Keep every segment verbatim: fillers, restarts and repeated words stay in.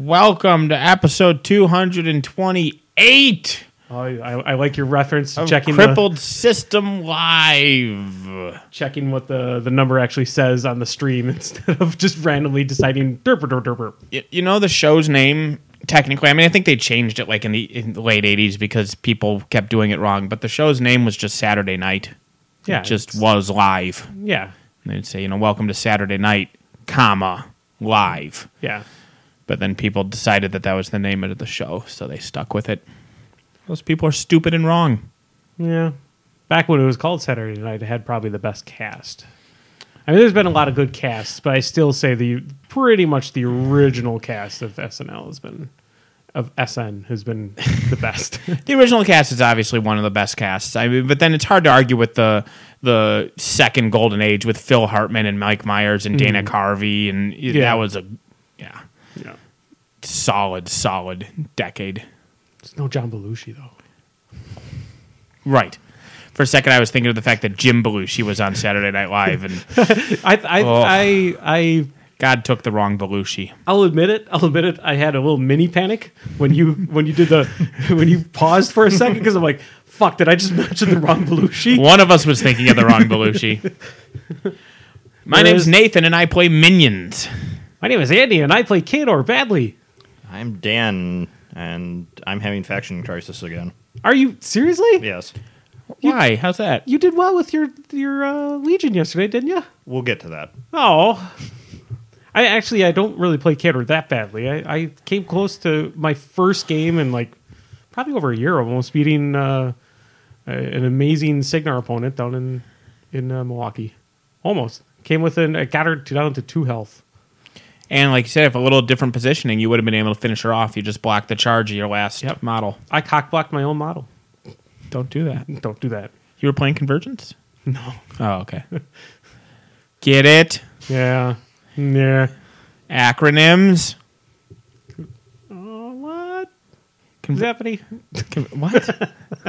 Welcome to episode two hundred twenty-eight. Oh, I, I like your reference. Of checking Crippled the, System Live. checking what the, the number actually says on the stream instead of just randomly deciding derp derp derp. You, you know the show's name, technically, I mean, I think they changed it like in the, in the late eighties because people kept doing it wrong, but the show's name was just Saturday Night. Yeah, it just was live. Yeah. And they'd say, you know, welcome to Saturday Night, comma, live. Yeah. But then people decided that that was the name of the show, so they stuck with it. Those people are stupid and wrong. Yeah. Back when it was called Saturday Night, it had probably the best cast. I mean, there's been a lot of good casts, but I still say the pretty much the original cast of S N L has been of S N has been the best. The original cast is obviously one of the best casts. I mean, but then it's hard to argue with the the second golden age with Phil Hartman and Mike Myers and Dana Mm. Carvey, and Yeah. that was a yeah, Yeah. solid, solid decade. There's no John Belushi though. Right. For a second, I was thinking of the fact that Jim Belushi was on Saturday Night Live, and I I Oh. I I God took the wrong Belushi. I'll admit it. I'll admit it. I had a little mini panic when you when you did the when you paused for a second because I'm like, "Fuck! Did I just mention the wrong Belushi?" One of us was thinking of the wrong Belushi. My There name's is- Nathan, and I play Minions. My name is Andy, and I play Kador badly. I'm Dan, and I'm having faction crisis again. Are you seriously? Yes, Why? How's that? You did well with your your uh, Legion yesterday, didn't you? we'll get to that. Oh, I actually I don't really play Kador that badly. I, I came close to my first game in like probably over a year, almost beating uh, a- an amazing Signar opponent down in in uh, Milwaukee. Almost came within. I got her to down to two health. And like you said, if a little different positioning, you would have been able to finish her off. You just blocked the charge of your last Yep. model. I cock blocked my own model. Don't do that. Don't do that. You were playing Convergence? No. Oh, okay. Get it? Yeah. Yeah. Acronyms? Oh, what? Con- Zephany? con- what?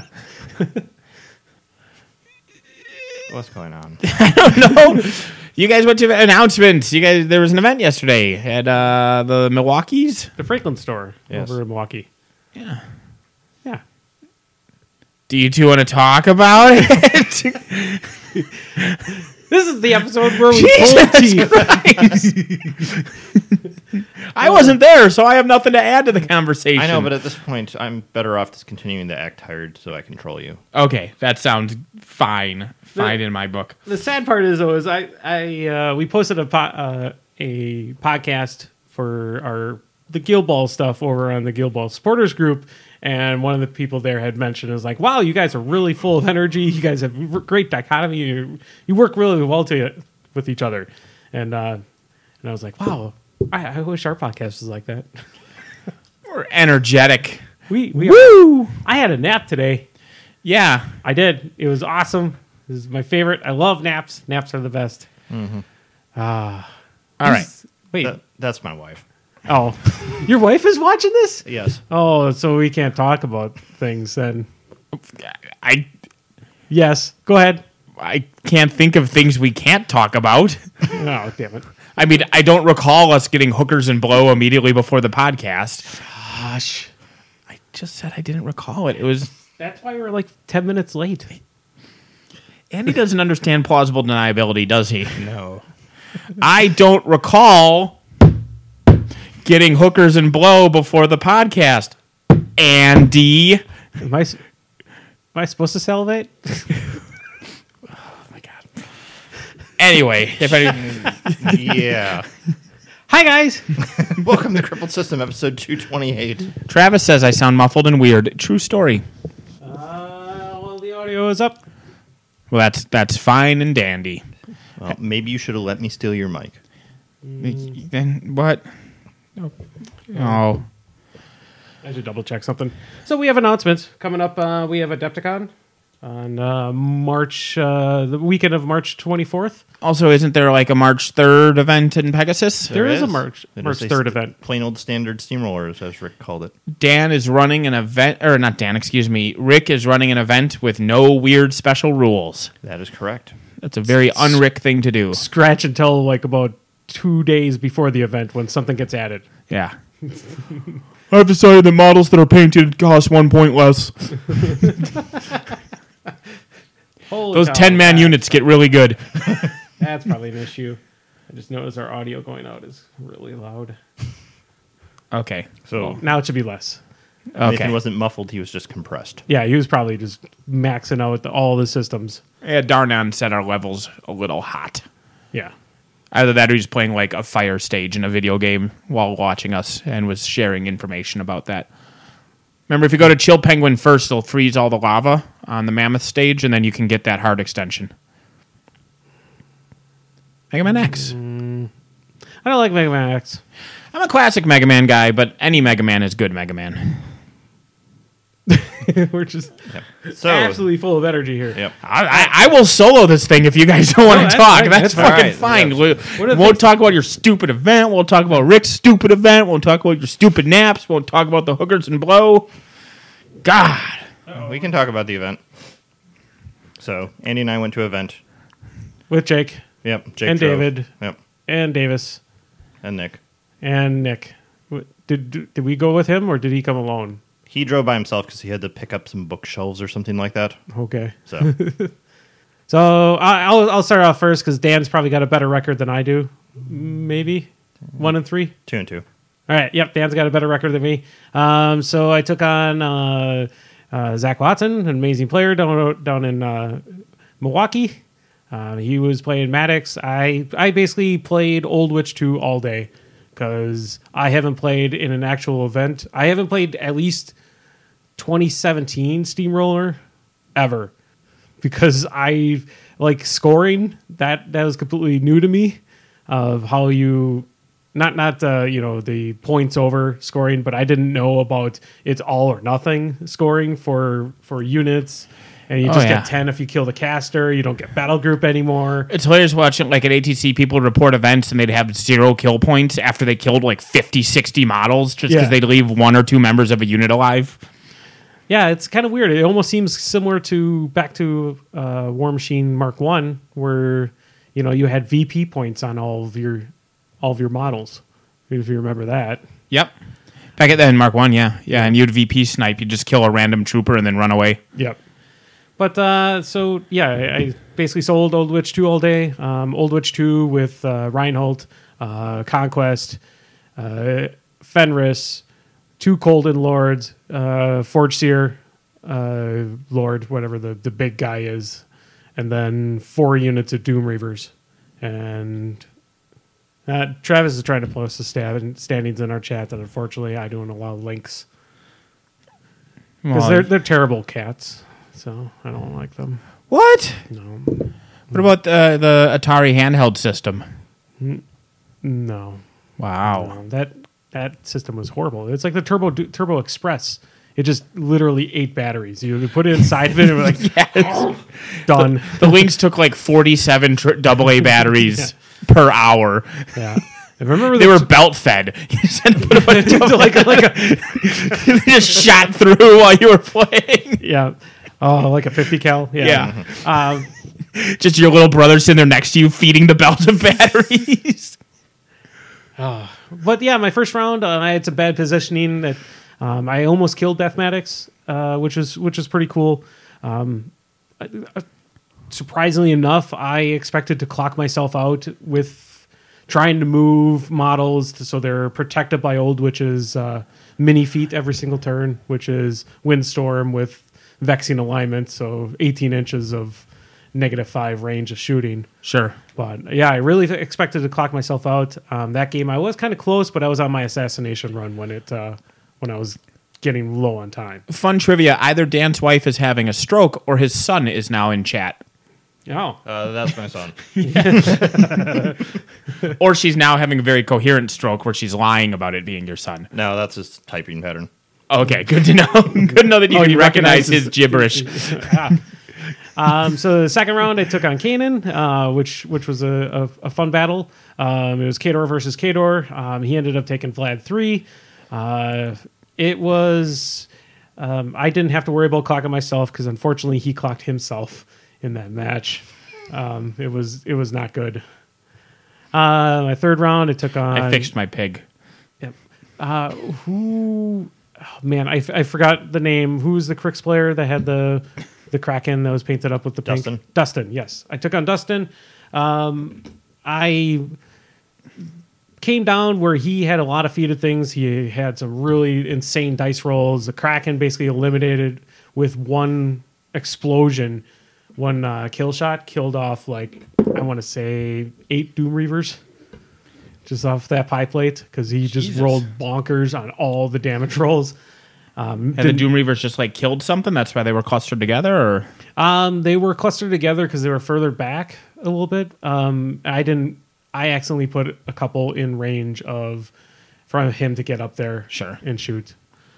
What's going on? No. You guys went to announcements. You guys, there was an event yesterday at uh, the Milwaukee's. The Franklin store Yes. over in Milwaukee. Yeah. Yeah. Do you two want to talk about it? This is the episode where we pull teeth. I wasn't there, so I have nothing to add to the conversation. I know, but at this point, I'm better off just continuing to act tired so I control you. Okay, that sounds fine. Fine in my book. The sad part is, though, is I, I uh, we posted a po- uh, a podcast for our the Guild Ball stuff over on the Guild Ball supporters group, and one of the people there had mentioned is like, "Wow, you guys are really full of energy. You guys have r- great dichotomy. You, you work really well to with each other." And uh, and I was like, "Wow, I, I wish our podcast was like that." We're energetic. We we Woo! I had a nap today. Yeah. I did. It was awesome. This is my favorite. I love naps. Naps are the best. Ah. All right. Wait. That, that's my wife. Oh, your wife is watching this? Yes. Oh, so we can't talk about things then. I Yes. Go ahead. I can't think of things we can't talk about. Oh, damn it. I mean, I don't recall us getting hookers and blow immediately before the podcast. Gosh. I just said I didn't recall it. It was That's why we're like ten minutes late. Andy doesn't understand plausible deniability, does he? No. I don't recall getting hookers and blow before the podcast. Andy. Am I, s- am I supposed to salivate? Oh my god. Anyway, if any, Yeah. Hi, guys. Welcome to Crippled System, episode two twenty-eight. Travis says I sound muffled and weird. True story. Uh, well, the audio is up. Well, that's that's fine and dandy. Well, maybe you should have let me steal your mic. Then what? Oh, I should double check something. So we have announcements coming up. Uh, we have Adepticon on uh, March, uh, the weekend of March twenty-fourth. also, isn't there like a March third event in Pegasus? There is a March- It March is a third st- event. Plain old standard steamrollers, as Rick called it. Dan is running an event, or not Dan, excuse me. Rick is running an event with no weird special rules. That is correct. That's a very un-Rick thing to do. Scratch until like about two days before the event when something gets added. Yeah. I've decided that models that are painted cost one point less. Holy Those cow, ten-man that- units get really good. That's probably an issue. I just noticed our audio going out is really loud. Okay. So Now it should be less. Okay. Nathan wasn't muffled; he was just compressed. Yeah, he was probably just maxing out the, all the systems. Yeah, Darnan set our levels a little hot. Yeah. Either that or he's playing like a fire stage in a video game while watching us and was sharing information about that. Remember, if you go to Chill Penguin first, they'll freeze all the lava on the Mammoth stage, and then you can get that hard extension. Mega Man X. I don't like Mega Man X. I'm a classic Mega Man guy, but any Mega Man is good Mega Man. We're just So absolutely full of energy here. Yep. I, I, I will solo this thing if you guys don't want to that's talk. fine, That's, that's fucking fine. fine. All We, What are the won't things- talk about your stupid event. We'll talk about Rick's stupid event. We'll talk about your stupid naps. We'll talk about the hookers and blow. God. We can talk about the event. So Andy and I went to an event. With Jake Yep. Jake and drove. David Yep. and Davis And Nick. and Nick. W- Did did we go with him or did he come alone? He drove by himself because he had to pick up some bookshelves or something like that. Okay. So So I- I'll I'll start off first because Dan's probably got a better record than I do. Maybe one and three. two and two. All right. Yep. Dan's got a better record than me. Um, so I took on uh, uh, Zach Watson, an amazing player down down in uh, Milwaukee. Uh, he was playing Maddox. I I basically played Old Witch two all day because I haven't played in an actual event. I haven't played at least twenty seventeen Steamroller ever because I like scoring. That that was completely new to me of how you. Not not uh, you know the points over scoring, but I didn't know about it's all or nothing scoring for for units, and you Oh, just yeah. get ten if you kill the caster. You don't get battle group anymore. It's hilarious watching, like, at A T C, people report events and they'd have zero kill points after they killed, like, fifty, sixty models just because Yeah. they'd leave one or two members of a unit alive. Yeah, it's kind of weird. It almost seems similar to back to uh, War Machine Mark One, where you know you had V P points on all of your all of your models, if you remember that. Yep. Back at then, Mark one, yeah. Yeah, and you'd V P snipe. You'd just kill a random trooper and then run away. Yep. But uh, so yeah, I, I basically sold Old Witch two all day. Um, Old Witch two with uh, Reinhold, uh, Conquest, uh, Fenris, two Colden Lords, uh, Forge Seer uh, Lord, whatever the, the big guy is, and then four units of Doom Reavers. And uh, Travis is trying to post the stat- standings in our chat, and unfortunately, I don't allow links because Well, they're they're terrible cats. So I don't like them. what? No, What about the, the Atari handheld system? no, Wow. no. That that system was horrible. It's like the Turbo Turbo Express. It just literally ate batteries. You put it inside of it, and we're like, Yes. done. The Lynx took like forty-seven tr- double A batteries per hour. Yeah. I remember They the were belt fed. You just had to put a bunch of like a, like a they just shot through while you were playing. yeah. Oh, like a fifty cal. Yeah. Um, Just your little brother sitting there next to you feeding the belt of batteries. But yeah, my first round, uh, I had some bad positioning. That um, I almost killed Deathmatics, uh, which was which was pretty cool. Um, uh, surprisingly enough, I expected to clock myself out with trying to move models to, so they're protected by Old Witch's uh, mini feet every single turn, which is Windstorm with vexing alignment, so eighteen inches of negative five range of shooting. Sure. But yeah, I really expected to clock myself out. Um, that game, I was kind of close, but I was on my assassination run when it uh, when I was getting low on time. Fun trivia. Either Dan's wife is having a stroke or his son is now in chat. Oh, Uh, that's my son. Or she's now having a very coherent stroke where she's lying about it being your son. No, that's his typing pattern. Okay, good to know. Good to know that you Oh, can you recognize recognize his gibberish. um, so the second round, I took on Kanan, uh, which which was a, a, a fun battle. Um, it was Kador versus Kador. Um, he ended up taking Vlad three. Uh, it was um, I didn't have to worry about clocking myself because unfortunately he clocked himself in that match. Um, it was it was not good. Uh, my third round, I took on. I fixed my pig. Yep. Uh, who? Oh, man, I, f- I forgot the name. Who's the Crix player that had the the Kraken that was painted up with the pink? Dustin. Dustin, yes. I took on Dustin. Um, I came down where he had a lot of feated things. He had some really insane dice rolls. The Kraken basically eliminated with one explosion, one uh, kill shot, killed off like, I want to say, eight Doom Reavers. Just off that pie plate, because he just Jesus. rolled bonkers on all the damage rolls. Um, And the didn't- Doom Reavers just like killed something. That's why they were clustered together, or Um, they were clustered together because they were further back a little bit. Um, I didn't. I accidentally put a couple in range of for him to get up there, Sure. and shoot.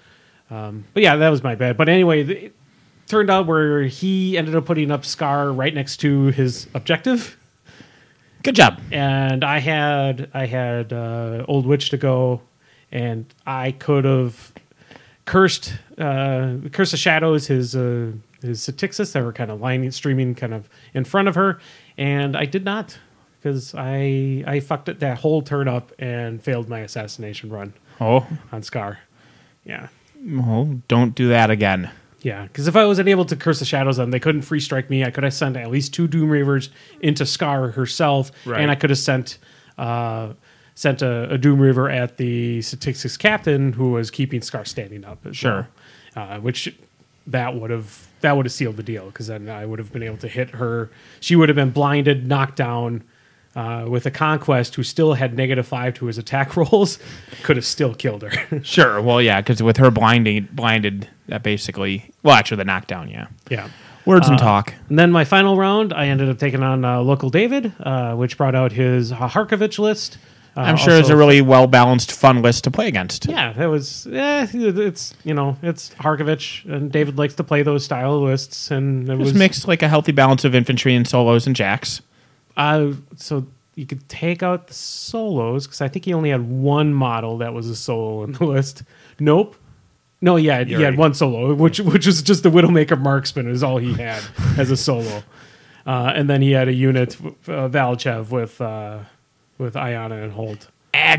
Um, but yeah, that was my bad. But anyway, it turned out where he ended up putting up Scar right next to his objective, good job. and I had I had uh, Old Witch to go, and I could have cursed uh, Curse of Shadows, his uh, his Satixis that were kind of lining streaming kind of in front of her, and I did not because I I fucked it that whole turn up and failed my assassination run Oh, on Scar. Yeah. well, don't do that again. Yeah, because if I wasn't able to Curse the Shadows on, they couldn't free strike me. I could have sent at least two Doom Reavers into Scar herself, Right. and I could have sent uh, sent a, a Doom Reaver at the Statixis captain who was keeping Scar standing up. As Sure. well. Uh, which that would have that would have sealed the deal because then I would have been able to hit her. She would have been blinded, knocked down. Uh, with a Conquest who still had negative five to his attack rolls, could have still killed her. Sure. Well, yeah, because with her blinding, blinded, that basically, well, actually, the knockdown, yeah. Yeah. Words and Uh, talk. And then my final round, I ended up taking on uh, Local David, uh, which brought out his uh, Harkovich list. Uh, I'm sure it's also- a really well balanced, fun list to play against. Yeah, that was. Eh, it's you know it's Harkovich, and David likes to play those style lists, and it Just was mix like a healthy balance of infantry and solos and jacks. Uh, so you could take out the solos because I think he only had one model that was a solo in the list. Nope. No, yeah, he You're had right. one solo, which which was just the Widowmaker Marksman is all he had as a solo, uh, and then he had a unit, uh, Valchev with uh, with Iona and Holt.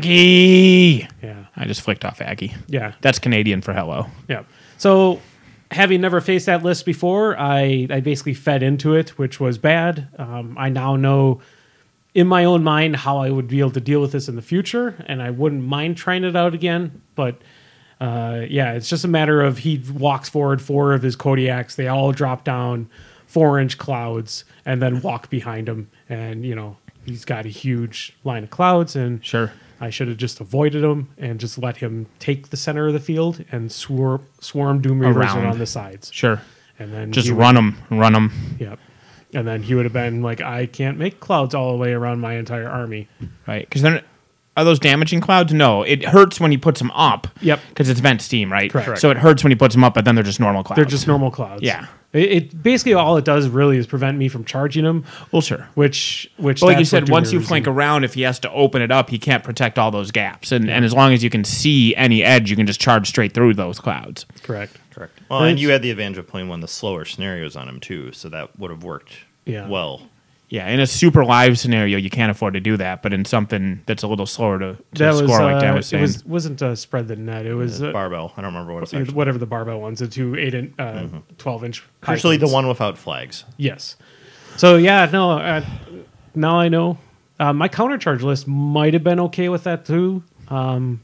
Aggie! Yeah, I just flicked off Aggie. yeah, That's Canadian for hello. yeah. So having never faced that list before, I I basically fed into it, which was bad. Um, I now know in my own mind how I would be able to deal with this in the future, and I wouldn't mind trying it out again. But uh, yeah, it's just a matter of he walks forward four of his Kodiaks, they all drop down four inch clouds, and then walk behind him, and you know he's got a huge line of clouds, and Sure. I should have just avoided him and just let him take the center of the field and swarm swarm Doom Reavers Around. around the sides, Sure. and then Just he would- run them. Run them. Yep. And then he would have been like, I can't make clouds all the way around my entire army. Right. Because then, are those damaging clouds? No. It hurts when he puts them up. Yep. Because it's vent steam, right? Correct. So it hurts when he puts them up, but then they're just normal clouds. They're just normal clouds. Yeah. It, it basically all it does really is prevent me from charging them, Well, sure. which which But like you that's what said, Doom once you Reavers flank do. around, if he has to open it up, he can't protect all those gaps. And, and as long as you can see any edge, you can just charge straight through those clouds. Correct. Correct. Well, Right. and you had the advantage of playing one of the slower scenarios on him too, so that would have worked Yeah. well. Yeah, in a super live scenario, you can't afford to do that. But in something that's a little slower to, to That score, was, like Dan uh, was it saying. was, wasn't uh, spread the net. It was uh, Barbell. I don't remember what it's actually. whatever the barbell ones, the two eight in, uh, twelve inch. Usually the pipelines. one without flags. Yes. So yeah, no. Uh, now I know. Uh, my countercharge list might have been okay with that too, um,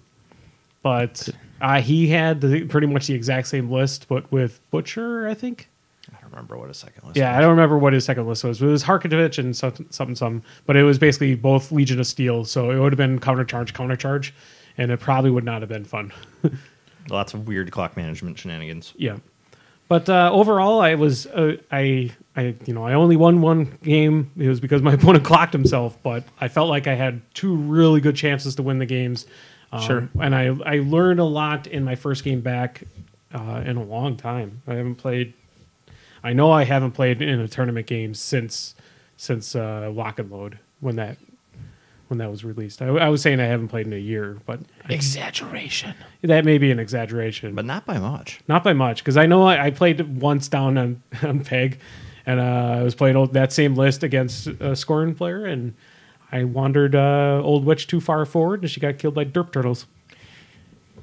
but uh, he had the, pretty much the exact same list, but with Butcher, I think. I don't remember what a second list. Yeah, I was. don't remember what his second list was. It was Harkovich and something, something, something. But it was basically both Legion of Steel, so it would have been countercharge, countercharge, and it probably would not have been fun. Lots of weird clock management shenanigans. Yeah, but uh, overall, I was uh, I I you know I only won one game. It was because my opponent clocked himself, but I felt like I had two really good chances to win the games. Um, Sure. and I I learned a lot in my first game back uh, in a long time. I haven't played. I know I haven't played in a tournament game since since uh, Lock and Load when that when that was released. I, I was saying I haven't played in a year, but Exaggeration. that may be an exaggeration. But not by much. Not by much, because I know I, I played once down on, on Peg, and uh, I was playing old, that same list against a Scorn player, and I wandered uh, Old Witch too far forward, and she got killed by derp turtles.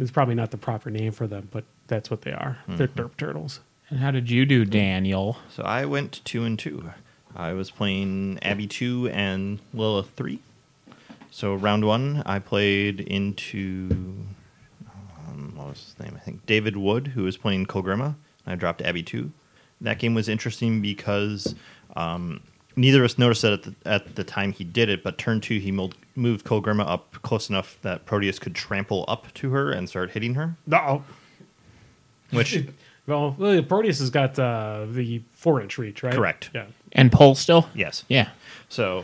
It's probably not the proper name for them, but that's what they are. Mm-hmm. They're derp turtles. And how did you do, Daniel? So I went two and two. I was playing Abby two and Lilith three. So round one, I played into um, what was his name? I think David Wood, who was playing Kogrima. I dropped Abby two. That game was interesting because um, neither of us noticed that at the, at the time he did it, but turn two, he moved, moved Kogrima up close enough that Proteus could trample up to her and start hitting her. No. Which Well, well, Proteus has got uh, the four inch reach, right? Correct. Yeah. And pull still? yes, Yeah. so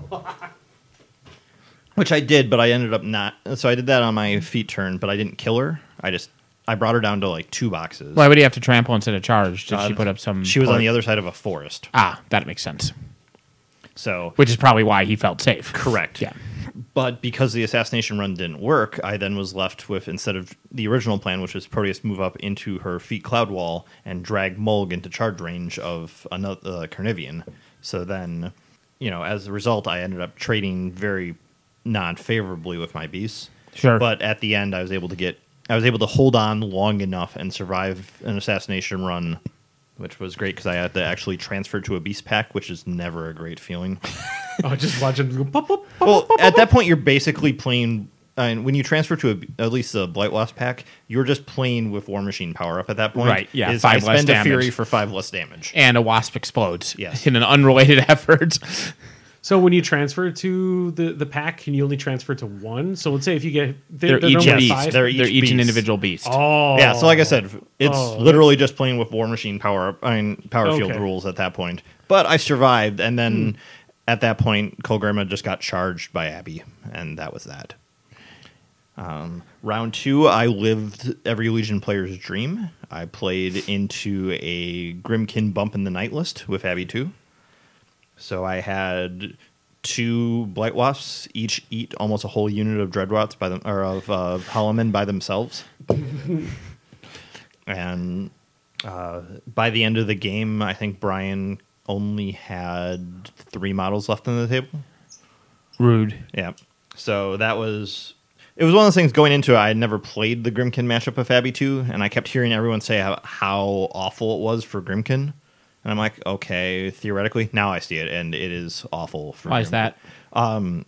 which I did, but I ended up not. So I did that on my feet turn, but I didn't kill her. I just I brought her down to like two boxes. Why would he have to trample instead of charge? Did Uh, she put up some... She was on port- the other side of a forest. Ah, that makes sense. So Which is probably why he felt safe. correct. Yeah. But because the assassination run didn't work, I then was left with, instead of the original plan, which was Proteus move up into her feet cloud wall and drag Mulg into charge range of another uh, Carnivian. So then, you know, as a result, I ended up trading very non-favorably with my beasts. Sure. But at the end, I was able to get, I was able to hold on long enough and survive an assassination run, which was great because I had to actually transfer to a beast pack, which is never a great feeling. Oh, just watching them go pop, pop, pop. Well, at that point, you're basically playing. I mean, when you transfer to a, at least a Blight Wasp pack, you're just playing with War Machine power up at that point. Right, yeah, Is five I less spend a damage. Fury for five less damage. And a wasp explodes. Yes. In an unrelated effort. So when you transfer to the, the pack, can you only transfer to one? So let's say if you get... They're, they're each normally beast. five? They're, They're each, each an beast. individual beast. Oh. Yeah, so like I said, it's Oh, literally just playing with War Machine power. I mean, power field Okay. rules at that point. But I survived, and then Hmm. at that point, Kogrima just got charged by Abby, and that was that. Um, round two, I lived every Legion player's dream. I played into a Grimkin Bump in the Night list with Abby two. So I had two Blight Wasps each eat almost a whole unit of Dreadrots by them, or of uh, Holloman by themselves. And uh, by the end of the game, I think Brian only had three models left on the table. Rude. Yeah. So that was... It was one of those things going into it. I had never played the Grimkin matchup of Abby two, and I kept hearing everyone say how, how awful it was for Grimkin. And I'm like, okay, theoretically, now I see it, and it is awful for Why is Grimkin. that?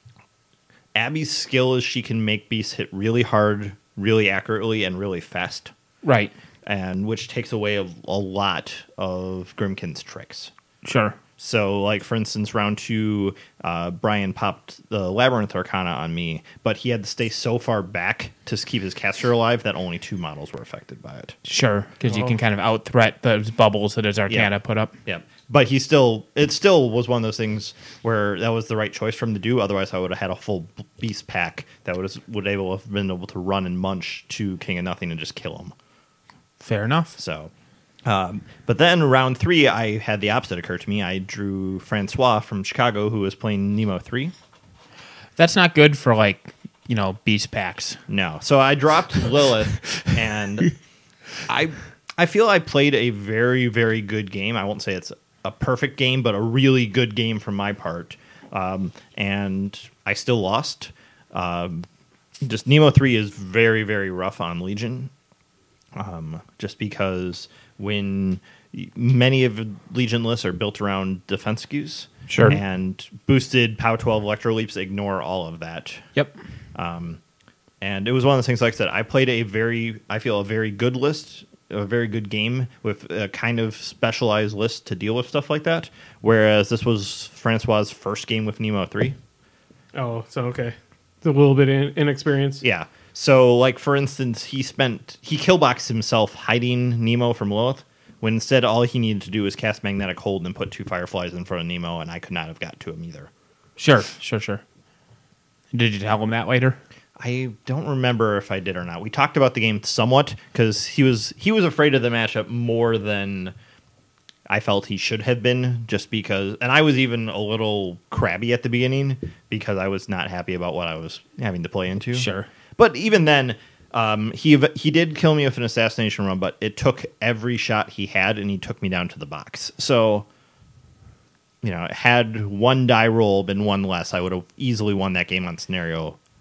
Abby's skill is she can make beasts hit really hard, really accurately, and really fast, Right. and which takes away a, a lot of Grimkin's tricks. Sure. So, like, for instance, round two, uh, Brian popped the Labyrinth Arcana on me, but he had to stay so far back to keep his caster alive that only two models were affected by it. Sure. Because you Oh. can kind of out-threat those bubbles that his Arcana Yeah. put up. Yeah. But he still, it still was one of those things where that was the right choice for him to do. Otherwise, I would have had a full beast pack that would have, would able have been able to run and munch to King of Nothing and just kill him. Fair enough. So, um, but then round three, I had the opposite occur to me. I drew Francois from Chicago, who was playing Nemo three. That's not good for, like, you know, beast packs. No. So I dropped Lilith, and I I feel I played a very, very good game. I won't say it's a perfect game, but a really good game from my part. Um, and I still lost. Um, just Nemo three is very, very rough on Legion. Um, just because when many of Legion lists are built around defense skews. Sure. And boosted POW twelve Electro Leaps ignore all of that. Yep. And it was one of those things, like I said, I played a very, I feel, a very good list, a very good game with a kind of specialized list to deal with stuff like that. Whereas this was Francois' first game with Nemo three. Oh, so okay. It's a little bit in, inexperienced. Yeah. So, like, for instance, he spent, he killboxed himself hiding Nemo from Lilith, when instead all he needed to do was cast Magnetic Hold and put two Fireflies in front of Nemo, and I could not have got to him either. Sure. Sure, sure. Did you tell him that later? I don't remember if I did or not. We talked about the game somewhat because he was he was afraid of the matchup more than I felt he should have been, just because. And I was even a little crabby at the beginning because I was not happy about what I was having to play into. Sure. But even then, um, he he did kill me with an assassination run, but it took every shot he had, and he took me down to the box. So, you know, had one die roll been one less, I would have easily won that game on scenario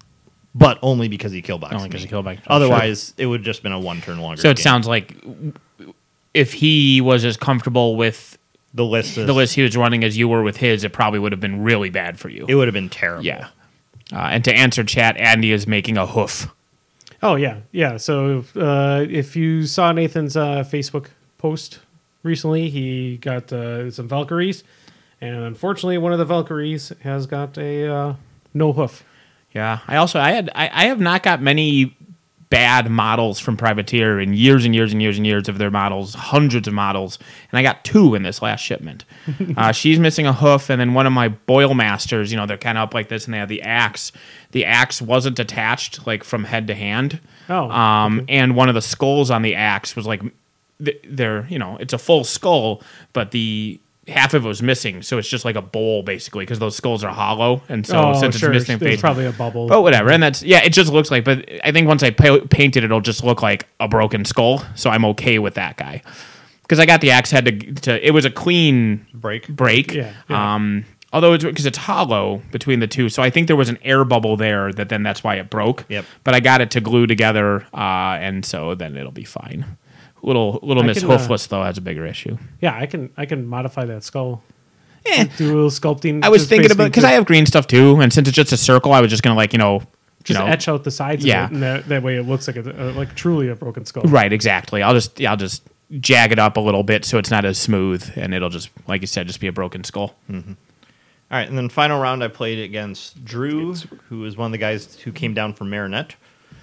but only because he killboxed Only 'cause me. he killboxed me, Otherwise, it would have just been a one turn longer. So it game. sounds like if he was as comfortable with the list. Is, the list he was running as you were with his, it probably would have been really bad for you. It would have been terrible. Yeah. Uh, and to answer chat, Andy is making a hoof. Oh yeah, yeah. So uh, if you saw Nathan's uh, Facebook post recently, he got uh, some Valkyries, and unfortunately, one of the Valkyries has got a uh, no hoof. Yeah. I also I had I, I have not got many bad models from Privateer in years and years and years and years of their models, hundreds of models, and I got two in this last shipment. uh, she's missing a hoof, and then one of my Boil Masters, you know, they're kind of up like this, and they have the axe. The axe wasn't attached like from head to hand. Oh, um, okay. and one of the skulls on the axe was like, th- they're you know, it's a full skull, but the half of it was missing, so it's just like a bowl basically because those skulls are hollow, and so oh, since sure. it's missing There's face, probably a bubble. but whatever, and that's yeah. It just looks like, but I think once I pa- paint it, it'll just look like a broken skull. So I'm okay with that guy because I got the axe head to, to. It was a clean Break. break. Yeah, yeah. Um. Although it's because it's hollow between the two, so I think there was an air bubble there that then that's why it broke. Yep. But I got it to glue together, uh, and so then it'll be fine. Little little I Miss can, uh, Hoofless though has a bigger issue. Yeah, I can I can modify that skull. Eh. Do a little sculpting. I was just thinking about basically because I just- have green stuff too, and since it's just a circle, I was just gonna like you know just you know, etch out the sides Yeah. of it, and that, that way it looks like a, uh, like truly a broken skull. Right, exactly. I'll just I'll just jag it up a little bit so it's not as smooth, and it'll just, like you said, just be a broken skull. Mm-hmm. All right, and then final round, I played against Drew, who was one of the guys who came down from Marinette.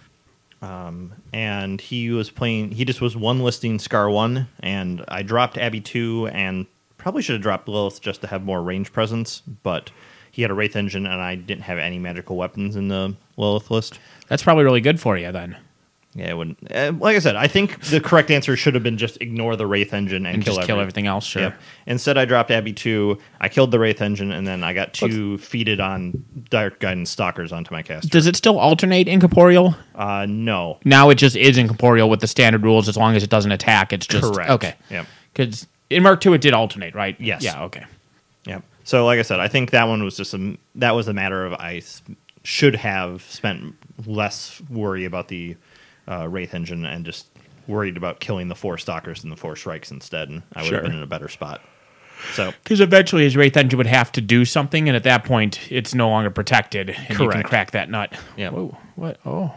Um, and he was playing. He just was one listing Scar one, and I dropped Abby two, and probably should have dropped Lilith just to have more range presence. But he had a Wraith engine, and I didn't have any magical weapons in the Lilith list. That's probably really good for you then. Yeah, it wouldn't. Uh, like I said, I think the correct answer should have been just ignore the Wraith engine and, And kill just kill everything. everything else, sure. Yep. Instead, I dropped Abby two. I killed the Wraith engine, and then I got two feeded on Dark Guidance Stalkers onto my caster. Does it still alternate incorporeal? Uh, no. Now it just is incorporeal with the standard rules as long as it doesn't attack. It's just Correct. okay. Yep. Because in Mark two it did alternate, right? Yes. Yeah. Okay. Yep. So, like I said, I think that one was just a that was a matter of I s- should have spent less worry about the uh, Wraith engine and just worried about killing the four Stalkers and the four Shrikes instead, and I would Sure. have been in a better spot. So, Because eventually his Wraith engine would have to do something, and at that point it's no longer protected, and you can Correct. crack that nut. Yeah. Whoa. What? Oh.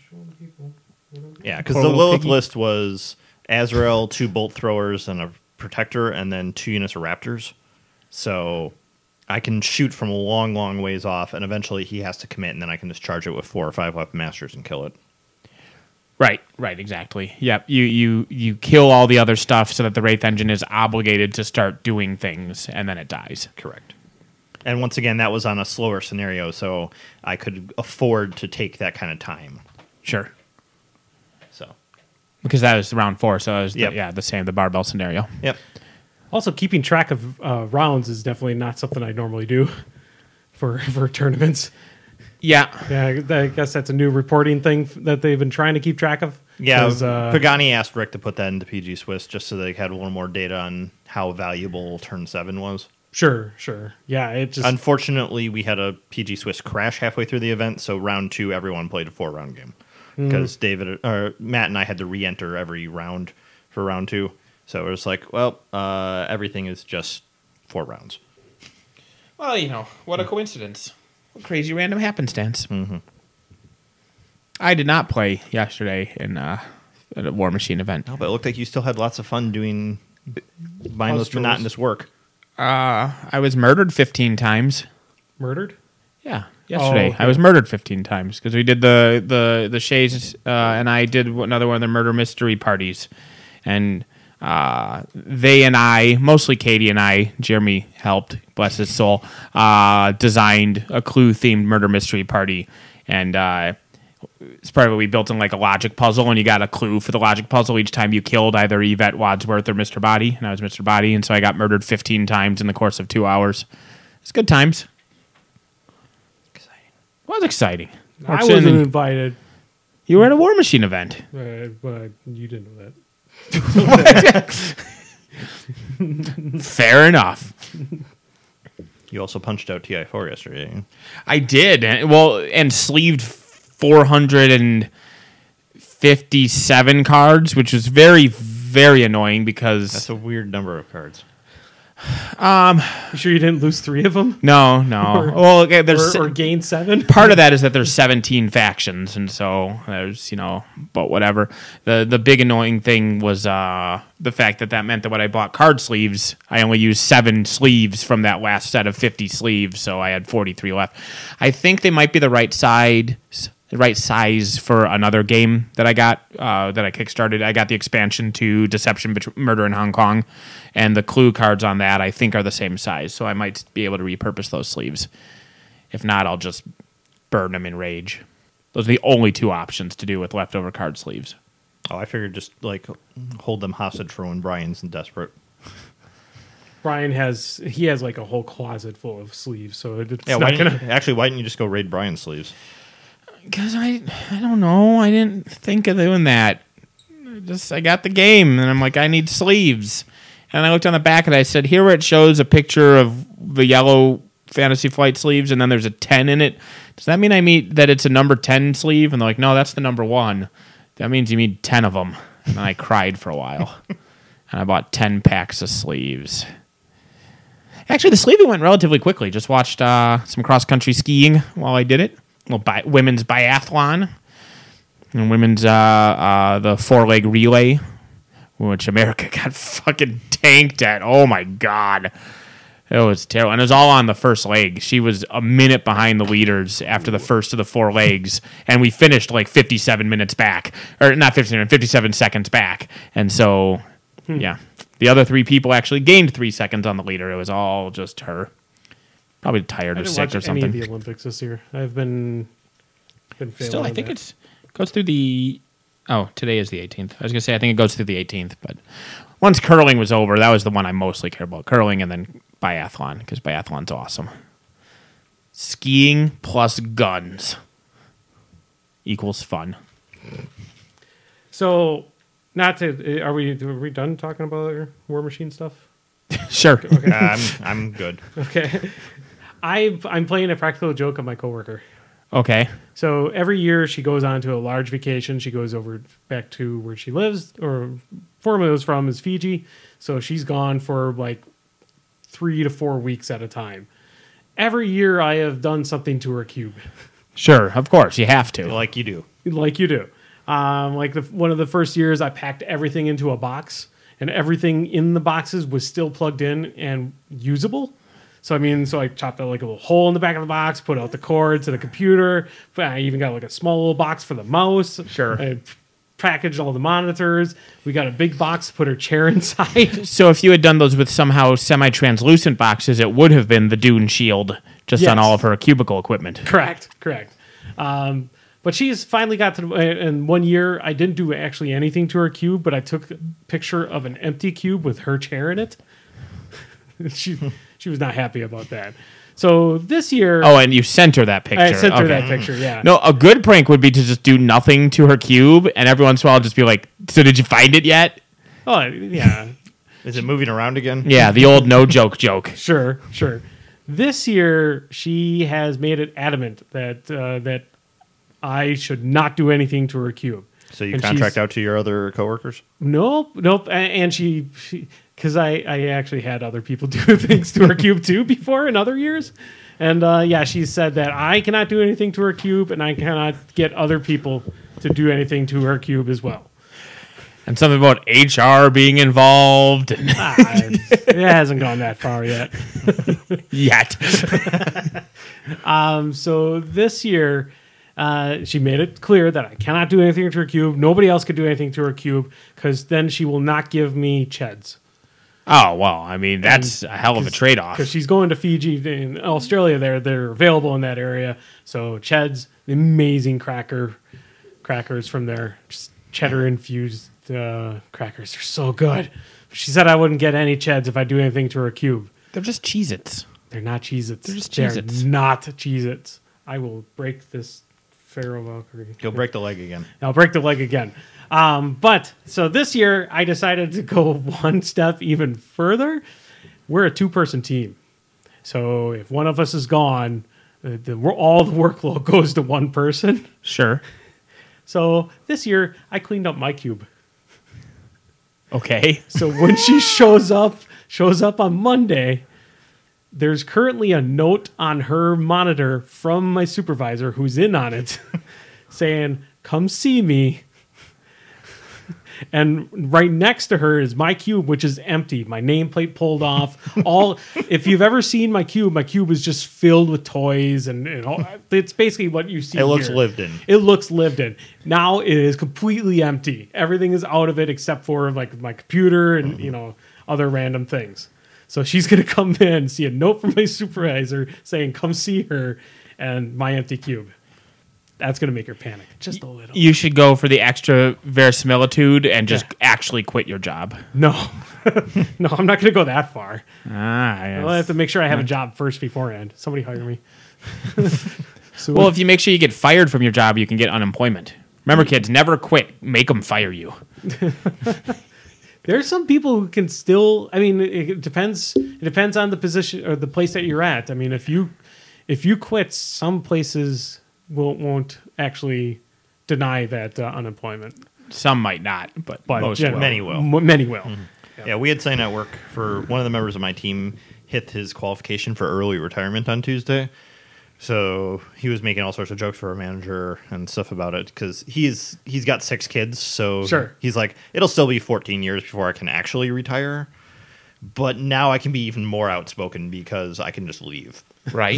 yeah, because Poor the little Lilith piggy. list was Azrael, two Bolt Throwers, and a Protector, and then two units of Raptors. So I can shoot from a long, long ways off, and eventually he has to commit, and then I can just charge it with four or five Weapon Masters and kill it. Right, right, exactly. Yep, you you you kill all the other stuff so that the Wraith engine is obligated to start doing things, and then it dies. Correct. And once again, that was on a slower scenario, so I could afford to take that kind of time. Sure, So, because that was round four, so it was the, Yep. yeah the same the barbell scenario. yep. Also, keeping track of uh, rounds is definitely not something I normally do for for tournaments. Yeah, Yeah, I guess that's a new reporting thing that they've been trying to keep track of. Yeah, 'Cause, uh, Pagani asked Rick to put that into P G Swiss just so they had a little more data on how valuable turn seven was. Sure, sure. Yeah, it just Unfortunately, we had a P G Swiss crash halfway through the event, so round two, everyone played a four-round game because David or Matt and I had to re-enter every round for round two. So it was like, well, uh, everything is just four rounds. well, you know, what a coincidence. What crazy random happenstance. Mm-hmm. I did not play yesterday in uh, at a War Machine event. No, but it looked like you still had lots of fun doing b- mindless, Puzzles. monotonous work. Uh, I was murdered fifteen times. murdered. Yeah, yesterday Oh, okay. I was murdered fifteen times because we did the the the Shays uh, and I did another one of the murder mystery parties, and uh, they and I, mostly Katie and I, Jeremy helped, bless his soul, uh, designed a Clue themed murder mystery party, and uh, it's part of it. We built in like a logic puzzle, and you got a clue for the logic puzzle each time you killed either Yvette Wadsworth or Mister Body, and I was Mister Body, and so I got murdered fifteen times in the course of two hours. It's good times. Exciting. It was exciting. I Works in wasn't and- invited, You were at a War Machine event. uh, but you didn't know that. Fair enough. You also punched out T I four yesterday. I did. and- Well, and sleeved four hundred fifty-seven cards, which was very, very annoying because That's a weird number of cards. You sure you didn't lose three of them? no, no. Or- well, okay, there's Or, or gain seven? part of that is that there's seventeen factions, and so there's, you know, but whatever. The the big annoying thing was uh, the fact that that meant that when I bought card sleeves, I only used seven sleeves from that last set of fifty sleeves, so I had forty-three left. I think they might be the right side, the right size for another game that I got, uh, that I kickstarted. I got the expansion to Deception, Bet- Murder in Hong Kong, and the clue cards on that I think are the same size, so I might be able to repurpose those sleeves. If not, I'll just burn them in Rage. Those are the only two options to do with leftover card sleeves. Oh, I figured just like hold them hostage for when Brian's desperate. Brian has he has like a whole closet full of sleeves, so it's Yeah, why not didn't gonna. you, actually, why didn't you just go raid Brian's sleeves? Because I, I don't know. I didn't think of doing that. I just I got the game, and I'm like, I need sleeves. And I looked on the back, and I said, here where it shows a picture of the yellow Fantasy Flight sleeves, and then there's a ten in it. Does that mean I mean that it's a number ten sleeve? And they're like, no, that's the number one. That means you need ten of them. And I cried for a while. And I bought ten packs of sleeves. Actually, the sleeving went relatively quickly. Just watched uh, some cross-country skiing while I did it. A little bi- women's biathlon. And women's, uh, uh, the four-leg relay, which America got fucking tanked at. Oh, my God. It was terrible. And it was all on the first leg. She was a minute behind the leaders after the first of the four legs. And we finished like fifty-seven minutes back. Or not fifty-seven, fifty-seven seconds back. And so, yeah. The other three people actually gained three seconds on the leader. It was all just her. Probably tired I or didn't sick watch or any something. of the Olympics this year. I've been been failing. Still, I on think that. it's goes through the. Oh, today is the eighteenth. I was gonna say I think it goes through the eighteenth, but once curling was over, that was the one I mostly care about. Curling and then biathlon, because biathlon's awesome. Skiing plus guns equals fun. So, not to are we are we done talking about our War Machine stuff? Sure. Uh, I'm I'm good. Okay, I I'm playing a practical joke on my coworker. Okay. So every year she goes on to a large vacation. She goes over back to where she lives, or formerly was from, is Fiji. So she's gone for like three to four weeks at a time. Every year I have done something to her cube, Sure. Of course, you have to. Like you do. like you do. Um, like the, one of the first years, I packed everything into a box, and everything in the boxes was still plugged in and usable. So I mean, so I chopped out like a little hole in the back of the box, put out the cord to the computer. I even got like a small little box for the mouse. Sure. I packaged all the monitors. We got a big box to put her chair inside. So if you had done those with somehow semi-translucent boxes, it would have been the Dune shield just on Yes. all of her cubicle equipment. Correct, correct. Um, but she's finally got to. And one year, I didn't do actually anything to her cube, but I took a picture of an empty cube with her chair in it. she she was not happy about that. So this year, Oh, and you sent her that picture. I sent her Okay. that picture. Yeah. No, a good prank would be to just do nothing to her cube, and every once in a while just be like, so did you find it yet? Oh yeah. Is it moving around again? Yeah, the old no joke joke. Sure, sure. This year, she has made it adamant that uh, that I should not do anything to her cube. So you And contract she's- out to your other coworkers? Nope, nope. A- And she, because I, I actually had other people do things to her cube too before in other years. And uh, yeah, she said that I cannot do anything to her cube, and I cannot get other people to do anything to her cube as well. And something about H R being involved. Ah, it hasn't gone that far yet. Yet. Um, so this year, uh, she made it clear that I cannot do anything to her cube. Nobody else could do anything to her cube, because then she will not give me Cheds. Oh, well, I mean, that's a hell of a trade-off. Because she's going to Fiji in Australia. There, they're available in that area. So Cheds, the amazing cracker crackers from there, just cheddar infused uh, crackers. They're so good. She said I wouldn't get any Cheds if I do anything to her cube. They're just Cheez-Its. They're not Cheez-Its. They're just They're Cheez-Its. not Cheez-Its. I will break this Pharaoh Valkyrie. You'll break the leg again. I'll break the leg again. Um, but so this year I decided to go one step even further. We're a two-person team. So if one of us is gone, the, the all the workload goes to one person. Sure. So this year I cleaned up my cube. Okay. So when she shows up, shows up on Monday, there's currently a note on her monitor from my supervisor who's in on it saying, "Come see me." And right next to her is my cube, which is empty. My nameplate pulled off. All if you've ever seen my cube, my cube is just filled with toys, and, and all, it's basically what you see. It looks here. lived in. It looks lived in. Now it is completely empty. Everything is out of it except for like my computer and you know other random things. So she's gonna come in, see a note from my supervisor saying, "Come see her," and my empty cube. That's going to make her panic just a little. You should go for the extra verisimilitude and just yeah. actually quit your job. No. No, I'm not going to go that far. Ah, yes. I'll have to make sure I have a job first beforehand. Somebody hire me. So well, if you make sure you get fired from your job, you can get unemployment. Remember, kids, never quit. Make them fire you. There's some people who can still, I mean, it depends It depends on the position or the place that you're at. I mean, if you if you quit, some places... Will, won't actually deny that uh, unemployment. Some might not, but, but most yeah, will. Many will. M- many will. Mm-hmm. Yeah. yeah, we had sign at work for one of the members of my team hit his qualification for early retirement on Tuesday. So he was making all sorts of jokes for our manager and stuff about it because he's he's got six kids. So sure. he's like, it'll still be fourteen years before I can actually retire. But now I can be even more outspoken because I can just leave. Right.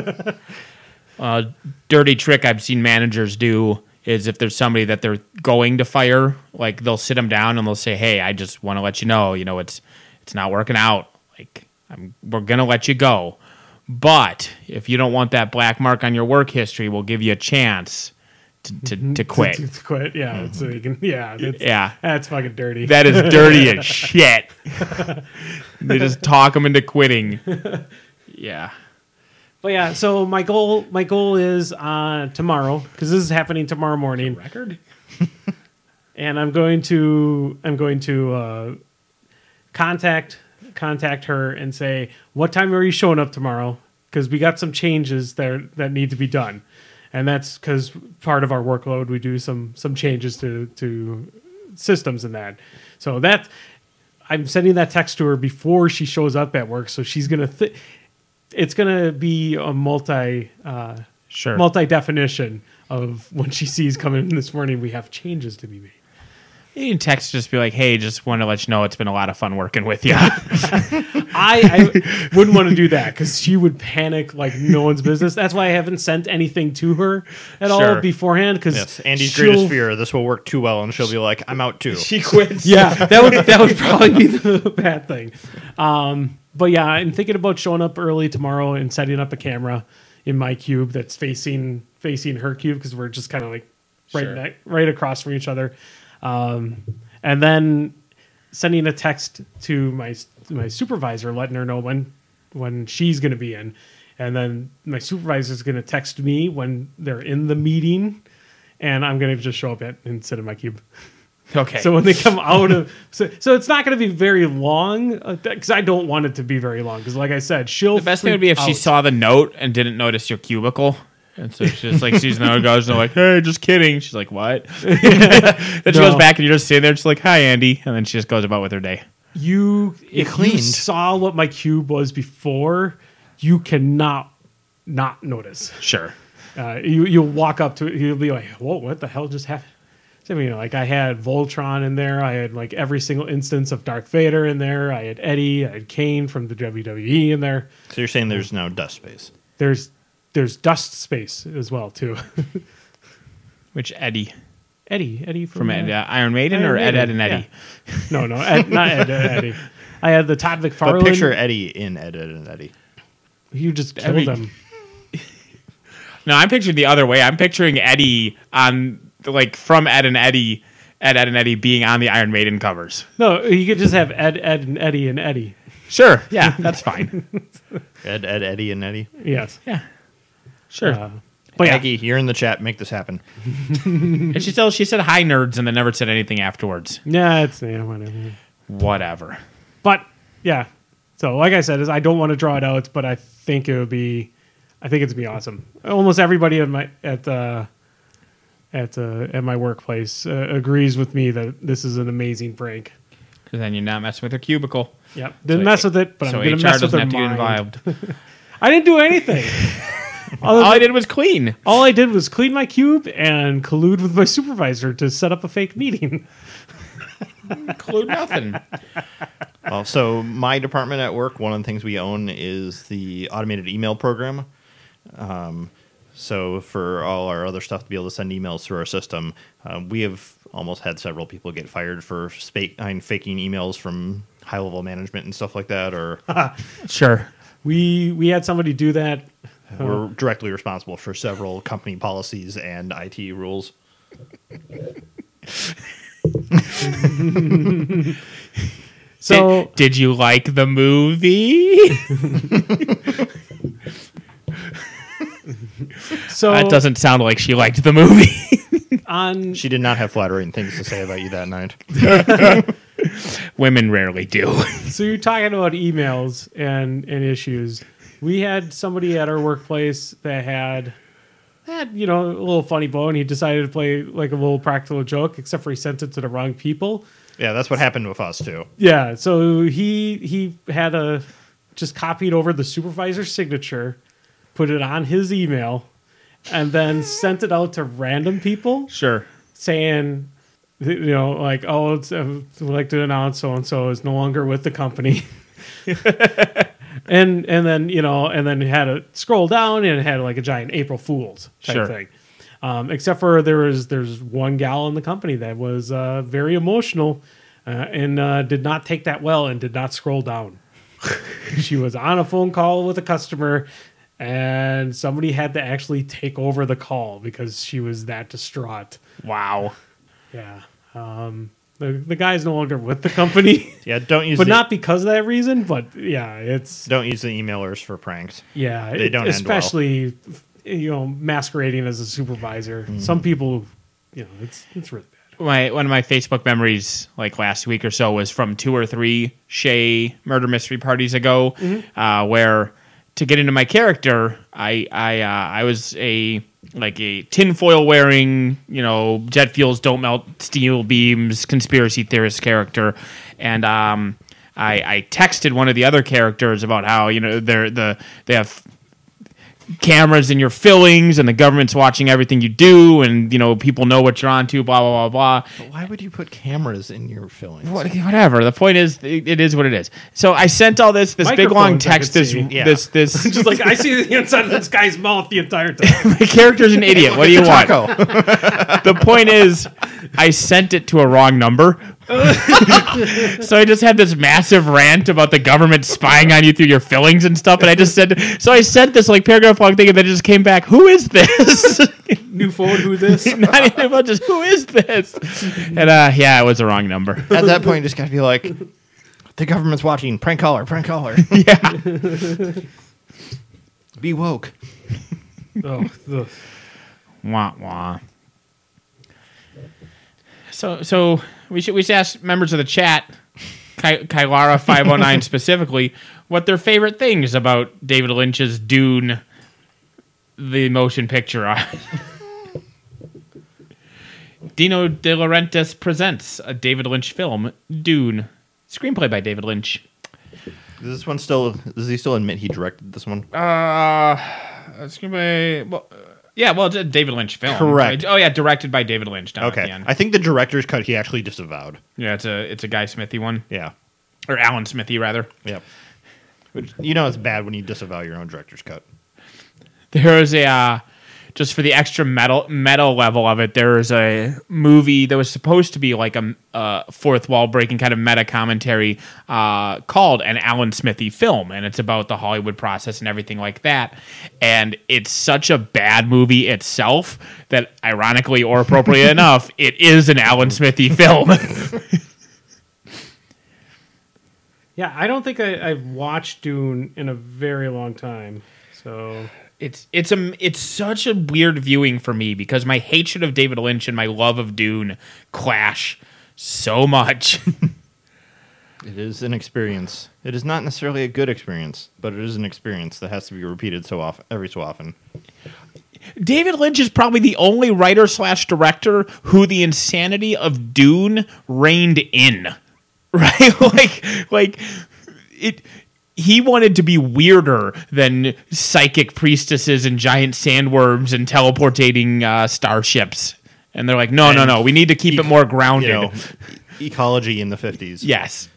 Uh, dirty trick I've seen managers do is if there's somebody that they're going to fire, like they'll sit them down and they'll say, "Hey, I just want to let you know, you know, it's it's not working out. Like, I'm, we're gonna let you go, but if you don't want that black mark on your work history, we'll give you a chance to to, to quit." to, to quit, yeah. Mm-hmm. So you can, yeah, it's, yeah. That's fucking dirty. That is dirty as shit. They just talk them into quitting. Yeah. But yeah, so my goal, my goal is uh, tomorrow because this is happening tomorrow morning. Record, and I'm going to, I'm going to uh, contact, contact her and say, "What time are you showing up tomorrow?" Because we got some changes there that need to be done, and that's because part of our workload we do some some changes to to systems and that. So that I'm sending that text to her before she shows up at work, so she's gonna. Th- It's going to be a multi uh, sure. multi definition of when she sees coming in this morning, we have changes to be made. You can text just be like, "Hey, just want to let you know it's been a lot of fun working with you." I, I wouldn't want to do that because she would panic like no one's business. That's why I haven't sent anything to her at sure. all beforehand. Because yes, Andy's greatest fear, this will work too well, and she'll be like, "I'm out too." She quits. Yeah, that would that would probably be the bad thing. Um, But yeah, I'm thinking about showing up early tomorrow and setting up a camera in my cube that's facing facing her cube because we're just kind of like right sure. ne- right across from each other, um, and then sending a text to my my supervisor, letting her know when when she's going to be in, and then my supervisor is going to text me when they're in the meeting, and I'm going to just show up at and sit in my cube. Okay. So when they come out of, so, so it's not going to be very long because I don't want it to be very long because, like I said, she'll. The best thing would be if out. she saw the note and didn't notice your cubicle, and so she's just like, she's no goes and they're like, "Hey, just kidding." She's like, "What?" Then she No. goes back and you're just sitting there, just like, "Hi, Andy," and then she just goes about with her day. You, if you cleaned. saw what my cube was before, you cannot not notice. Sure. Uh, you you'll walk up to it, you'll be like, "Whoa, what the hell just happened?" So, you know, like I had Voltron in there. I had like every single instance of Darth Vader in there. I had Eddie. I had Kane from the W W E in there. So you're saying there's now dust space? There's there's dust space as well too. Which Eddie? Eddie, Eddie from, From Ed, uh, Iron Maiden Iron or Ed, Maiden, Ed, and Eddie? yeah. No, no, Ed, not Ed, Ed, Eddie. I had the Todd McFarlane. But picture Eddie in Ed, Ed, and Eddie. You just killed Eddie. him. No, I'm picturing the other way. I'm picturing Eddie on, like, from Ed and Eddie, Ed, Ed, and Eddie being on the Iron Maiden covers. No, you could just have Ed, Ed, and Eddie and Eddie. Sure. Yeah, that's fine. Ed, Ed, Eddie, and Eddie. Yes. Yeah. Sure. Uh, but yeah, Aggie, you're in the chat. Make this happen. And she still she said hi nerds and then never said anything afterwards. yeah, it's yeah, whatever. Whatever. But yeah, so like I said, is I don't want to draw it out, but I think it would be I think it's gonna be awesome. Almost everybody at my at uh, at uh, at my workplace uh, agrees with me that this is an amazing prank. Because then you're not messing with their cubicle. Yep, didn't So mess with it, but so I'm gonna H mess R with doesn't their have to get mind. involved. I didn't do anything. All I did was clean. All I did was clean my cube and collude with my supervisor to set up a fake meeting. Include nothing. Well, so my department at work, one of the things we own is the automated email program. Um, so for all our other stuff to be able to send emails through our system, uh, we have almost had several people get fired for spa- I mean, faking emails from high-level management and stuff like that, or Sure. We we had somebody do that. we're directly responsible for several company policies and I T rules. So did, did you like the movie? so That doesn't sound like she liked the movie. on She did not have flattering things to say about you that night. Women rarely do. so you're talking about emails and and issues. We had somebody at our workplace that had had you know a little funny bone. He decided to play like a little practical joke, except for he sent it to the wrong people. Yeah, that's what happened with us, too. Yeah, so he he had a just copied over the supervisor's signature, put it on his email, and then sent it out to random people Sure. saying, you know, like, oh, it's, uh, we'd like to announce so and so is no longer with the company. and and then you know, and then it had to scroll down and it had like a giant April Fool's type Sure. thing. Um, except for there was there's one gal in the company that was uh, very emotional uh, and uh, did not take that well and did not scroll down. She was on a phone call with a customer, and somebody had to actually take over the call because she was that distraught. Wow. Yeah, um, the the guy's no longer with the company, Yeah, don't use but the, not because of that reason. But yeah, it's don't use the emailers for pranks. yeah, They it- don't end well. especially you know masquerading as a supervisor. Mm-hmm. Some people, you know, it's it's really bad. My one of my Facebook memories, like last week or so, was from two or three Shay murder mystery parties ago, uh, where to get into my character, I I uh, I was a like a tinfoil wearing, you know, jet fuels don't melt steel beams conspiracy theorist character, and um, I, I texted one of the other characters about how you know they're the they have cameras in your fillings and the government's watching everything you do and you know people know what you're on to, blah blah blah blah. But why would you put cameras in your fillings? What, whatever. The point is, it, it is what it is. So I sent all this this big long Microphones, I text. could This see. Yeah. this this. Just like I see the inside of this guy's mouth the entire time. My character's an idiot. What do you want? Taco. The point is, I sent it to a wrong number. So I just had this massive rant about the government spying on you through your fillings and stuff. And I just said, so I sent this like paragraph long thing, and then it just came back. Who is this? New phone, who this? Not even about just who is this? And uh, yeah, it was the wrong number. At that point, you just got to be like, the government's watching. Prank caller, prank caller. Yeah. Be woke. Oh, ugh. Wah wah. So so we should we should ask members of the chat, Ky- Kylara five oh nine specifically, what their favorite things about David Lynch's Dune, the motion picture are. Dino De Laurentiis presents a David Lynch film, Dune, screenplay by David Lynch. Does this one still? Does he still admit he directed this one? Uh, screenplay. Well, uh, yeah, well, it's a David Lynch film. Correct. Oh yeah, directed by David Lynch. Down At the Okay, end. I think the director's cut he actually disavowed. Yeah, it's a it's a Guy Smithy one, Yeah, or Alan Smithy rather. yep. Which, you know, it's bad when you disavow your own director's cut. There is a uh, just for the extra metal metal level of it. There is a movie that was supposed to be like a uh, fourth wall breaking kind of meta commentary uh, called an Alan Smithy film, and it's about the Hollywood process and everything like that. And it's such a bad movie itself that, ironically or appropriately enough, it is an Alan Smithy film. Yeah, I don't think I, I've watched Dune in a very long time. So It's it's a it's such a weird viewing for me because my hatred of David Lynch and my love of Dune clash so much. It is an experience. It is not necessarily a good experience, but it is an experience that has to be repeated so often, every so often. David Lynch is probably the only writer slash director who the insanity of Dune reined in, right? like, like it. He wanted to be weirder than psychic priestesses and giant sandworms and teleportating uh, starships, and they're like, no, And no, no. We need to keep e- it more grounded. You know, ecology in the fifties. Yes.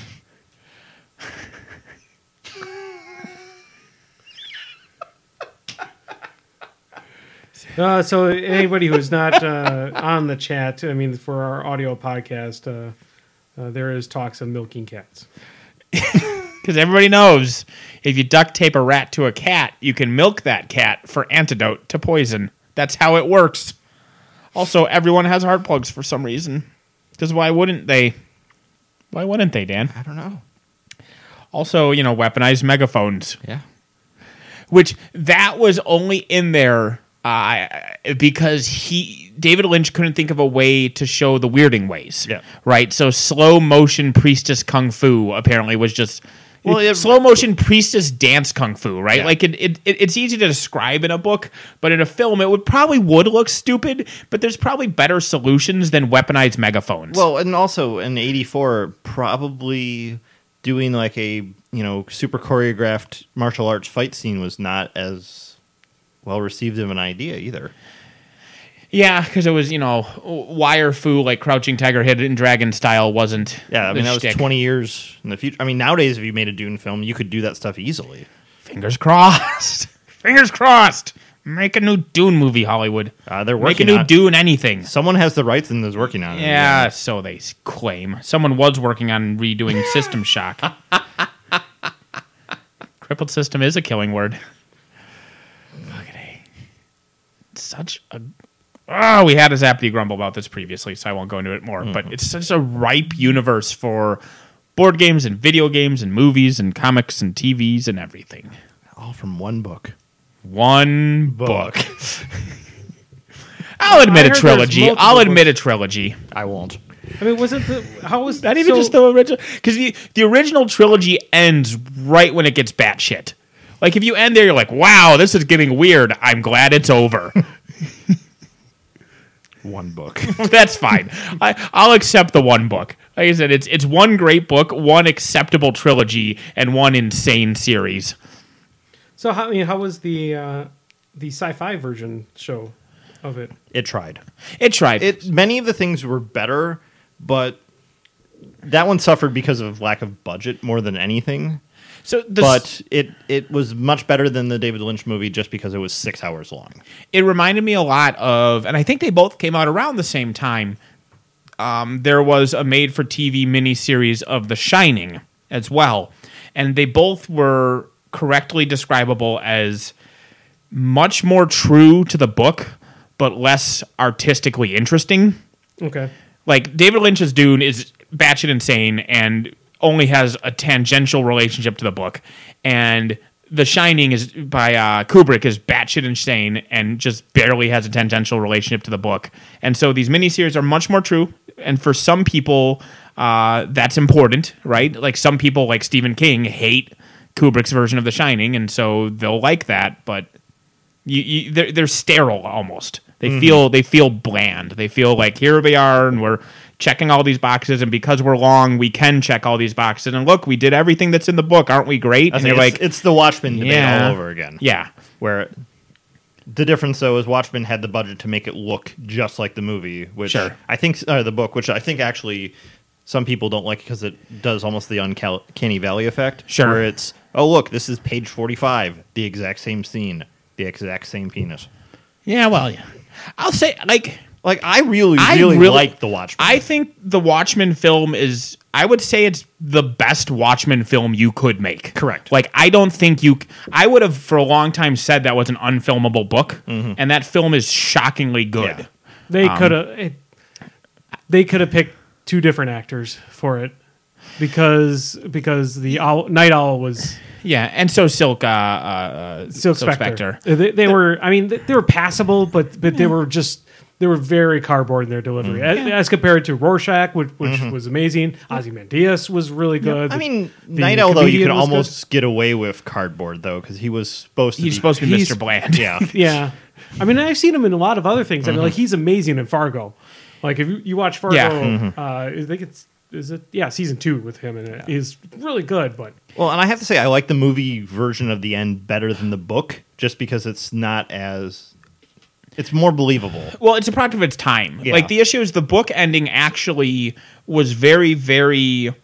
Uh, so anybody who's not uh, on the chat, I mean, for our audio podcast, uh, uh, there is talks of milking cats. Because everybody knows if you duct tape a rat to a cat, you can milk that cat for antidote to poison. That's how it works. Also, everyone has heart plugs for some reason. Because why wouldn't they? Why wouldn't they, Dan? I don't know. Also, you know, weaponized megaphones. Yeah. Which that was only in there uh, because he David Lynch couldn't think of a way to show the weirding ways. Yeah. Right? So slow motion priestess kung fu apparently was just... Well, it- slow motion priestess dance kung fu, right? Yeah. Like it, it, it, it's easy to describe in a book, but in a film, it would probably would look stupid. But there's probably better solutions than weaponized megaphones. Well, and also in eighty-four, probably doing like a, you know, super choreographed martial arts fight scene was not as well received of an idea either. yeah, because it was, you know, wire fu like Crouching Tiger, Hidden Dragon style wasn't. Yeah, I mean, the that was shtick. twenty years in the future. I mean, nowadays, if you made a Dune film, you could do that stuff easily. Fingers crossed. Fingers crossed. Make a new Dune movie, Hollywood. Uh, they're Make a working new on it. Dune anything. Someone has the rights and is working on it. Yeah, so they s- claim. Someone was working on redoing System Shock. Crippled System is a killing word. Fucking A. Such a... Oh, we had a Zappity grumble about this previously, so I won't go into it more. But it's such a ripe universe for board games and video games and movies and comics and T Vs and everything. All from one book. One book. Book. I'll I admit heard a there's trilogy. multiple I'll admit books. a trilogy. I won't. I mean, wasn't the how was Not even so- just the original, because the the original trilogy ends right when it gets batshit. Like if you end there, you're like, "Wow, this is getting weird." I'm glad it's over. One book. That's fine. I, I'll accept the one book. Like I said, it's it's one great book, one acceptable trilogy, and one insane series. So how I mean, how was the uh, the sci-fi version show of it? It tried. It tried. It many of the things were better, but that one suffered because of lack of budget more than anything. so the, But it it was much better than the David Lynch movie just because it was six hours long. it reminded me a lot of, and I think they both came out around the same time. Um, there was a made-for-T V miniseries of The Shining as well, and they both were correctly describable as much more true to the book, but less artistically interesting. Okay. Like David Lynch's Dune is batshit insane and only has a tangential relationship to the book, and The Shining is by uh, Kubrick is batshit insane and just barely has a tangential relationship to the book. And so these miniseries are much more true, and for some people, uh, that's important, right? Like some people, like Stephen King, hate Kubrick's version of The Shining, and so they'll like that, but you, you, they're, they're sterile almost. They Mm-hmm. feel they feel bland. They feel like here we are, and we're checking all these boxes, and because we're long, we can check all these boxes. And look, we did everything that's in the book. Aren't we great? I And think you're it's, like, it's the Watchmen debate yeah, all over again. yeah, Where the difference, though, is Watchmen had the budget to make it look just like the movie, which Sure. I think, uh, the book, which I think actually some people don't like because it does almost the uncanny valley effect. Sure. Where it's, oh, look, this is page forty-five, the exact same scene, the exact same penis. yeah. Well, yeah. I'll say like. Like, I really, I really, really- like The Watchmen. I think the Watchmen film is, I would say it's the best Watchmen film you could make. Correct. Like, I don't think you, I would have for a long time said that was an unfilmable book, and that film is shockingly good. Yeah. They Um, could have they could have picked two different actors for it because because the owl, Night Owl was Yeah, and so Silk, uh, uh, Silk Spectre. They, they were I mean they, they were passable, but but they were just they were very cardboard in their delivery Mm-hmm. as, as compared to Rorschach, which, which was amazing. Ozymandias was really good. I mean, The Night Owl, though, you comedian could was good. almost get away with cardboard, though, because he was supposed to He's be... supposed to be He's- Mister Bland. Yeah. Yeah, I mean, I've seen him in a lot of other things. I mean, Mm-hmm. like he's amazing in Fargo. Like if you, you watch Fargo, Yeah. Mm-hmm. uh, I think it's is it yeah season two with him, and it is really good. But Well, and I have to say, I like the movie version of the end better than the book, just because it's not as... It's more believable. Well, it's a product of its time. Yeah. Like the issue is the book ending actually was very, very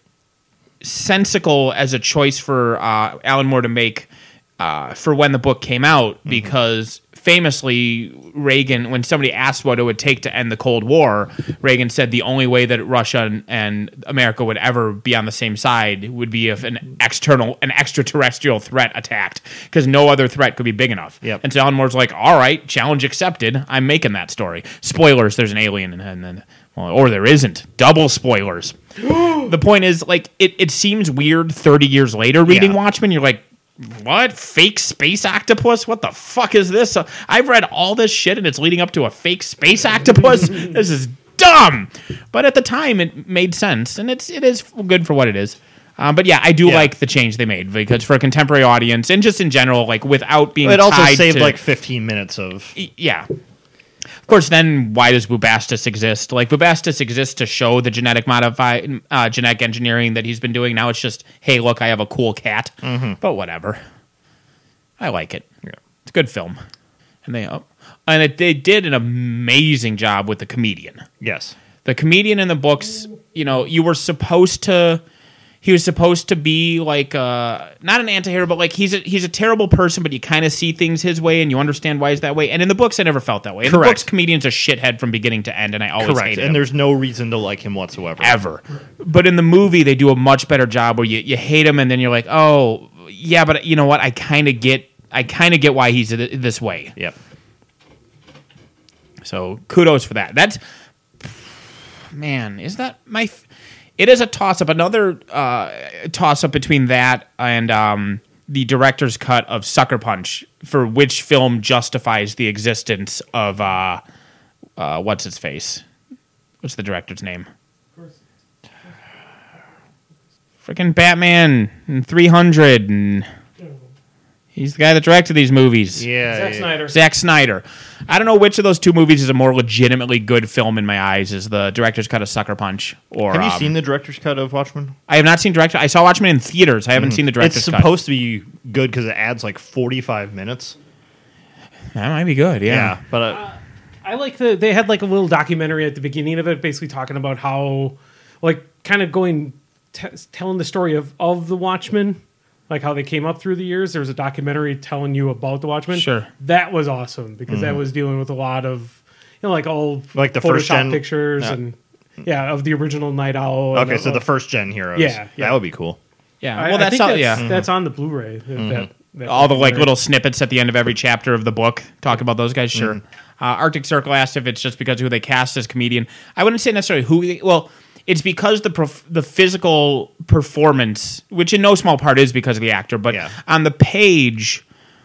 sensical as a choice for uh, Alan Moore to make uh, for when the book came out, Mm-hmm. because famously Reagan, when somebody asked what it would take to end the Cold War, Reagan said the only way that Russia and, and America would ever be on the same side would be if an external, an extraterrestrial threat attacked, because no other threat could be big enough. Yep. And so Alan Moore's like, all right, challenge accepted. I'm making that story. Spoilers, there's an alien, and, and then, well, or there isn't. Double spoilers. The point is, like, it, it seems weird thirty years later reading Yeah. Watchmen. You're like, what? Fake space octopus? What the fuck is this? Uh, I've read all this shit, and it's leading up to a fake space octopus. This is dumb. But at the time, it made sense, and it's it is good for what it is. Um, but yeah, I do Yeah. like the change they made, because for a contemporary audience, and just in general, like without being It also tied saved to, like fifteen minutes of... yeah. Of course, then why does Bubastis exist? Like, Bubastis exists to show the genetic modify, uh, genetic engineering that he's been doing. Now it's just, hey, look, I have a cool cat. But whatever. I like it. Yeah. It's a good film. And they oh, and it, they did an amazing job with the comedian. Yes. The comedian in the books, you know, you were supposed to... He was supposed to be like uh, not an anti-hero, but like he's a, he's a terrible person, but you kind of see things his way and you understand why he's that way. And in the books, I never felt that way. In Correct. the books, comedian's a shithead from beginning to end, and I always Correct. hated And him. there's no reason to like him whatsoever. Ever. But in the movie, they do a much better job where you, you hate him, and then you're like, oh, yeah, but you know what? I kind of get I kind of get why he's th- this way. Yep. So kudos for that. That's man, is that my? F- it is a toss up. Another uh, toss up between that and um, the director's cut of Sucker Punch, for which film justifies the existence of uh, uh, what's his face? What's the director's name? Freaking Batman and three hundred, and he's the guy that directed these movies. Yeah. Zack yeah. Snyder. Zack Snyder. I don't know which of those two movies is a more legitimately good film in my eyes, is the director's cut of Sucker Punch. Or Have you um, seen the director's cut of Watchmen? I have not seen director. I saw Watchmen in theaters. I haven't seen the director's It's cut. supposed to be good because it adds like forty-five minutes. That might be good. Yeah. But uh, I like the they had like a little documentary at the beginning of it, basically talking about how, like, kind of going t- telling the story of of the Watchmen, like how they came up through the years. There was a documentary telling you about the Watchmen. Sure. That was awesome because that was dealing with a lot of, you know, like old Like the Photoshop first gen- pictures yeah. and yeah of the original Night Owl. and okay, so uh, the first gen heroes. Yeah, yeah. That would be cool. Yeah. I, Well, I that's think all, that's, yeah. that's on the Blu-ray. That, that All the like documentary. little snippets at the end of every chapter of the book talking about those guys. Sure. Uh, Arctic Circle asked if it's just because of who they cast as comedian. I wouldn't say necessarily who. They, well, it's because the prof- the physical performance, which in no small part is because of the actor, but Yeah. on the page,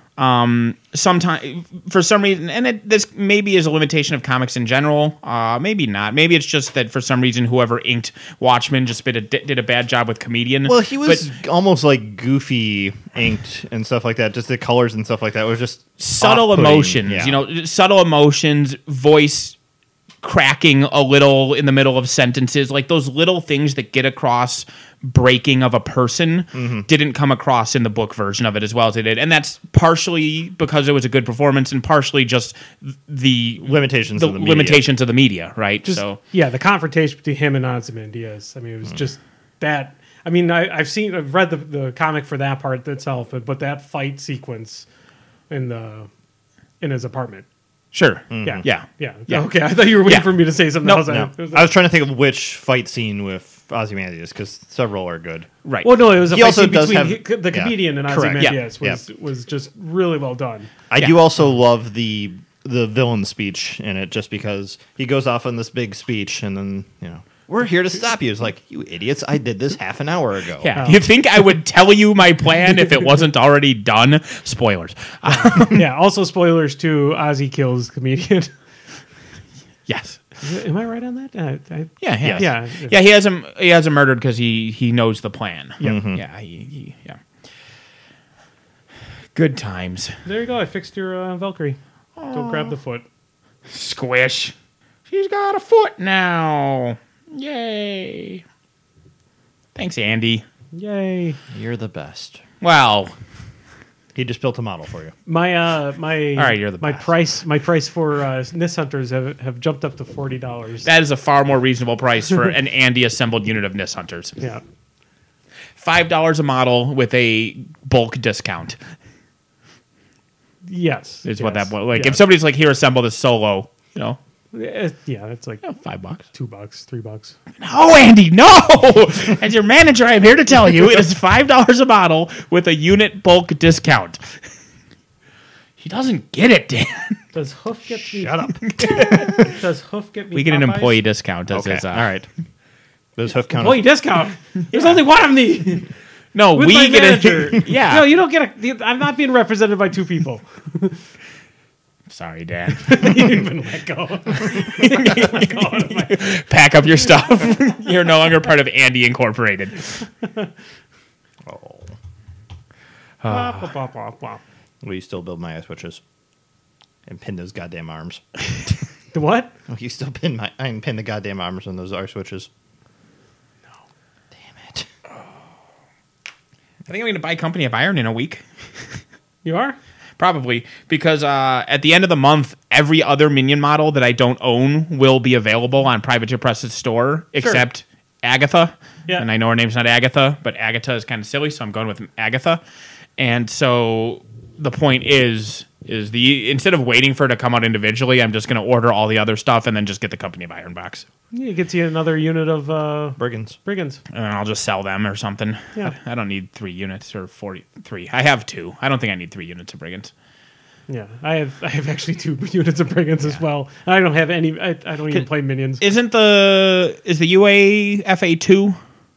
um, sometimes for some reason, and it, this maybe is a limitation of comics in general. Uh, maybe not. Maybe it's just that for some reason, whoever inked Watchmen just did a, did a bad job with comedian. Well, he was But almost like goofy inked and stuff like that. Just the colors and stuff like that was just subtle off-putting. emotions, Yeah. you know, subtle emotions, voice cracking a little in the middle of sentences, like those little things that get across breaking of a person Mm-hmm. didn't come across in the book version of it as well as it did. And that's partially because it was a good performance and partially just the Limitations the of the media. limitations of the media, right? Just, so yeah, the confrontation between him and Ozymandias. I mean, it was just that. I mean, I, I've seen, I've read the, the comic for that part itself, but, but that fight sequence in the in his apartment. sure. Yeah, Yeah. yeah, Yeah. Okay, I thought you were waiting Yeah. for me to say something No, else. No, It was I was trying to think of which fight scene with Ozymandias because several are good. Right. well, no, it was a He fight also scene does between have- he- the yeah, comedian and correct. Ozymandias Yeah, was was just really well done. I Yeah. do also love the the villain speech in it, just because he goes off on this big speech and then you know we're here to stop you. It's like, you idiots! I did this half an hour ago. Yeah. You think I would tell you my plan if it wasn't already done? Spoilers. Yeah. Also, spoilers too. Ozzy kills comedian. Yes. Am I right on that? Uh, I, Yeah, yeah, yeah. yeah. He has him. He has him murdered because he he knows the plan. Yeah. Mhm. Yeah. He, he, yeah. Good times. There you go. I fixed your uh, Valkyrie. Don't grab the foot. Squish. She's got a foot now. Yay. Thanks, Andy. Yay. You're the best. Well, He just built a model for you. My uh my All right, you're the my best. price my price for uh, Nist Hunters have, have jumped up to forty dollars. that is a far more reasonable price for an Andy assembled unit of Nist Hunters. Yeah. Five dollars a model with a bulk discount Yes. is yes, what that was. Like, if yes. somebody's like, here, assemble this solo, you know, Uh, yeah, it's like yeah, five bucks. two bucks, three bucks. No, Andy, no! As your manager, I'm here to tell you it is five dollars a model with a unit bulk discount. He doesn't get it, Dan. Does Hoof get me? Shut up. Does Hoof get me? We get an Popeyes? employee discount as Okay. his. Uh, All right. Those hoof count. Employee discount. There's only one of me. No, With we my get manager. a. Yeah. No, you don't get a. I'm not being represented by two people. Sorry, Dan. You've been let go. Let go out of my- Pack up your stuff. You're no longer part of Andy Incorporated. Oh. Wah, wah, wah, wah, wah. Will you still build my eye switches? And pin those goddamn arms. The what? Will you still pin my I can pin the goddamn arms on those R switches? No. Damn it. I think I'm going to buy Company of Iron in a week. You are? Probably, because uh, at the end of the month, every other Minion model that I don't own will be available on Privateer Press's store, except Agatha. Yeah. And I know her name's not Agatha, but Agatha is kind of silly, so I'm going with Agatha. And so the point is, is the instead of waiting for it to come out individually, I'm just going to order all the other stuff and then just get the Company of Iron box. Yeah, it gets you another unit of uh, Brigands. brigands. And then I'll just sell them or something. Yeah. I, I don't need three units or forty-three. I have two. I don't think I need three units of Brigands. Yeah, I have I have actually two units of brigands as well. I don't have any. I, I don't even play minions. Isn't the is the U A F A two?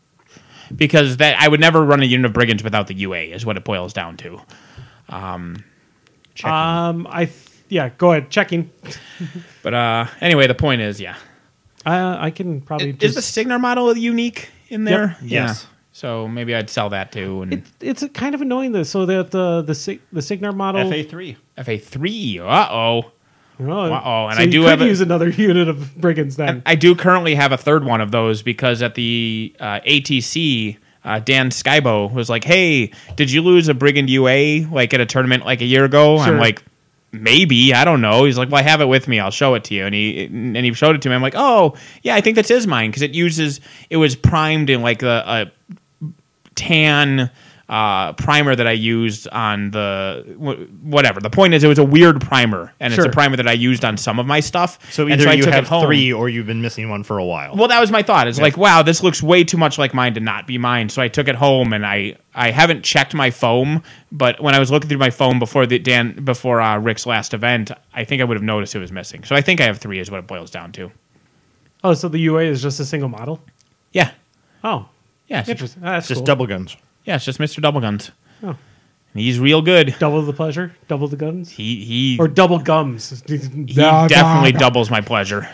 Because that I would never run a unit of brigands without the U A is what it boils down to. Um, checking. Um, I th- yeah. Go ahead, checking. but uh, anyway, the point is, yeah. Uh, I can probably Is just. the Signar model unique in there? Yep. Yeah. Yes. So maybe I'd sell that too. And It, it's a kind of annoying though. So that the the Sig- the Signar model. F A three. F A three. Uh oh. Oh, Uh-oh, and so I you do could have a- use another unit of brigands then. I do currently have a third one of those because at the uh, A T C, uh, Dan Skybo was like, "Hey, did you lose a Brigand U A like at a tournament like a year ago?" Sure. I'm like, "Maybe, I don't know." He's like, "Well, I have it with me. I'll show it to you." And he and he showed it to me. I'm like, "Oh, yeah, I think that is mine because it uses it was primed in like a, a tan." Uh, primer that I used on the wh- whatever. The point is, it was a weird primer, and Sure. it's a primer that I used on some of my stuff. So And either I you took it have home. three or you've been missing one for a while. Well, that was my thought. It's like, wow, this looks way too much like mine to not be mine. So I took it home, and I, I haven't checked my foam, but when I was looking through my foam before the Dan before uh, Rick's last event, I think I would have noticed it was missing. So I think I have three, is what it boils down to. Oh, so the U A is just a single model? Yeah, Oh, yeah, it's, interesting. Ah, that's Just cool. double guns. yeah, it's just Mister Double Guns. Oh. And he's real good. Double the pleasure, double the guns, He he or double gums. he definitely doubles my pleasure.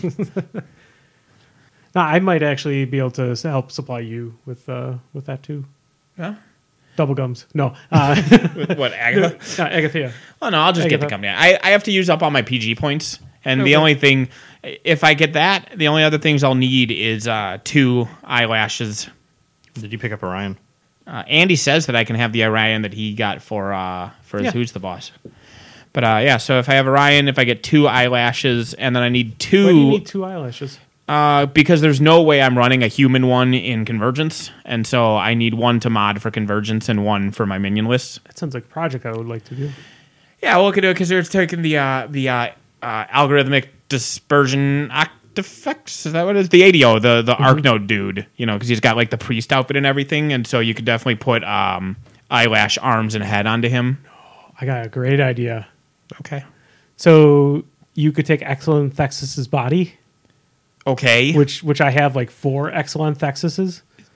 No, I might actually be able to s- help supply you with uh, with that too. Yeah. Double gums. No, uh, With what, Agatha? uh, Agathea. Well, no, I'll just get the Agatha. company. I, I have to use up all my P G points, and the Okay. only thing, if I get that, the only other things I'll need is uh, two eyelashes. Did you pick up Orion? Uh, Andy says that I can have the Orion that he got for uh, for his Yeah. Who's the Boss. But uh, yeah, so if I have Orion, if I get two eyelashes, and then I need Why two, do you need two eyelashes? uh, because there's no way I'm running a human one in Convergence, and so I need one to mod for Convergence and one for my minion list. That sounds like a project I would like to do. Yeah, we'll look at it because they're taking the uh, the uh, uh, algorithmic dispersion artifacts. Is that what it is? The A D O, the the ArcNode dude. You know, because he's got like the priest outfit and everything, and so you could definitely put um, eyelash arms and head onto him. I got a great idea. Okay. So you could take Excellent Thexus's body, Okay. which which I have like four Excellent Thexuses.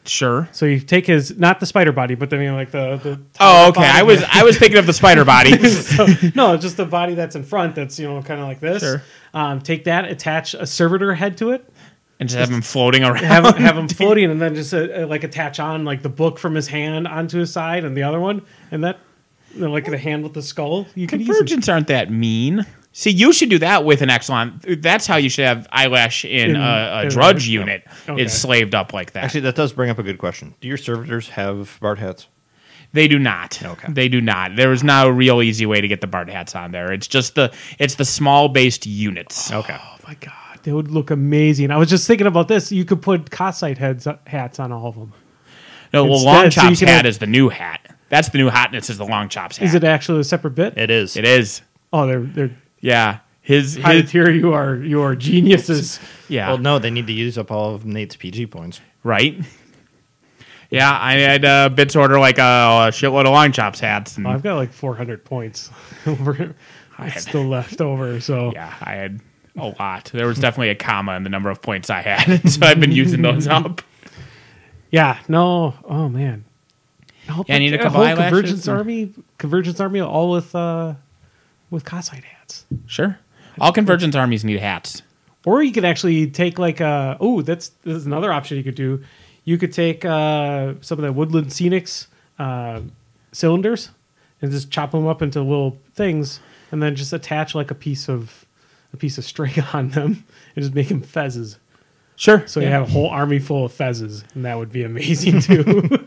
Sure. So you take his not the spider body, but then you know, like the the Oh, okay. body. I was I was thinking of the spider body. So, no, just the body that's in front. That's you know kind of like this. Sure. Um, take that, attach a servitor head to it, And just have him floating around. have him, have him floating, and then just uh, uh, like attach on like the book from his hand onto his side and the other one, and that you know, like the hand with the skull. You can easily Convergents aren't that mean. See, you should do that with an Exelon. That's how you should have eyelash in, In- a, a in drudge a- unit. Okay. It's slaved up like that. Actually, that does bring up a good question. Do your servitors have Bard hats? They do not. Okay. They do not. There is not a real easy way to get the Bard hats on there. It's just the it's the small based units. Okay. Oh my god, they would look amazing. I was just thinking about this. You could put Cossite heads hats on all of them. No, well, Instead, Long so you Chops can hat have- is the new hat. That's the new hotness is the Long Chops hat. Is it actually a separate bit? It is. It is. Oh, they're they're Yeah. His high his tier. You are you are geniuses. yeah. Well, no, they need to use up all of Nate's P G points. Right. Yeah, I had uh, bits order like a, a shitload of Long Chops hats, and Well, I've got like four hundred points. over It's still left over. So yeah, I had a lot. There was definitely a comma in the number of points I had, so I've been using those up. yeah, no. Oh man. Oh, Yeah, I need a but couple whole eyelashes Convergence and- Army, Convergence Army, all with uh, with Cossite hats. Sure. All Convergence armies need hats. Or you could actually take like uh oh, that's this is another option you could do. You could take uh, some of the Woodland Scenics uh, cylinders and just chop them up into little things, and then just attach like a piece of a piece of string on them, and just make them fezzes. Sure. So you have a whole army full of fezzes, and that would be amazing too.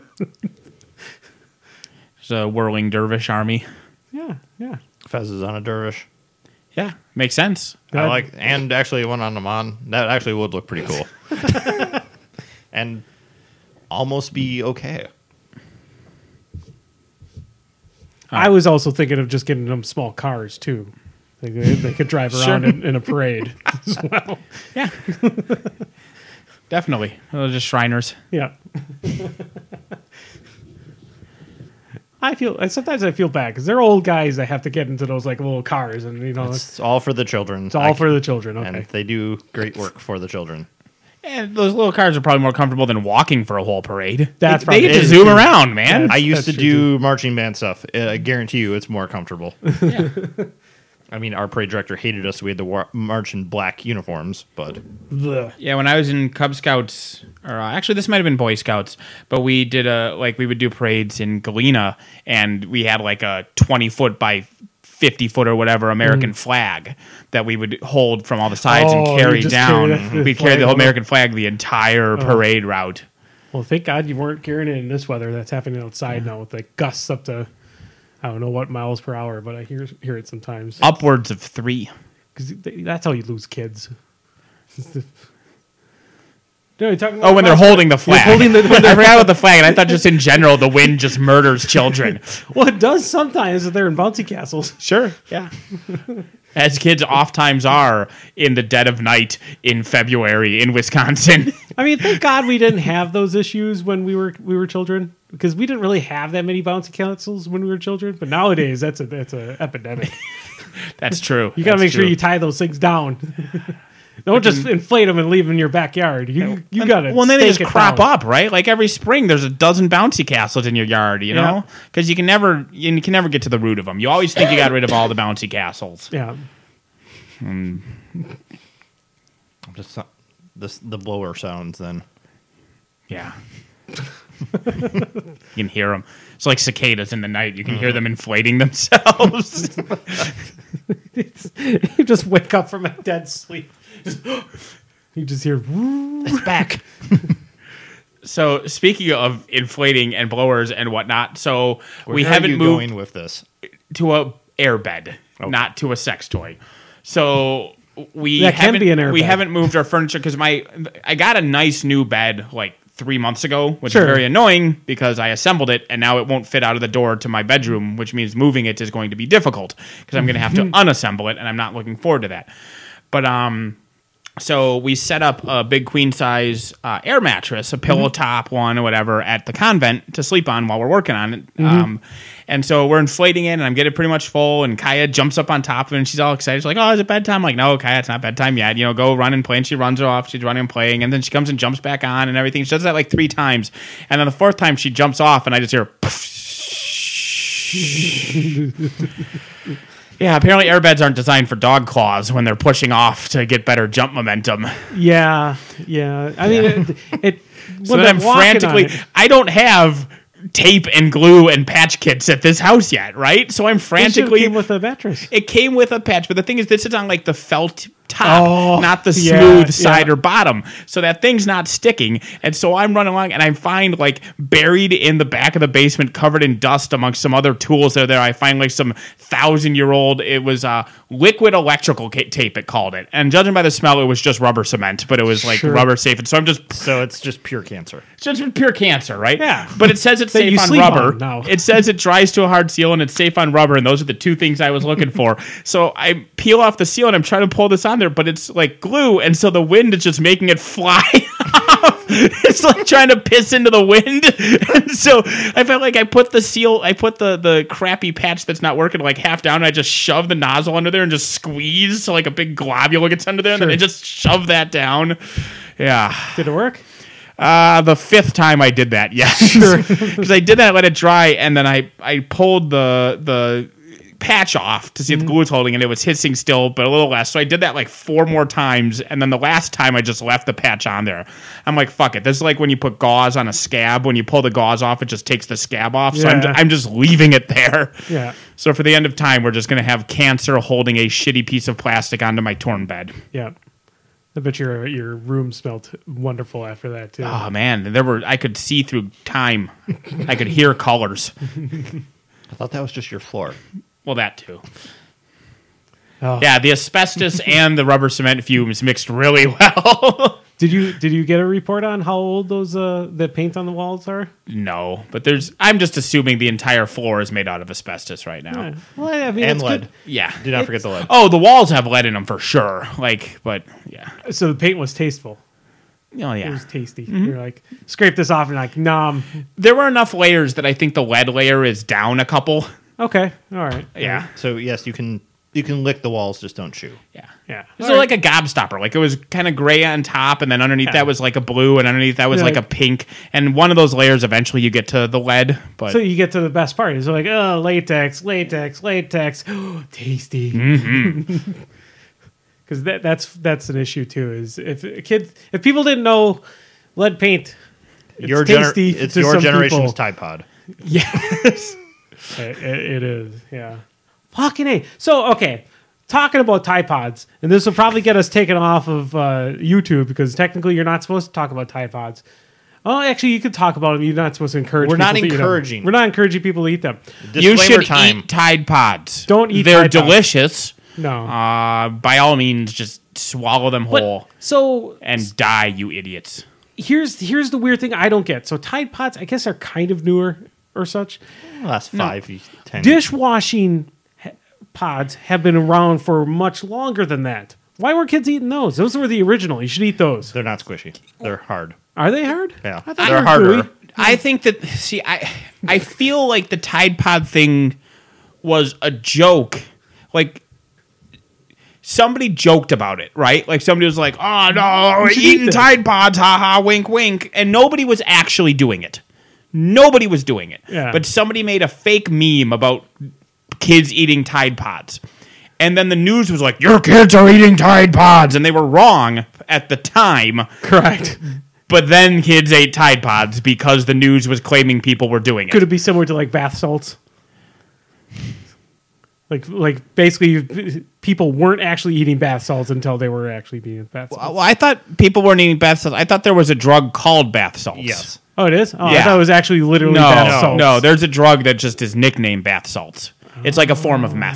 It's a whirling dervish army. yeah, yeah. Fez is on a dervish. Yeah, makes sense. I That- like, and actually one on Amon. That actually would look pretty cool, and almost be okay. I was also thinking of just getting them small cars too. They, they, they could drive around Sure. in, in a parade as well. Yeah. Definitely. Those are just Shriners. Yeah. I feel sometimes I feel bad because they're old guys that have to get into those like little cars, and you know it's, It's all for the children. all for the children. and Okay, they do great work for the children. And those little cars are probably more comfortable than walking for a whole parade. That's they, they get probably- to zoom around, man. Yeah. I used That's to true, do marching band stuff. Uh, I guarantee you, it's more comfortable. Yeah. I mean, our parade director hated us. We had to war- march in black uniforms, but Blech. Yeah, when I was in Cub Scouts, or uh, actually this might have been Boy Scouts, but we did a like we would do parades in Galena, and we had like a twenty foot by fifty foot or whatever American flag that we would hold from all the sides Oh, and you carry just down. carry the- the We'd carry flag the whole over. American flag the entire parade route. Well, thank God you weren't carrying it in this weather. That's happening outside now with like gusts up to I don't know what miles per hour, but I hear hear it sometimes. Upwards of three. Because that's how you lose kids. No, you're talking Oh, when they're about- holding the flag. holding the- when I forgot about the flag, and I thought just in general the wind just murders children. Well, it does sometimes if they're in bouncy castles. Sure, yeah. As kids oftentimes are in the dead of night in February in Wisconsin. I mean, thank God we didn't have those issues when we were we were children, because we didn't really have that many bouncy castles when we were children. But nowadays, that's a that's a epidemic. That's true. You got to That's make sure true. you tie those things down. Don't just inflate them and leave them in your backyard. You you got to Well, and then they just crop up, right? Like every spring, there's a dozen bouncy castles in your yard, you Yeah. know, because you can never you can never get to the root of them. You always think you got rid of all the bouncy castles. Yeah. I'm just this the blower sounds. Then Yeah. You can hear them. It's like cicadas in the night. You can hear them inflating themselves. You just wake up from a dead sleep. You just hear. It's back. So speaking of inflating and blowers and whatnot, so where we are haven't you moved going with this? to a airbed, Okay. not to a sex toy. So we That can haven't be an air we bed. haven't moved our furniture because my I got a nice new bed like three months ago, which Sure. is very annoying because I assembled it and now it won't fit out of the door to my bedroom, which means moving it is going to be difficult because I'm going to have to unassemble it, and I'm not looking forward to that. But um, So we set up a big queen size uh, air mattress, a pillow top one or whatever, at the convent to sleep on while we're working on it. Mm-hmm. Um, and so we're inflating it, and I'm getting pretty much full. And Kaya jumps up on top of it, and she's all excited. She's like, "Oh, is it bedtime?" I'm like, "No, Kaya, it's not bedtime yet. You know, go run and play." And she runs her off. She's running and playing, and then she comes and jumps back on and everything. She does that like three times, and then the fourth time she jumps off, and I just hear. Yeah, apparently airbeds aren't designed for dog claws when they're pushing off to get better jump momentum. Yeah, yeah. I mean, it. it so then I'm frantically. I don't have tape and glue and patch kits at this house yet, right? So I'm frantically. It came with a mattress. It came with a patch, but the thing is, this is on like the felt top, oh, not the yeah, smooth side yeah. or bottom. So that thing's not sticking. And so I'm running along, and I find like buried in the back of the basement, covered in dust amongst some other tools that are there, I find like some thousand year old. It was uh, liquid electrical ca- tape. It called it, and judging by the smell, it was just rubber cement, but it was like sure. rubber safe. And so I'm just so it's just pure cancer. It's just pure cancer, right? Yeah. But it says it's That you safe on sleep rubber. on now. It says it dries to a hard seal and it's safe on rubber, and those are the two things I was looking for. So I peel off the seal and I'm trying to pull this on there, but it's like glue, and so the wind is just making it fly off. It's like trying to piss into the wind. And so I felt like I put the seal, I put the, the crappy patch that's not working like half down, and I just shove the nozzle under there and just squeeze so like a big globule gets under there, sure. and then I just shove that down. Yeah. Did it work? Uh, the fifth time I did that, yes. Sure. Because I did that, let it dry, and then I, I pulled the the patch off to see if the glue was holding, and it was hissing still, but a little less. So I did that like four more times, and then the last time I just left the patch on there. I'm like, fuck it. This is like when you put gauze on a scab. When you pull the gauze off, it just takes the scab off. So I'm, Yeah. I'm just leaving it there. Yeah. So for the end of time, we're just going to have cancer holding a shitty piece of plastic onto my torn bed. Yeah. I bet your your room smelled wonderful after that too. Oh man, there were I could see through time. I could hear colors. I thought that was just your floor. Well, that too. Oh. Yeah, the asbestos and the rubber cement fumes mixed really well. Did you did you get a report on how old those uh the paint on the walls are? No, but there's. I'm just assuming the entire floor is made out of asbestos right now. Yeah. Well, I mean, And it's lead. good. Yeah. Do not forget the lead. Oh, the walls have lead in them for sure. Like, but yeah. So the paint was tasteful. Oh It yeah. was tasty. You're like scrape this off and like nom. There were enough layers that I think the lead layer is down a couple. Okay, all right. Yeah. So yes, you can you can lick the walls, just don't chew. Yeah. Yeah. So All like a gobstopper, like it was kind of gray on top, and then underneath Yeah. that was like a blue, and underneath that was Yeah. like a pink, and one of those layers eventually you get to the lead. But So you get to the best part. It's like, oh, latex, latex, latex. Tasty. Mm-hmm. Because that, that's that's an issue too. Is if a kid, if people didn't know lead paint, it's your gener- tasty. it's to your some generation's people. Tide Pod. yes, It, it, it is. Yeah. Fucking A. So okay. Talking about Tide Pods, and this will probably get us taken off of uh, YouTube because technically you're not supposed to talk about Tide Pods. Oh, actually, you could talk about them. You're not supposed to encourage. We're not people to eat them. encouraging. We're not encouraging people to eat them. you Disclaimer should time. eat Tide Pods. Don't eat They're Tide Pods. delicious. No. Uh, by all means, just swallow them But- whole so and die, you idiots. here's here's the weird thing I don't get. So Tide Pods, I guess, are kind of newer or such. Last five, ten. Dishwashing ha- pods have been around for much longer than that. Why were kids eating those? Those were the original. You should eat those. They're not squishy. They're hard. Are they hard? Yeah. I thought They're they were harder. gooey. I think that see, I I feel like the Tide Pod thing was a joke. Like somebody joked about it, right? Like somebody was like, "Oh no, we're should eat eating this." Tide Pods, ha ha, wink wink," and nobody was actually doing it. Nobody was doing it. Yeah. But somebody made a fake meme about kids eating Tide Pods. And then the news was like, "Your kids are eating Tide Pods," and they were wrong at the time. Correct. But then kids ate Tide Pods because the news was claiming people were doing it. Could it be similar to like bath salts? Like, like basically, people weren't actually eating bath salts until they were actually being bath salts. Well, I thought people weren't eating bath salts. I thought there was a drug called bath salts. Yes. Oh, it is. Oh, I Yeah. thought it was actually literally No, bath no, salts. no. There's a drug that just is nicknamed bath salts. It's like a form of meth.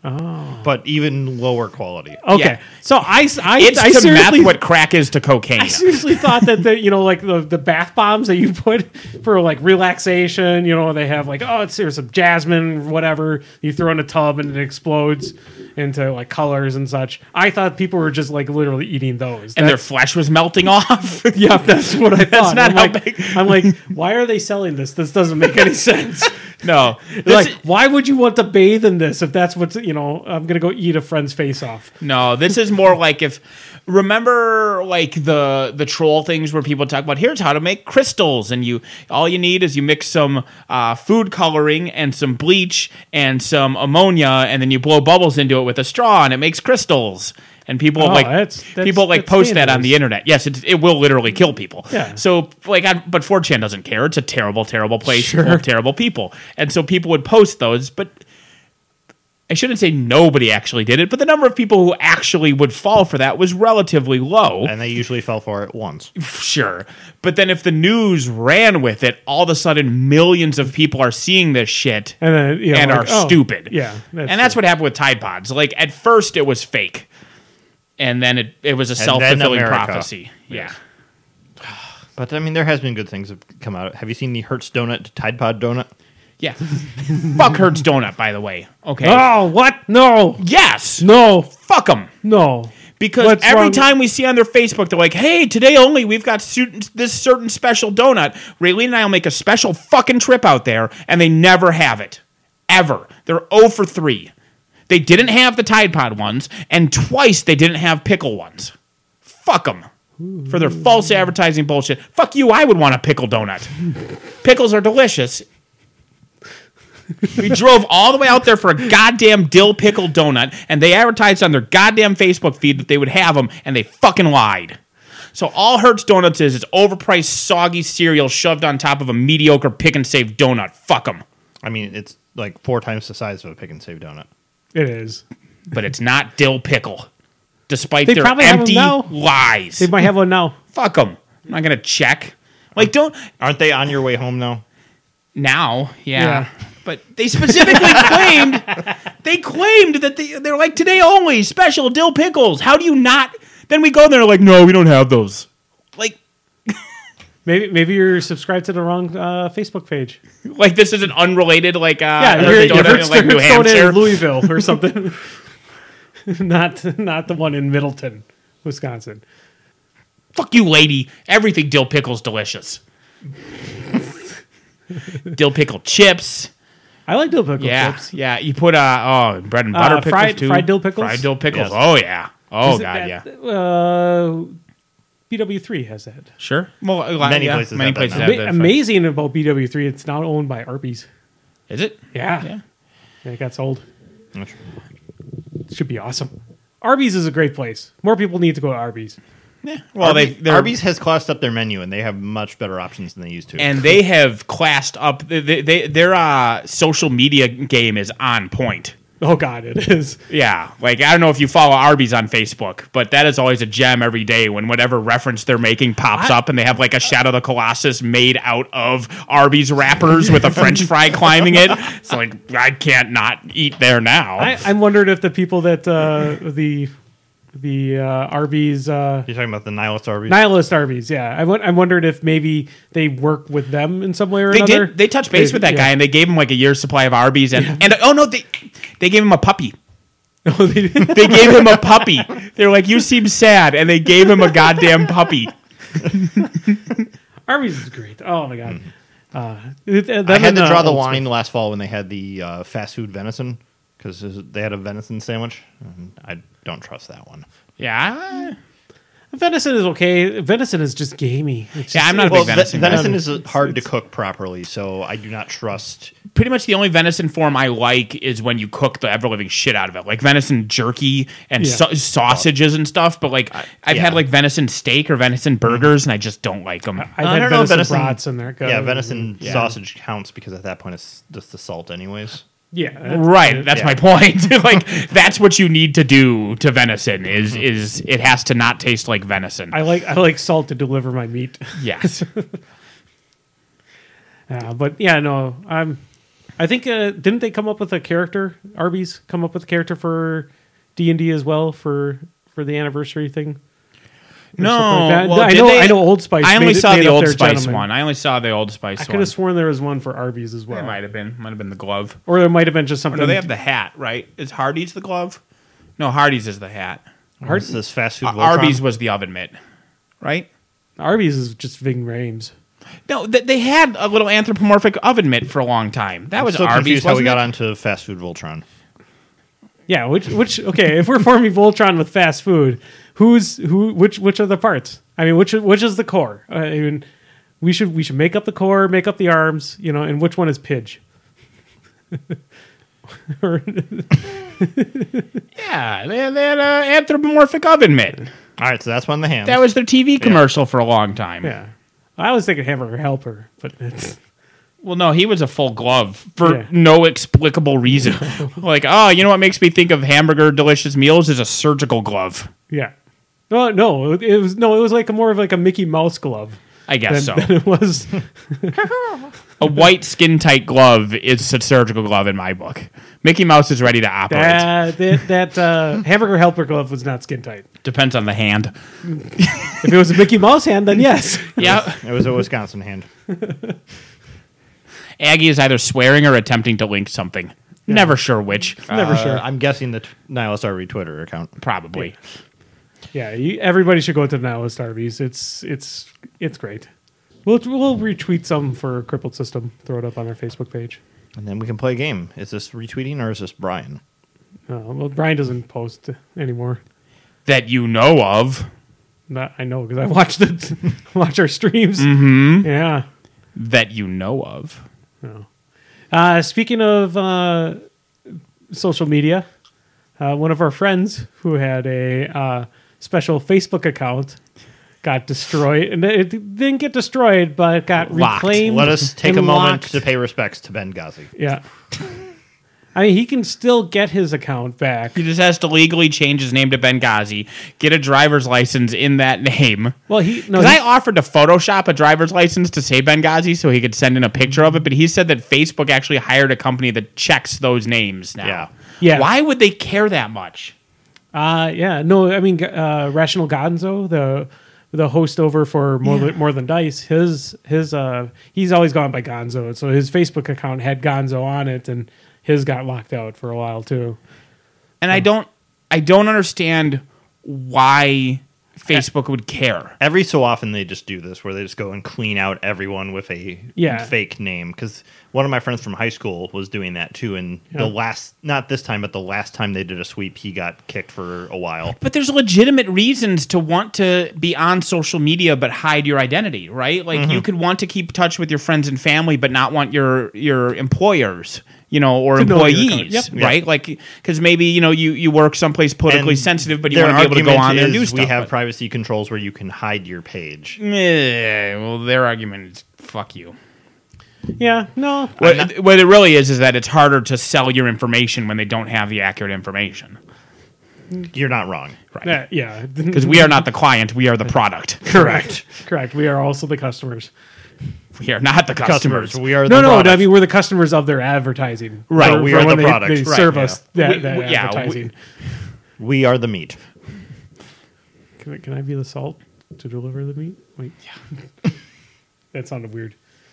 Oh. but even lower quality. Okay, Yeah. so I, s- I, It's I to seriously, meth what crack is to cocaine. I seriously thought that the you know like the, the bath bombs that you put for like relaxation, you know, they have like oh it's there's some jasmine whatever you throw in a tub and it explodes into like colors and such. I thought people were just like literally eating those. and their That's- flesh was melting off. yeah, that's what I thought. not I'm how like, big- I'm like, why are they selling this? This doesn't make any sense. No. Like, This- why would you want to bathe in this if that's what's you know? I'm gonna go eat a friend's face off. No, this is more like if remember like the the troll things where people talk about here's how to make crystals and you all you need is you mix some uh, food coloring and some bleach and some ammonia and then you blow bubbles into it with a straw and it makes crystals. And people Oh, like that's- that's- people like that's post that on dangerous. the internet. Yes, it, it will literally kill people. Yeah. So like, I, but four chan doesn't care. It's a terrible, terrible place Sure. full of terrible people. And so people would post those, but I shouldn't say nobody actually did it, but the number of people who actually would fall for that was relatively low. And they usually fell for it once. Sure. But then if the news ran with it, all of a sudden millions of people are seeing this shit And then you know, and like, are oh, stupid. Yeah, and that's what happened with Tide Pods. Like at first it was fake. And then it, it was a then self-fulfilling America. prophecy. Yeah. But I mean, there has been good things that have come out. Have you seen the Hertz donut to Tide Pod donut? Yeah. Fuck Hertz Donut, by the way. Okay. Oh, what? No, Yes. no, Fuck them. no. Because What's every wrong? time we see on their Facebook, they're like, hey, today only, we've got certain, this certain special donut. Raylene and I will make a special fucking trip out there, and they never have it. Ever. They're zero for three. They didn't have the Tide Pod ones, and twice they didn't have pickle ones. Fuck them. For their false advertising bullshit. Fuck you, I would want a pickle donut. Pickles are delicious. We drove all the way out there for a goddamn dill pickle donut, and they advertised on their goddamn Facebook feed that they would have them, and they fucking lied. So all Hertz Donuts is is overpriced, soggy cereal shoved on top of a mediocre pick and save donut. Fuck them. I mean, it's like four times the size of a pick and save donut. It is. But it's not dill pickle, despite They their probably have 'em empty now. lies. They might have one now. Fuck them. I'm not gonna check. Like, don't Aren't they on your way home now? now, yeah. Yeah. But they specifically claimed they claimed that they they're like today only special dill pickles. How do you not? Then we go there like no, we don't have those. Like Maybe maybe you're subscribed to the wrong uh, Facebook page. like this is an unrelated like uh Yeah, uh, you're, you're, donut in, Hertz- like New Hertz Donut Hampshire. in Louisville or something. not not the one in Middleton, Wisconsin. Fuck you, lady. Everything dill pickles delicious. Dill pickle chips. I like dill pickle Yeah, chips. yeah. You put uh oh bread and butter Uh, pickles fried- too. fried dill pickles? Fried dill pickles. Yes. Oh yeah. Oh Is it god, yeah. that- Uh, B W three has that. Sure. Well, a lot- Many yeah, places Many have that places now. have Ama- that. amazing about B W three, it's now owned by Arby's. Is it? Yeah. Yeah. Yeah, it got sold. Not sure. It should be awesome. Arby's is a great place. More people need to go to Arby's. Yeah. Well, they Arby's, they're- Arby's has classed up their menu, and they have much better options than they used to. and they have classed up. They, they, their uh, social media game is on point. Oh God, it is. Yeah, like I don't know if you follow Arby's on Facebook, but that is always a gem every day when whatever reference they're making pops I- up, and they have like a Shadow of the Colossus made out of Arby's wrappers with a French fry climbing it. It's like I can't not eat there now. I, I'm wondering if the people that uh, the the uh, Arby's uh, You're talking about the Nihilist Arby's? Nihilist Arby's, yeah. I won- I'm wondering if maybe they work with them in some way or they another. did. They touched base They- with that yeah. guy, and they gave him like a year's supply of Arby's, and and oh no, they they gave him a puppy. Oh, they did? They gave him a puppy. They're like, you seem sad, and they gave him a goddamn puppy. Arby's is great. Oh my God. Uh, it- uh, I them had and, to uh, draw the Old line last fall when they had the uh, fast food venison because they had a venison sandwich. And I don't trust that one. Yeah, Venison is okay. Venison is just gamey. It's Yeah, just- I'm not a Well, big venison ve- guy. venison Um, is uh, hard to it's- cook properly, so I do not trust. pretty much the only venison form I like is when you cook the ever living shit out of it, like venison jerky and Yeah. sa- sausages and stuff. But like I've yeah. had like venison steak or venison burgers, and I just don't like them. I've I had don't know, venison, venison- brats in there. Yeah, venison Yeah. sausage counts because at that point it's just the salt, anyways. Yeah, that's- Right, that's Yeah. my point. Like that's what you need to do to venison is is it has to not taste like venison. I like I like salt to deliver my meat. yes. Uh, but yeah, no, I'm I think uh, didn't they come up with a character? Arby's come up with a character for D and D as well for for the anniversary thing. Or No, something like that. well, I did know. they- I know. Old Spice. I only made it- saw made the up Old their Spice gentleman. one. I only saw the Old Spice I one. could have sworn there was one for Arby's as well. It might have been. Might have been the glove. Or there might have been just Oh, something. no, they have the hat, right? Is Hardee's the glove? No, Hardee's is the hat. What's this fast food? Uh, Voltron? Arby's was the oven mitt, right? Arby's is just Ving Rhames. No, th- they had a little anthropomorphic oven mitt for a long time. That I'm was still Arby's. confused how we wasn't got it? onto fast food Voltron. Yeah, which which okay, if we're forming Voltron with fast food, who's who which which are the parts? I mean, which which is the core? Uh, I mean, we should we should make up the core, make up the arms, you know, and which one is Pidge? Or- Yeah, they had, they had an anthropomorphic oven mitt. All right, so that's one of the hams. That was their T V commercial for a long time. yeah. I was thinking Hamburger Helper, but it's Well, no, he was a full glove for Yeah. no explicable reason. Like, oh, you know what makes me think of hamburger delicious meals is a surgical glove. yeah. No, no, it was no, it was like a more of like a Mickey Mouse glove. I guess Than, so. than it was. A white skin tight glove is a surgical glove in my book. Mickey Mouse is ready to operate. That that, that uh, Hamburger Helper glove was not skin tight. Depends on the hand. If it was a Mickey Mouse hand, then yes. Yeah. It was a Wisconsin hand. Aggie is either swearing or attempting to link something. Never sure which. Never Uh, sure. I'm guessing the t- Nihilist Arby Twitter account. Probably. Yeah, you, everybody should go to the Nihilist Arby's. It's it's it's great. We'll we'll retweet some for Crippled System. Throw it up on our Facebook page. And then we can play a game. Is this retweeting or is this Brian? Uh, well, Brian doesn't post anymore. That you know of. Not, I know because I watched it. Watch our streams. Mm-hmm. Yeah. That you know of. No. Uh, speaking of uh, social media, uh, one of our friends who had a uh, special Facebook account got destroyed. And it didn't get destroyed, but it got Locked. reclaimed. Let us take a and moment locked. to pay respects to Benghazi. Yeah. I mean, he can still get his account back. He just has to legally change his name to Benghazi, get a driver's license in that name. Well, he no. Because he- I offered to Photoshop a driver's license to say Benghazi so he could send in a picture of it, but he said that Facebook actually hired a company that checks those names now. Yeah. Yeah. Why would they care that much? Uh, yeah, no, I mean, uh, Rational Gonzo, the the host over for More, Than, More Than Dice, his his uh, he's always gone by Gonzo, so his Facebook account had Gonzo on it, and his got locked out for a while too. And I don't I don't understand why Facebook would care. Every so often they just do this where they just go and clean out everyone with a Yeah. fake name. Because one of my friends from high school was doing that too. And Yeah. the last, not this time, but the last time they did a sweep, he got kicked for a while. But there's legitimate reasons to want to be on social media but hide your identity, right? Like Mm-hmm. you could want to keep touch with your friends and family but not want your your employers, you know, or To know your employees, account. Yep. right? Like cuz maybe, you know, you you work someplace politically And sensitive but you their want to be able to go argument on there and do is stuff. We have but- privacy controls where you can hide your page. Eh, well, their argument is fuck you. Yeah, no, What, what it really is is that it's harder to sell your information when they don't have the accurate information, You're not wrong. right? uh, yeah, Because we are not the client, we are the product. correct, correct. We are also the customers. We are not the customers. Customers. We are No, the no, product. I mean we're the customers of their advertising. Right, For- we for are when the they, product. They Right, serve yeah. us that, We- that we- yeah, advertising. We are the meat. Can I, can I be the salt to deliver the meat? Wait. Yeah. That sounded weird.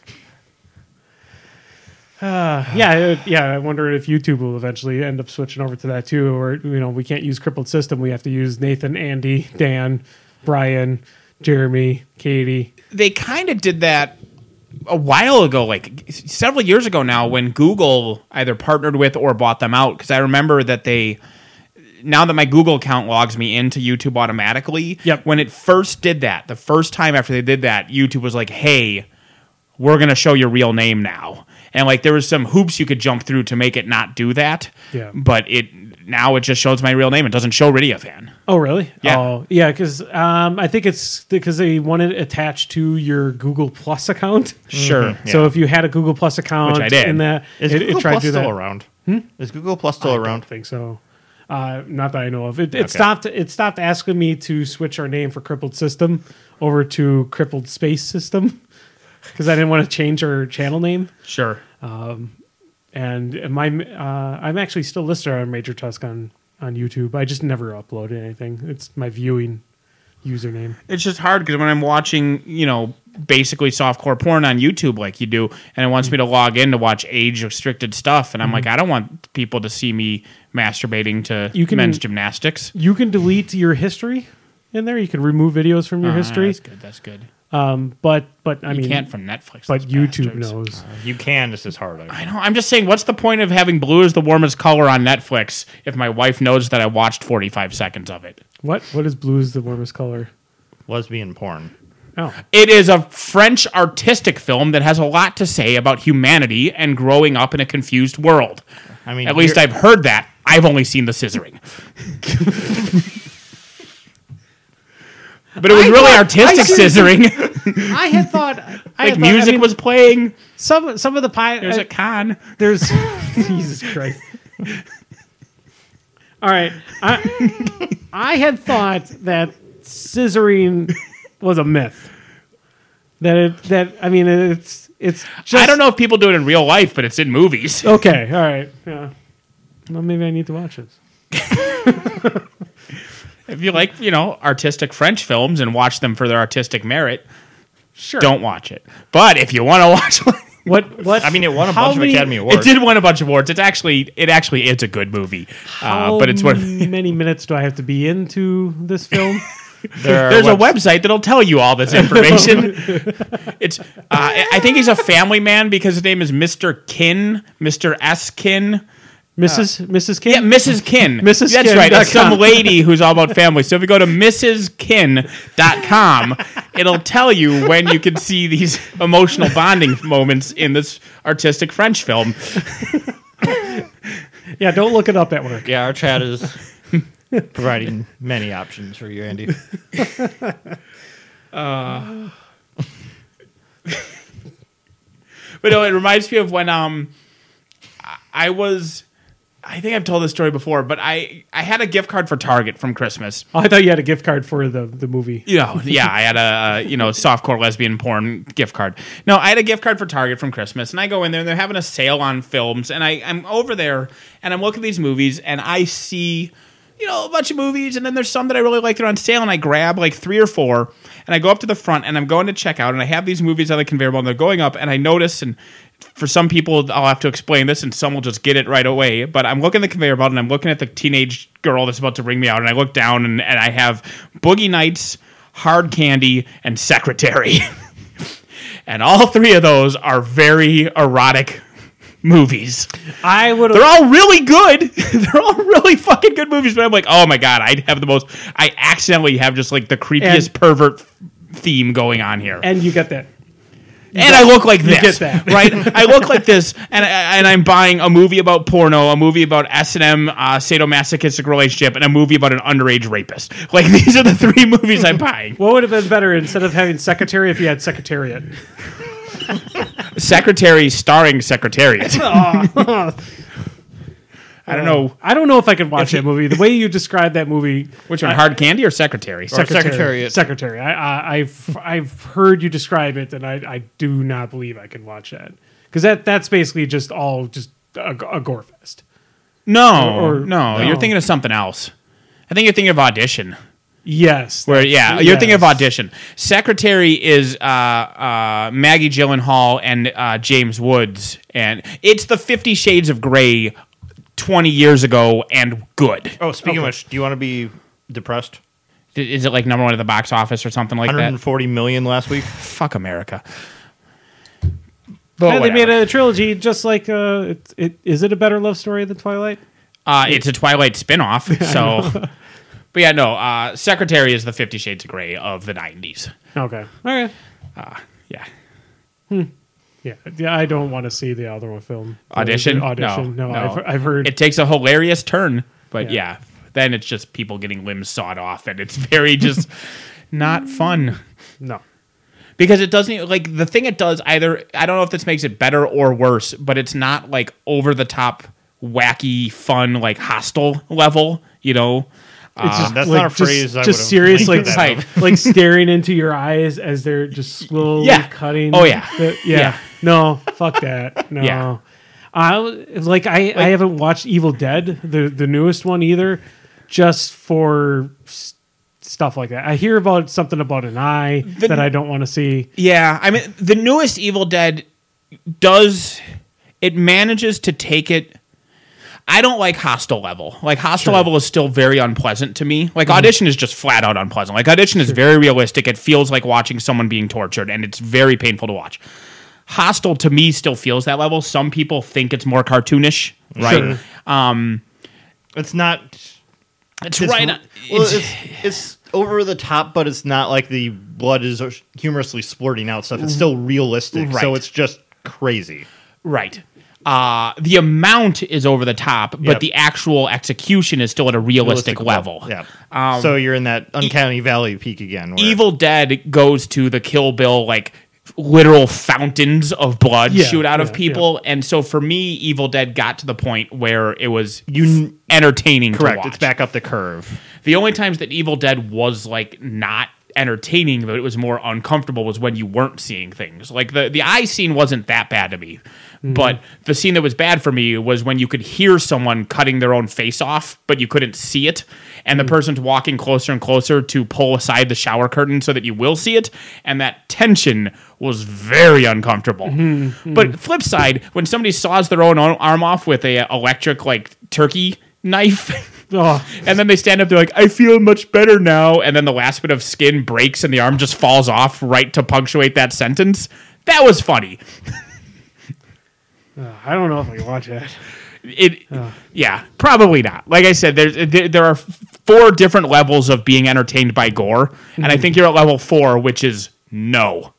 Uh, yeah, it- yeah. I wonder if YouTube will eventually end up switching over to that too, or you know, we can't use Crippled System. We have to use Nathan, Andy, Dan, Brian, Jeremy, Katie. They kind of did that a while ago, like several years ago now, when Google either partnered with or bought them out. Because I remember that they, now that my Google account logs me into YouTube automatically, Yep. when it first did that, the first time after they did that, YouTube was like, hey, we're going to show your real name now. And like there was some hoops you could jump through to make it not do that. Yeah. But it now it just shows my real name. It doesn't show Radiofan. Oh, really? Yeah. Oh, yeah. Because um, I think it's because they want it attached to your Google Plus account. Sure. So if you had a Google Plus account, Which I did. in that Is it, Google it tried Plus to do still that. around? Is Google Plus still I around? don't think so. Uh, not that I know of. It, it Okay. stopped. It stopped asking me to switch our name for Crippled System over to Crippled Space System because I didn't want to change our channel name. Sure. and my uh, I'm actually still listed on Major Tusk on on YouTube. I just never uploaded anything. It's my viewing username. It's just hard because when I'm watching, you know, basically softcore porn on YouTube like you do, and it wants me to log in to watch age-restricted stuff, and I'm Mm-hmm. like, I don't want people to see me masturbating to You can- men's gymnastics. You can delete your history in there. You can remove videos from your Ah, history. That's good. That's good. Um, but but I you mean, can't from Netflix. but those YouTube bastards. knows. You can. This is hard. I know. I'm just saying, what's the point of having blue as the warmest color on Netflix if my wife knows that I watched forty-five seconds of it? What what is blue is the warmest color? Lesbian porn. Oh, It is a French artistic film that has a lot to say about humanity and growing up in a confused world. I mean, At least you're- I've heard that. I've only seen the scissoring. But it was I really thought- artistic I seriously- scissoring. I had thought I Like had thought, music I mean, was playing. some some of the pie. There's I- a con. There's Jesus Christ. All right, I I had thought that scissoring was a myth. That it that I mean it's it's just I don't know if people do it in real life, but it's in movies. Okay, all right, yeah. Well, maybe I need to watch this. If you like, you know, artistic French films and watch them for their artistic merit, Sure. don't watch it. But if you want to watch, What what? I mean, it won a how bunch many- of Academy Awards. it did win a bunch of awards. It's actually, it actually is a good movie. How Uh, but it's what many minutes do I have to be into this film? There are there's a webs- website that'll tell you all this information. It's, uh, I think he's a family man because his name is Mister Kin, Mister S. Kin. Missus Missus King? Yeah, Missus Kin. Missus That's Kin right. dot It's some com. lady who's all about family. So if you go to missus kin dot com, it'll tell you when you can see these emotional bonding moments in this artistic French film. Yeah, don't look it up at work. Yeah, our chat is providing many options for you, Andy. But no, it reminds me of when um, I was, I think I've told this story before, but I, I had a gift card for Target from Christmas. Oh, I thought you had a gift card for the, the movie. You know, yeah, I had a, uh, you know, softcore lesbian porn gift card. No, I had a gift card for Target from Christmas, and I go in there, and they're having a sale on films, and I, I'm over there, and I'm looking at these movies, and I see, you know, a bunch of movies, and then there's some that I really like that are on sale, and I grab like three or four, and I go up to the front, and I'm going to check out, and I have these movies on the conveyor belt, and they're going up, and I notice, and for some people, I'll have to explain this, and some will just get it right away, but I'm looking at the conveyor belt, and I'm looking at the teenage girl that's about to bring me out, and I look down, and, and I have Boogie Nights, Hard Candy, and Secretary. And all three of those are very erotic movies. I would They're have. all really good. They're all really fucking good movies. But I'm like, oh my god, I have the most. I accidentally have just like the creepiest And- pervert f- theme going on here, and, And you get that. I look like this, get that. right? I look like this, and I, and I'm buying a movie about porno, a movie about S and M uh, sadomasochistic relationship, and a movie about an underage rapist. Like these are the three movies I'm buying. What would have been better instead of having secretary if you had secretariat? Secretary starring Secretariat. I don't know I don't know if I could watch If you- that movie. The way you described that movie, which one, I- Hard Candy or Secretary. secretary, Secretariat. secretary. I, I, I've I've heard you describe it, and I, I do not believe I can watch that because that that's basically just all just a, a gore fest. No, Or- or- no, no. you're thinking of something else. I think you're thinking of Audition. Yes, Where that's- yeah, you're thinking of yes. Audition. Secretary is uh, uh, Maggie Gyllenhaal and uh, James Woods, and it's the Fifty Shades of Grey twenty years ago and good. Oh, speaking Okay. of which, do you want to be depressed? Is it like number one at the box office or something like one hundred that? forty million last week. Fuck America. Yeah, But they made whatever. a trilogy, just like uh, it, it. Is it a better love story than Twilight? Uh, it's a Twilight spinoff, so. But yeah, no. Uh, Secretary is the Fifty Shades of Grey of the nineties. Okay, okay. Yeah. Yeah, yeah. I don't want to see the other one film. Audition? Audition. No, No, no. I've, I've heard. It takes a hilarious turn, but Yeah. yeah. Then it's just people getting limbs sawed off, and it's very just not fun. no. Because it doesn't, like, the thing it does either, I don't know if this makes it better or worse, but it's not, like, over-the-top, wacky, fun, like, hostile level, you know? It's just that's like, not a phrase Just, I just would've serious, like, linked to that. like staring into your eyes as they're just slowly Yeah. cutting. Oh, yeah. the- yeah. Yeah. No, fuck that. No. Yeah. Uh, like I, I haven't watched Evil Dead, the the newest one either, just for s- stuff like that. I hear about something about an eye The- that I don't want to see. Yeah, I mean, the newest Evil Dead does it manages to take it. I don't like Hostel level. Like Hostel Sure. level is still very unpleasant to me. Like Audition is just flat out unpleasant. Like Audition is very realistic. It feels like watching someone being tortured, and it's very painful to watch. Hostel to me still feels that level. Some people think it's more cartoonish, right? Sure. Um, It's not. it's It's, right. well, it's- it's, it's over the top, but it's not like the blood is humorously splurting out stuff. It's still realistic, Right. so it's just crazy. Right. Uh, the amount is over the top, but Yep. the actual execution is still at a realistic, level. Yeah. Um, so you're in that uncanny valley peak again. Where, Evil Dead goes to the Kill Bill, like literal fountains of blood Yeah, shoot out of yeah, people. And so for me, Evil Dead got to the point where it was You- entertaining to correct. watch. It's back up the curve. The only times that Evil Dead was like not entertaining, but it was more uncomfortable, was when you weren't seeing things. Like the the eye scene wasn't that bad to me, but the scene that was bad for me was when you could hear someone cutting their own face off, but you couldn't see it, and the person's walking closer and closer to pull aside the shower curtain so that you will see it, and that tension was very uncomfortable. But flip side, when somebody saws their own arm off with a electric like turkey knife. Oh, And then they stand up, they're like, I feel much better now. And then the last bit of skin breaks and the arm just falls off right to punctuate that sentence. That was funny. uh, I don't know if I can watch that. It, yeah, probably not. Like I said, there's there, there are four different levels of being entertained by gore, and I think you're at level four, which is no.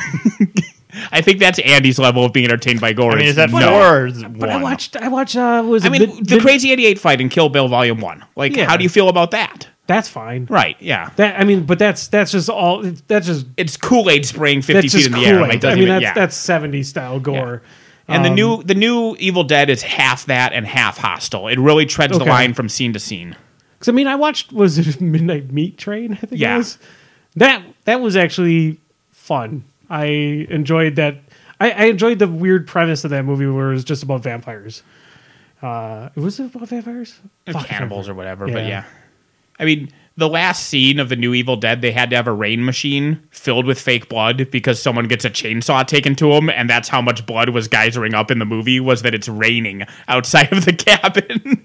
I think that's Andy's level of being entertained by gore. I mean, is is that no. four or is it But I one? watched. I watched. Uh, was I it mean, Mid- the Mid- Crazy eighty-eight fight in Kill Bill Volume One. Like, Yeah. how do you feel about that? That's fine. Right? Yeah. That I mean, but that's that's just all. That's just It's Kool-Aid spraying fifty that's feet just in the air. Kool-Aid. Like, I doesn't mean, even, that's yeah. that's seventies style gore. And the Um, new the new Evil Dead is half that and half Hostile. It really treads the Okay. line from scene to scene. Because I mean, I watched was it Midnight Meat Train? I think Yeah. it was. That that was actually fun. I enjoyed that. I, I enjoyed the weird premise of that movie where it was just about vampires. Uh, was it about vampires? Fuck, Cannibals or whatever, but Yeah. yeah. I mean, the last scene of the new Evil Dead, they had to have a rain machine filled with fake blood because someone gets a chainsaw taken to them, and that's how much blood was geysering up in the movie, was that it's raining outside of the cabin.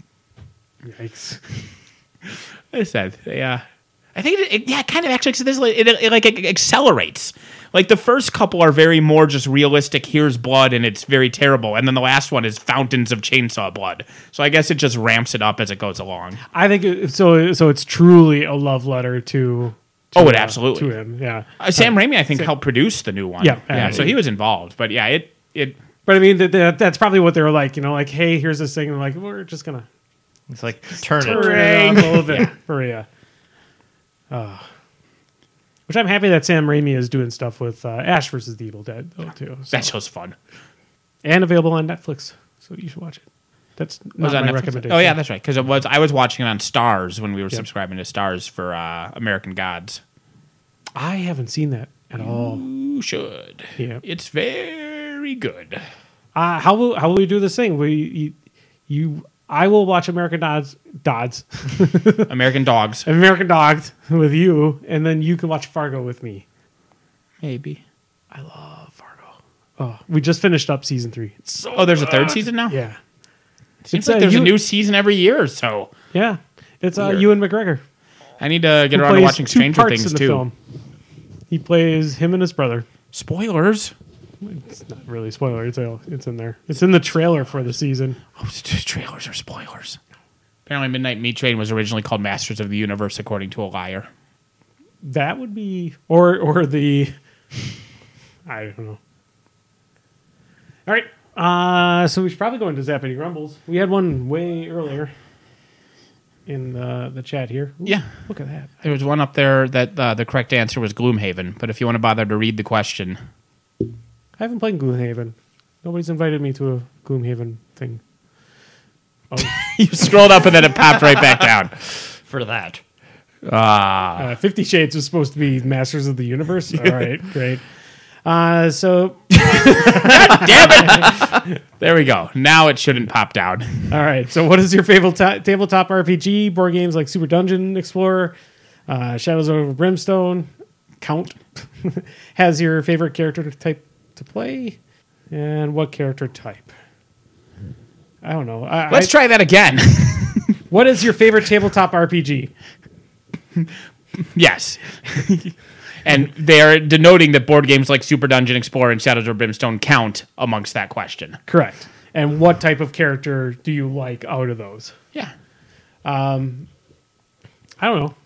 Yikes. I said, yeah. I think it, it yeah, it kind of actually, 'cause this, it, it, it like it accelerates. Like the first couple are very more just realistic. Here's blood, and it's very terrible. And then the last one is fountains of chainsaw blood. So I guess it just ramps it up as it goes along. I think it, so. So it's truly a love letter to. to Oh, it uh, absolutely. to him. Yeah. Uh, Sam Raimi, I think, helped produce the new one. Yeah, yeah. uh, So he was involved, but yeah, it it But I mean, that, that that's probably what they were like. You know, like, hey, here's this thing, and like, we're just gonna It's like turn turn it. it up a little bit for you. Uh, which I'm happy that Sam Raimi is doing stuff with uh, Ash versus the Evil Dead though too, so. that show's fun. And available on Netflix, so you should watch it. That's not Was my on Netflix? recommendation. Oh yeah, that's right. Because it was I was watching it on Stars when we were Yep. subscribing to Stars for uh, American Gods. I haven't seen that at all. You should. Yeah. It's very good. Uh, how will how will we do this thing? We you, you I will watch American Dogs, Dogs, American Dogs. American Dogs with you, and then you can watch Fargo with me. Maybe. I love Fargo. Oh, we just finished up season three. It's so Oh, there's a third season now? yeah, Seems It's, like uh, there's you- a new season every year or so. yeah. It's uh, Weird. Ewan McGregor. I need to get who around to plays watching two Stranger parts Things in the too. film. He plays him and his brother. Spoilers. It's not really a spoiler. It's all, it's in there. It's in the trailer for the season. Oh, it's just trailers are spoilers. Apparently, Midnight Meat Train was originally called Masters of the Universe, according to a liar. That would be or or the I don't know. All right. Uh, so we should probably go into Zappity Grumbles. We had one way earlier in the the chat here. Ooh, Yeah. look at that. There was one up there that uh, the correct answer was Gloomhaven, but if you want to bother to read the question, I haven't played Gloomhaven. Nobody's invited me to a Gloomhaven thing. Oh, you scrolled up and then it popped right back down. For that. Ah, uh, Fifty Shades was supposed to be Masters of the Universe. All right, great. Uh, so, Damn it! There we go. Now it shouldn't pop down. all right. So, what is your favorite ta- tabletop R P G? Board games like Super Dungeon Explorer, uh, Shadows over Brimstone, Count. Has your favorite character type to play? And what character type? I don't know. I, Let's I, try that again. What is your favorite tabletop R P G? Yes. And they're denoting that board games like Super Dungeon Explorer and Shadows of Brimstone count amongst that question. Correct. And what type of character do you like out of those? Yeah. I don't know.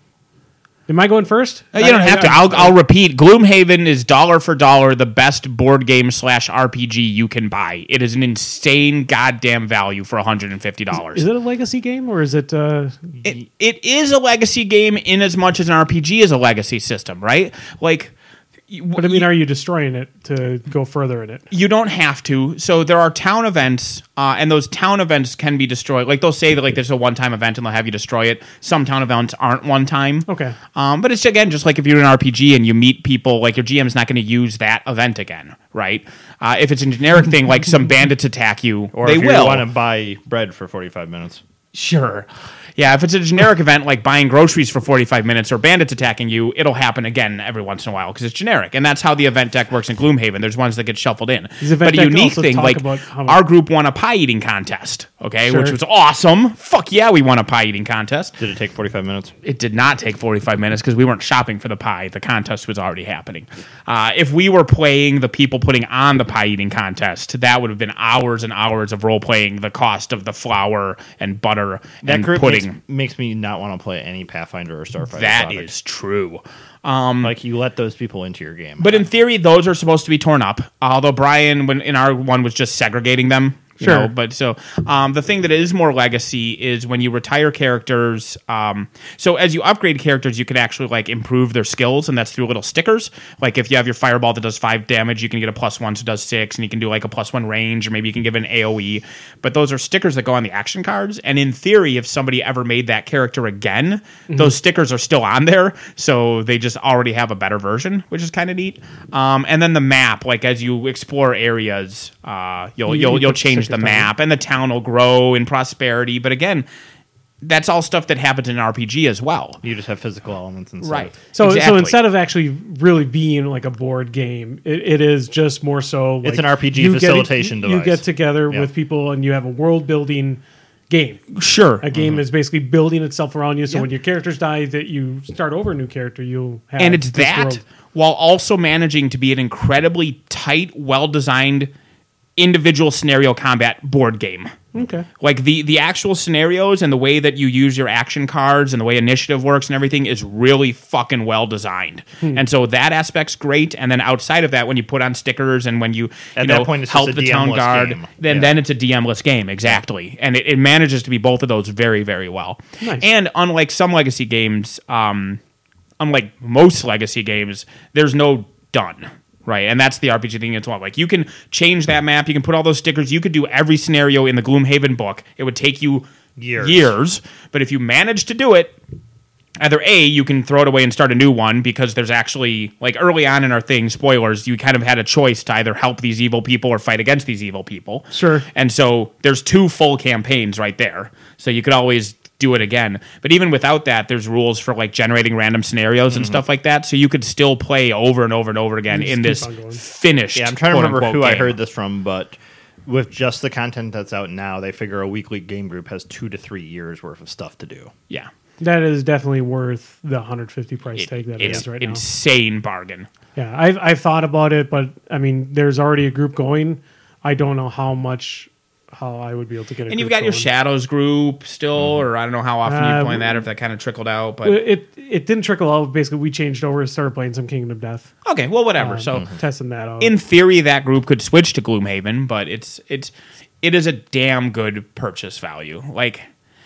Am I going first? Uh, You don't I- have to. I- I'll, I'll repeat. Gloomhaven is dollar for dollar the best board game slash R P G you can buy. It is an insane goddamn value for one hundred fifty dollars. Is it a legacy game or is it? Uh, It, it is a legacy game in as much as an R P G is a legacy system, right? Like, you- but I mean, are you destroying it to go further in it? you don't have to. So there are town events, uh, and those town events can be destroyed. Like they'll say that like there's a one-time event and they'll have you destroy it. Some town events aren't one time. Okay. Um, but it's again just like if you're in an R P G and you meet people, like your G M's not going to use that event again, right? Uh, if it's a generic thing, like some bandits attack you, Or they if you will. want to buy bread for forty-five minutes. Sure. Yeah, if it's a generic event like buying groceries for forty-five minutes or bandits attacking you, it'll happen again every once in a while because it's generic. And that's how the event deck works in Gloomhaven. There's ones that get shuffled in. Does event But a deck unique also thing, talk like about how- our group won a pie eating contest, okay, Sure. which was awesome. Fuck yeah, we won a pie eating contest. Did it take forty-five minutes? It did not take forty-five minutes because we weren't shopping for the pie. The contest was already happening. Uh, if we were playing the people putting on the pie eating contest, that would have been hours and hours of role playing the cost of the flour and butter That and group pudding. makes, makes me not want to play any Pathfinder or Starfighter. That product. is true. Like you let those people into your game. But in theory, those are supposed to be torn up. Although Brian, when in our one, was just segregating them. You Sure. know, but so um, the thing that is more legacy is when you retire characters. Um, so as you upgrade characters, you can actually like improve their skills, and that's through little stickers. Like if you have your fireball that does five damage, you can get a plus one, so it does six, and you can do like a plus one range, or maybe you can give it an A O E. But those are stickers that go on the action cards. And in theory, if somebody ever made that character again, Mm-hmm. those stickers are still on there, so they just already have a better version, which is kind of neat. Um, and then the map, like as you explore areas, uh, you'll You- you'll you you'll put change the stickers on map, and the town will grow in prosperity. But again, that's all stuff that happens in an R P G as well. you just have physical elements inside. Right. So, so Exactly. instead of actually really being like a board game, it, it is just more so. Like It's an R P G you get- facilitation you, device. get together Yeah. with people and you have a world building game. Sure. A game is basically building itself around you. So Yeah. when your characters die, that you start over a new character, you'll have And it's this that world. while also managing to be an incredibly tight, well-designed individual scenario combat board game. Okay. Like the the actual scenarios and the way that you use your action cards and the way initiative works and everything is really fucking well designed. Hmm. And so that aspect's great. And then outside of that, when you put on stickers and when you, At you that know, point, it's help just a the town D M-less guard, game. then Yeah. then it's a D M-less game. Exactly. And it, it manages to be both of those very, very well. Nice. And unlike some legacy games, um, unlike most legacy games, there's no done. Right, and that's the R P G thing as well. Like, you can change that map, you can put all those stickers, you could do every scenario in the Gloomhaven book. It would take you Years. years, but if you manage to do it, either A, you can throw it away and start a new one because there's actually, like early on in our thing, spoilers, you kind of had a choice to either help these evil people or fight against these evil people. Sure. And so there's two full campaigns right there. So you could always do it again. But even without that, there's rules for like generating random scenarios and stuff like that. So you could still play over and over and over again You in just this keep on going. finished. Yeah, I'm trying to remember who quote-unquote I game. heard this from, but with just the content that's out now, they figure a weekly game group has two to three years worth of stuff to do. Yeah. That is definitely worth the one hundred fifty price It- tag that it it's is right insane bargain. now. Yeah, I've I've thought about it, but I mean, there's already a group going. I don't know how much how I would be able to get. A And you've group got your going. Shadows group still, or I don't know how often Uh, you're playing that, or if that kind of trickled out. But It it didn't trickle out. Basically, we changed over, started playing some Kingdom of Death, okay, well, whatever. um, So testing that out. in theory, that group could switch to Gloomhaven, but it's it's it is a damn good purchase value. Like,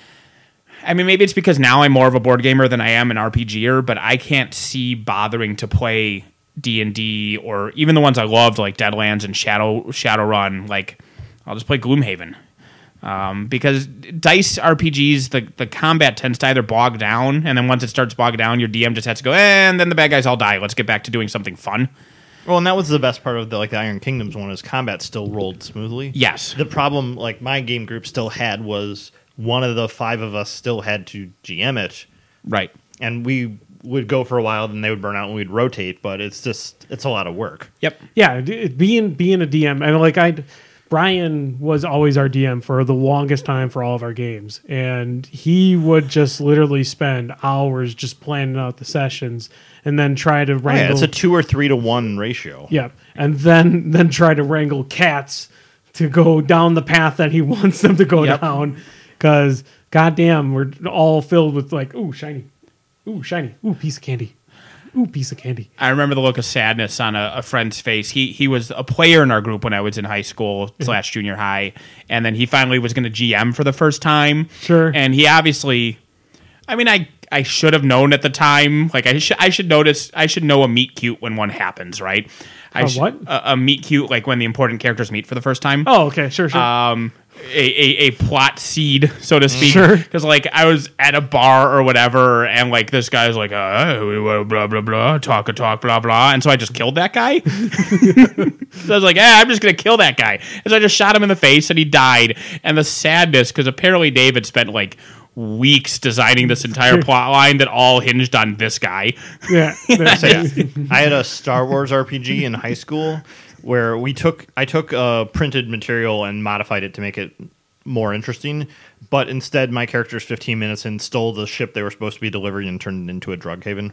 I mean, maybe it's because now I'm more of a board gamer than I am an RPGer, but I can't see bothering to play D and D or even the ones I loved like Deadlands and Shadow Shadowrun. Like, I'll just play Gloomhaven. Um, because dice R P Gs, the, the combat tends to either bog down, and then once it starts bog down, your D M just has to go, eh, and then the bad guys all die. Let's get back to doing something fun. Well, and that was the best part of the like the Iron Kingdoms one is combat still rolled smoothly. Yes. The problem, like my game group still had, was one of the five of us still had to G M it, Right. and we would go for a while, then they would burn out, and we'd rotate. But it's just it's a lot of work. Yep. Yeah, d- being being a D M, and like I, Brian was always our D M for the longest time for all of our games, and he would just literally spend hours just planning out the sessions, and then try to Oh, wrangle. yeah, it's a two or three to one ratio. yeah, and then then try to wrangle cats to go down the path that he wants them to go Yep. down, because goddamn, we're all filled with like, ooh, shiny, ooh, shiny, ooh, piece of candy, ooh, piece of candy. I remember the look of sadness on a, a friend's face. He he was a player in our group when I was in high school slash junior high, and then he finally was going to G M for the first time. Sure. And he obviously, I mean, I I should have known at the time. Like I should I should notice I should know a meet cute when one happens, right? I A sh- what? A, a meet cute, like when the important characters meet for the first time. Oh, okay, sure, sure. um, a, a, a plot seed, so to speak. Sure. Because, like, I was at a bar or whatever, and, like, this guy's like, uh, blah, blah, blah, talk a talk, blah, blah. And so I just killed that guy. So I was like, eh, I'm just going to kill that guy. And so I just shot him in the face, and he died. And the sadness, because apparently David spent, like, weeks designing this entire plot line that all hinged on this guy. yeah, So, yeah, I had a Star Wars R P G in high school where we took I took uh, printed material and modified it to make it more interesting, but instead my characters fifteen minutes in stole the ship they were supposed to be delivering and turned it into a drug haven.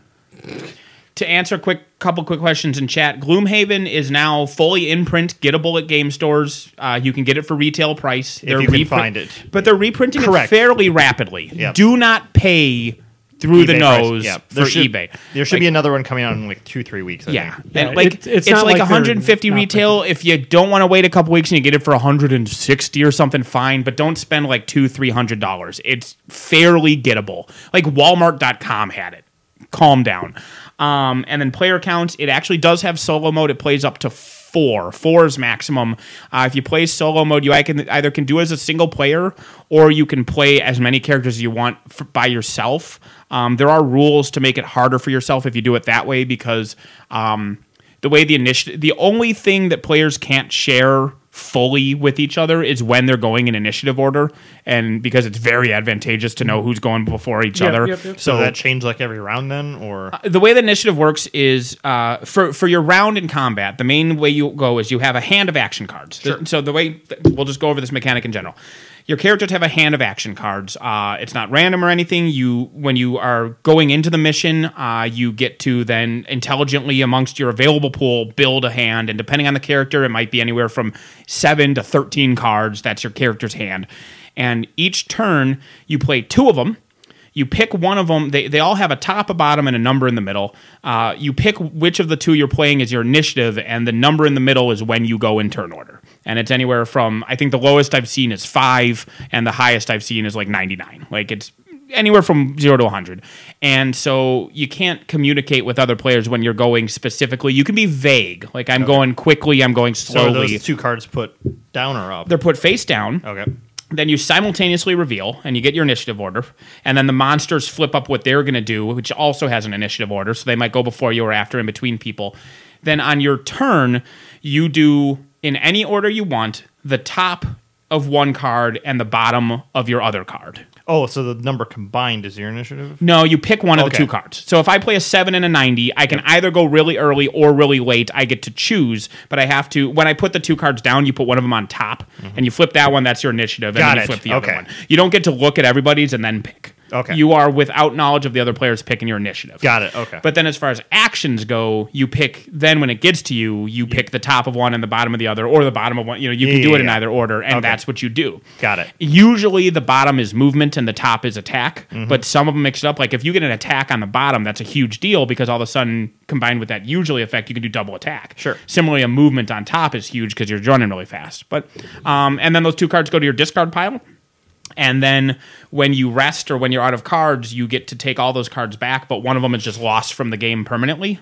To answer a quick couple quick questions in chat, Gloomhaven is now fully in print, gettable at game stores. Uh, you can get it for retail price. If you can find it. But they're reprinting Correct. it fairly rapidly. Yep. Do not pay through the eBay price. nose Yeah. for There should, eBay. There should Like, be another one coming out in like two, three weeks. I yeah, think. Yeah, and like it- it's, it's not like like they're one hundred fifty not retail. If you don't want to wait a couple weeks and you get it for one hundred sixty or something, fine. But don't spend like two, three hundred dollars. It's fairly gettable. Like Walmart dot com had it. Calm down. Um, and then player counts. It actually does have solo mode. It plays up to four. Four is maximum. Uh, if you play solo mode, you can, either can do it as a single player or you can play as many characters as you want f- by yourself. Um, there are rules to make it harder for yourself if you do it that way because um, the way the initiative, the only thing that players can't share fully with each other is when they're going in initiative order, and because it's very advantageous to know who's going before each Yep, other. yep, yep. So, So that change like every round then, or the way the initiative works is uh, for for your round in combat, the main way you go is you have a hand of action cards. Sure. So the way we'll just go over this mechanic in general. Your characters have a hand of action cards. Uh, it's not random or anything. You when you are going into the mission, uh, you get to then intelligently amongst your available pool build a hand, and depending on the character, it might be anywhere from seven to thirteen cards. That's your character's hand, and each turn you play two of them. You pick one of them. They, they all have a top, a bottom, and a number in the middle. Uh, you pick which of the two you're playing as your initiative, and the number in the middle is when you go in turn order. And it's anywhere from, I think the lowest I've seen is five, and the highest I've seen is like ninety-nine. Like it's anywhere from zero to one hundred. And so you can't communicate with other players when you're going specifically. You can be vague. Like I'm Okay. going quickly, I'm going so are slowly. those two cards put down or up? They're put face down. Okay. Then you simultaneously reveal, and you get your initiative order. And then the monsters flip up what they're going to do, which also has an initiative order. So they might go before you or after, in between people. Then on your turn, you do, in any order you want, the top of one card and the bottom of your other card. Oh, so the number combined is your initiative? No, you pick one of the Okay. two cards. So if I play a seven and a ninety, I can either go really early or really late. I get to choose, but I have to. When I put the two cards down, you put one of them on top, and you flip that one. That's your initiative, and Got then you it. flip the Okay. other one. You don't get to look at everybody's and then pick. Okay. You are without knowledge of the other players picking your initiative. Got it. Okay. But then as far as actions go, you pick, then when it gets to you, you pick the top of one and the bottom of the other, or the bottom of one. You know, you can Yeah, do yeah, it in yeah. either order, and Okay. that's what you do. Got it. Usually the bottom is movement and the top is attack, Mm-hmm. but some of them mix it up. Like if you get an attack on the bottom, that's a huge deal because all of a sudden, combined with that usually effect, you can do double attack. Sure. Similarly, a movement on top is huge because you're running really fast. But um, and then those two cards go to your discard pile. And then when you rest or when you're out of cards, you get to take all those cards back, but one of them is just lost from the game permanently.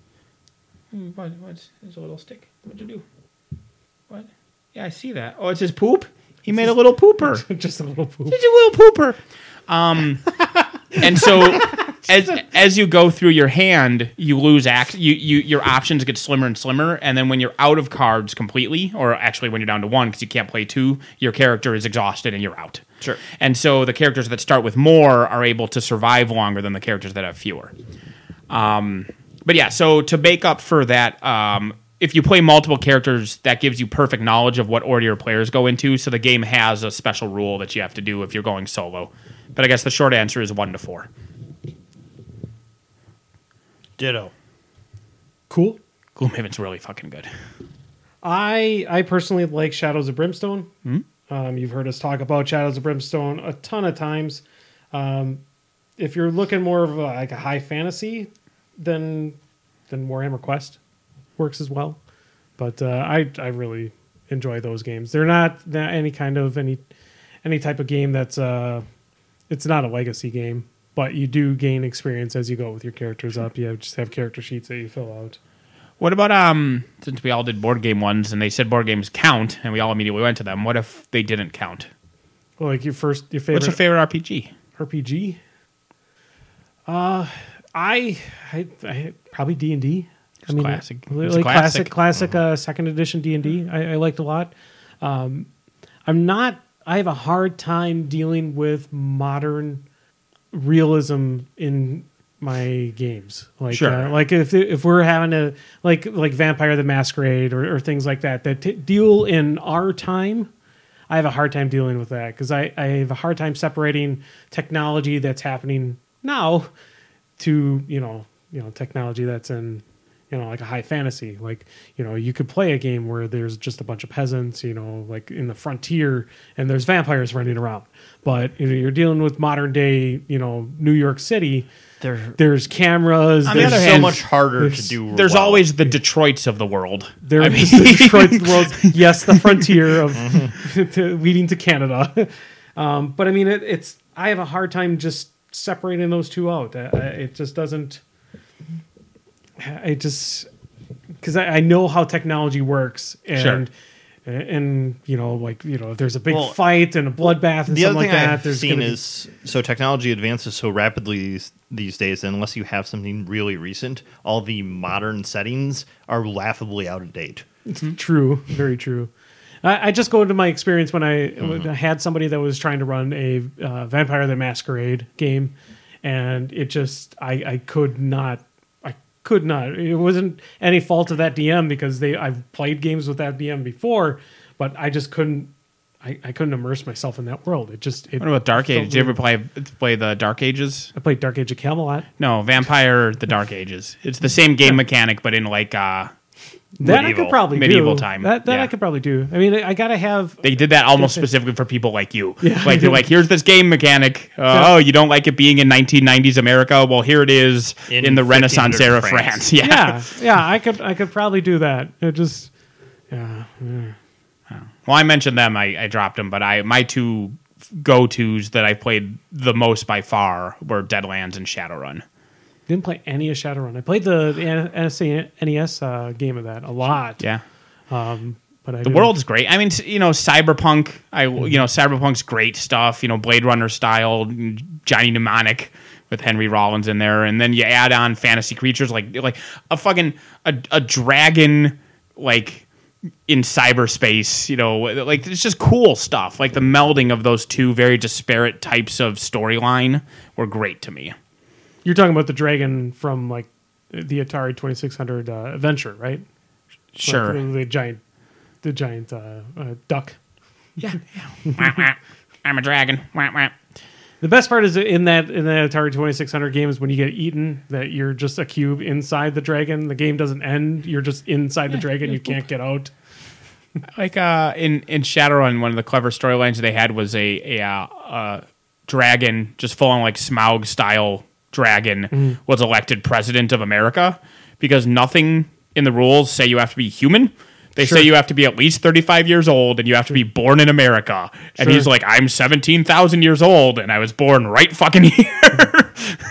What? What's there's a little stick? What'd you do? What? Yeah, I see that. Oh, it's his poop? He made a little pooper. Just a little poop. It's a little pooper. Um, and so as as you go through your hand, you lose act. You, you your options get slimmer and slimmer, and then when you're out of cards completely, or actually when you're down to one because you can't play two, your character is exhausted and you're out. Sure. And so the characters that start with more are able to survive longer than the characters that have fewer. Um, but yeah, so to make up for that, um, if you play multiple characters, that gives you perfect knowledge of what order your players go into. So the game has a special rule that you have to do if you're going solo. But I guess the short answer is one to four. Ditto. Cool. Gloomhaven's really fucking good. I I personally like Shadows of Brimstone. Mm-hmm. Um, you've heard us talk about Shadows of Brimstone a ton of times. Um, if you're looking more of a, like a high fantasy, then then Warhammer Quest works as well. But uh, I I really enjoy those games. They're not, not any kind of any any type of game that's uh it's not a legacy game, but you do gain experience as you go with your characters up. You have, just have character sheets that you fill out. What about, um, since we all did board game ones and they said board games count and we all immediately went to them, what if they didn't count? Well, like your first, your favorite. What's your favorite R P G? R P G? Uh, I, I, I probably D and D. I mean, classic. Like It's classic, classic, classic uh, second edition D and D. I, I liked a lot. Um, I'm not. I have a hard time dealing with modern realism in my games. Like, Sure. uh, like if if we're having a like like Vampire the Masquerade or, or things like that that t- deal in our time. I have a hard time dealing with that because I, I have a hard time separating technology that's happening now to, you know, you know, technology that's in, you know, like a high fantasy. Like, you know, you could play a game where there's just a bunch of peasants, you know, like in the frontier and there's vampires running around. But you know, you're dealing with modern day, you know, New York City. There, There's cameras. On the There's other so hand, much harder there's- to do. There's well. always the Detroits of the world. There I is mean- the Detroit world. Yes, the frontier of to, leading to Canada. Um, but I mean, it, it's. I have a hard time just separating those two out. I, I, it just doesn't. I just because I, I know how technology works, and Sure. and you know, like you know, if there's a big Well, fight and a bloodbath and The something other like thing that, I've there's seen gonna be- is so technology advances so rapidly these, these days that unless you have something really recent, all the modern settings are laughably out of date. True, very true. I, I just go into my experience when I, when I had somebody that was trying to run a uh, Vampire the Masquerade game, and it just I, I could not, I could not. It wasn't any fault of that D M because they I've played games with that D M before, but I just couldn't. I, I couldn't immerse myself in that world. It just. It What about Dark felt Ages? Did you ever weird. play play the Dark Ages? I played Dark Age of Camelot. No, Vampire the Dark Ages. It's the same game mechanic, but in like uh, That I Medieval- could probably medieval do. time. That, that Yeah. I could probably do. I mean, I gotta have. they did that almost specifically for people like you. Yeah. Like they're like, here's this game mechanic. Uh, Yeah. Oh, you don't like it being in nineteen nineties America? Well, here it is in, In the Renaissance era fifteen hundred France. France. Yeah. Yeah, yeah. I could. I could probably do that. It just. Yeah. Well, I mentioned them. I, I dropped them, but I my two go tos that I played the most by far were Deadlands and Shadowrun. Didn't play any of Shadowrun. I played the, the N E S uh, game of that a lot. Yeah. Um, but I The didn't- world's great. I mean, s- you know, Cyberpunk. I you know, Cyberpunk's great stuff. You know, Blade Runner style, Johnny Mnemonic with Henry Rollins in there, and then you add on fantasy creatures like like a fucking a, a dragon like in cyberspace. You know, like it's just cool stuff. Like the melding of those two very disparate types of storyline were great to me. You're talking about the dragon from like the Atari twenty-six hundred uh, Adventure, right? Sure. Like, the, the giant, the giant uh, uh, duck. Yeah. Wah, wah. I'm a dragon. Wah, wah. The best part is in that in that Atari twenty-six hundred game is when you get eaten, that you're just a cube inside the dragon. The game doesn't end. You're just inside the dragon. You can't get out. Like uh, in in Shadowrun, one of the clever storylines they had was a a, uh, uh, dragon, just full on like Smaug style dragon, Mm-hmm. was elected president of America because nothing in the rules say you have to be human. They Sure. say you have to be at least thirty-five years old and you have to be born in America. And Sure. he's like, I'm seventeen thousand years old and I was born right fucking here.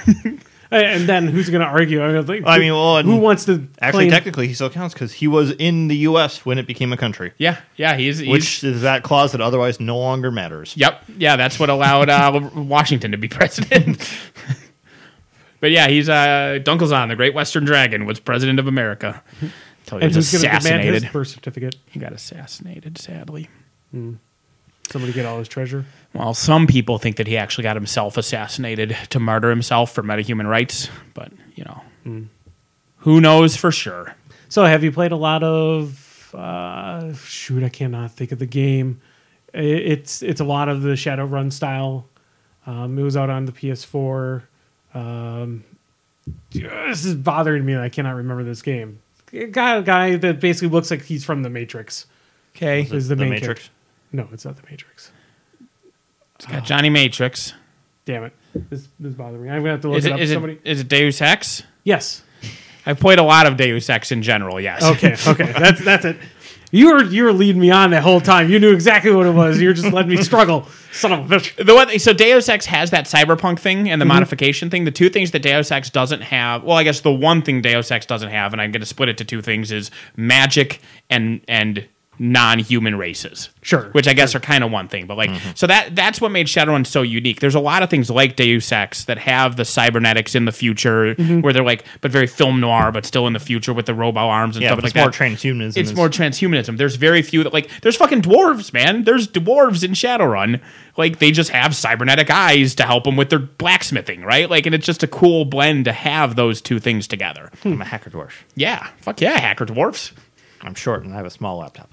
And then who's going to argue? I mean, like, I mean, well, and who wants to Actually, claim- technically, he still counts because he was in the U S when it became a country, yeah, yeah, he's, he's which is that clause that otherwise no longer matters. Yep. Yeah, that's what allowed uh, Washington to be president. But yeah, he's uh, Dunkelzahn, the Great Western Dragon, was president of America. Until he And was who's going to demand his assassinated. birth certificate? He got assassinated, sadly. Somebody get all his treasure? Well, some people think that he actually got himself assassinated to martyr himself for metahuman rights, but, you know, who knows for sure. So have you played a lot of... Uh, shoot, I cannot think of the game. I- It's it's a lot of the Shadowrun style. Um, it was out on the P S four. Um, this is bothering me that I cannot remember this game. A guy, a guy that basically looks like he's from The Matrix. Okay. Is it Is the, the main Matrix? character. No, it's not The Matrix. It's got Johnny Matrix. Damn it. This, this is bothering me. I'm going to have to look Is it, it, up. is, Somebody... it, is it Deus Ex? Yes. I've played a lot of Deus Ex in general, yes. Okay, okay. That's that's it. You were you were leading me on that whole time. You knew exactly what it was. You were just letting me struggle. Son of a bitch. The one, so Deus Ex has that cyberpunk thing and the modification thing. The two things that Deus Ex doesn't have, well, I guess the one thing Deus Ex doesn't have, and I'm going to split it to two things, is magic and and non-human races. Sure. Which I guess are kind of one thing, but like, so that that's what made Shadowrun so unique. There's a lot of things like Deus Ex that have the cybernetics in the future, where they're like, but very film noir, but still in the future with the robot arms and Yeah, stuff but like it's more that. transhumanism. It's more transhumanism. There's very few that like there's fucking dwarves, man. There's dwarves in Shadowrun. Like they just have cybernetic eyes to help them with their blacksmithing, right? Like, and it's just a cool blend to have those two things together. I'm a hacker dwarf. Yeah, fuck yeah, hacker dwarfs. I'm short and I have a small laptop.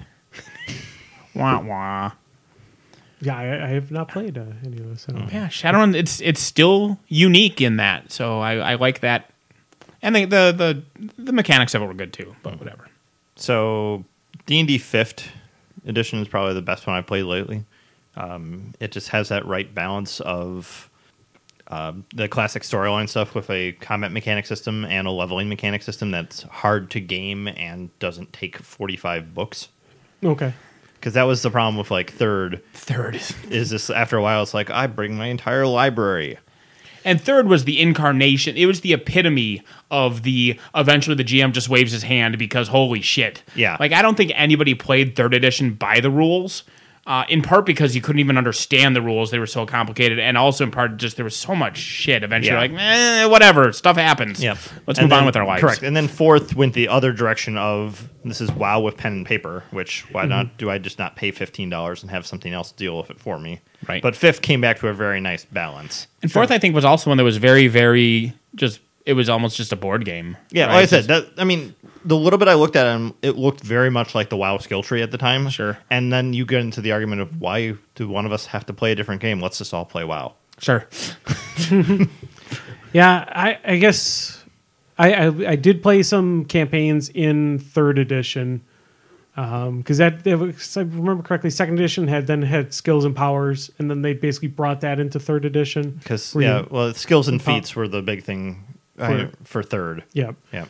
Wah wah. Yeah, I, I have not played uh, any of this. I don't know. Yeah, Shadowrun. It's it's still unique in that, so I, I like that. And the, the the the mechanics of it were good too, but whatever. So D and D fifth edition is probably the best one I've played lately. Um, it just has that right balance of uh, the classic storyline stuff with a combat mechanic system and a leveling mechanic system that's hard to game and doesn't take forty-five books. Okay. Because that was the problem with like third. Third is Is this after a while? It's like I bring my entire library. And third was the incarnation. It was the epitome of the eventually the G M just waves his hand because holy shit. Yeah. Like I don't think anybody played third edition by the rules. Uh, in part because you couldn't even understand the rules; they were so complicated, and also in part just there was so much shit. Eventually, Yeah. like, eh, whatever, stuff happens. Yep. Let's And move on then- with our lives. Correct. And then fourth went the other direction of this is WoW with pen and paper, which why not do I just not pay fifteen dollars and have something else deal with it for me? Right. But fifth came back to a very nice balance. And fourth, I think, was also one that was very, very just. It was almost just a board game. Yeah, right? like I said, that, I mean, the little bit I looked at him, it looked very much like the WoW skill tree at the time. Sure. And then you get into the argument of why do one of us have to play a different game? Let's just all play WoW. Sure. Yeah, I, I guess I, I I did play some campaigns in third edition because that, that was, if I remember correctly, second edition had then had skills and powers, and then they basically brought that into third edition. Because, Were yeah, you- well, skills and Pow- feats were the big thing For- uh, for third. Yeah. Yeah.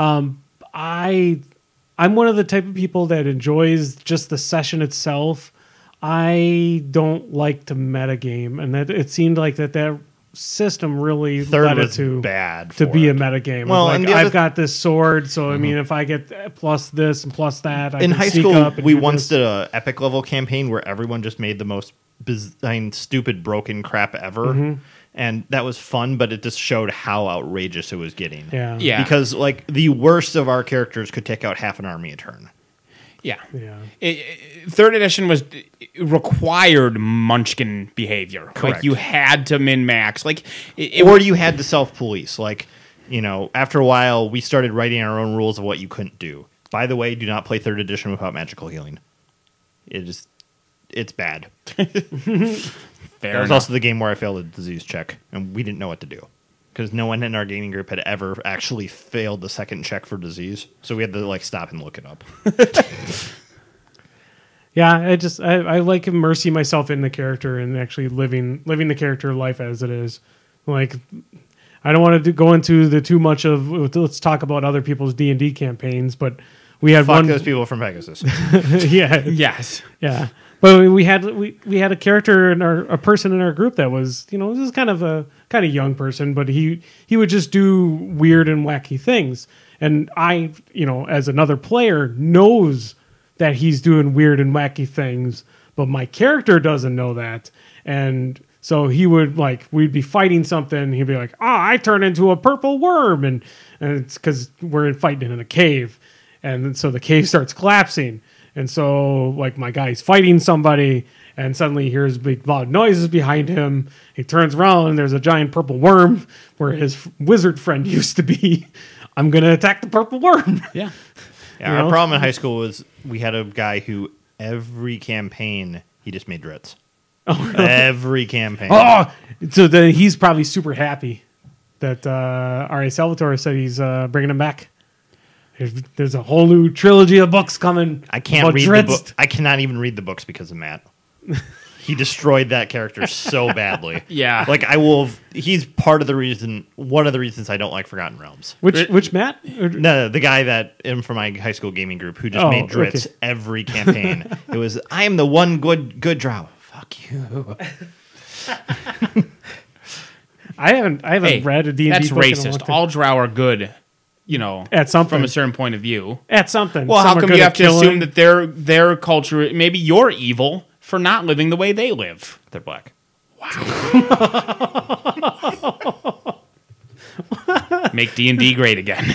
I I'm one of the type of people that enjoys just the session itself. I don't like to metagame, and that it seemed like that that system really Third led it was to bad to for be it. a metagame. Well, Like, and the other- I've got this sword, so I mean, if I get plus this and plus that, I In can high sneak school, up and we do once this. did a epic level campaign where everyone just made the most biz- I mean, stupid, broken crap ever, Mm-hmm. and that was fun. But it just showed how outrageous it was getting. Yeah. Yeah. because like the worst of our characters could take out half an army a turn. Yeah. Yeah. It, it- third edition was it required Munchkin behavior. Like Correct. you had to min max. Like it, it, Or you had to self police. Like, you know, after a while, we started writing our own rules of what you couldn't do. By the way, do not play third edition without magical healing. It is, it's bad. fair That was enough. also the game where I failed a disease check, and we didn't know what to do because no one in our gaming group had ever actually failed the second check for disease. So we had to like stop and look it up. Yeah, I just I, I like immersing myself in the character and actually living living the character life as it is. Like, I don't want to do, go into the too much of let's talk about other people's D and D campaigns, but we had Fuck one. those people from Pegasus. yeah, yes. yeah. But we had we, we had a character in our a person in our group that was, you know, this is kind of a kind of young person, but he he would just do weird and wacky things, and I, you know, as another player knows that he's doing weird and wacky things, but my character doesn't know that, and So he would like we'd be fighting something. He'd be like, "Ah, I turn into a purple worm," and and it's because we're fighting in a cave, and so the cave starts collapsing, and so like my guy's fighting somebody, and suddenly he hears big loud noises behind him. He turns around, and there's a giant purple worm where his f- wizard friend used to be. I'm gonna attack the purple worm. Yeah. Yeah, You our know? problem in high school was we had a guy who every campaign he just made Dritz. Every campaign. Oh, so then he's probably super happy that uh, R A Salvatore said he's uh, bringing him back. There's, there's a whole new trilogy of books coming. I can't about read Dritz. the book. I cannot even read the books because of Matt. He destroyed that character so badly. Yeah. Like I will. He's part of the reason. One of the reasons I don't like Forgotten Realms. Which which Matt? Or- No, the guy that in from my high school gaming group who just Oh, made Dritz okay. every campaign. It was I am the one good good drow. Fuck you. I haven't I haven't Hey, read a D and D that's book in a long racist. time. All drow are good, you know, At something. from a certain point of view. At something. Well, Some how are come good you at have to killing. assume that their their culture, maybe you're evil for not living the way they live? They're black. Make D and D great again.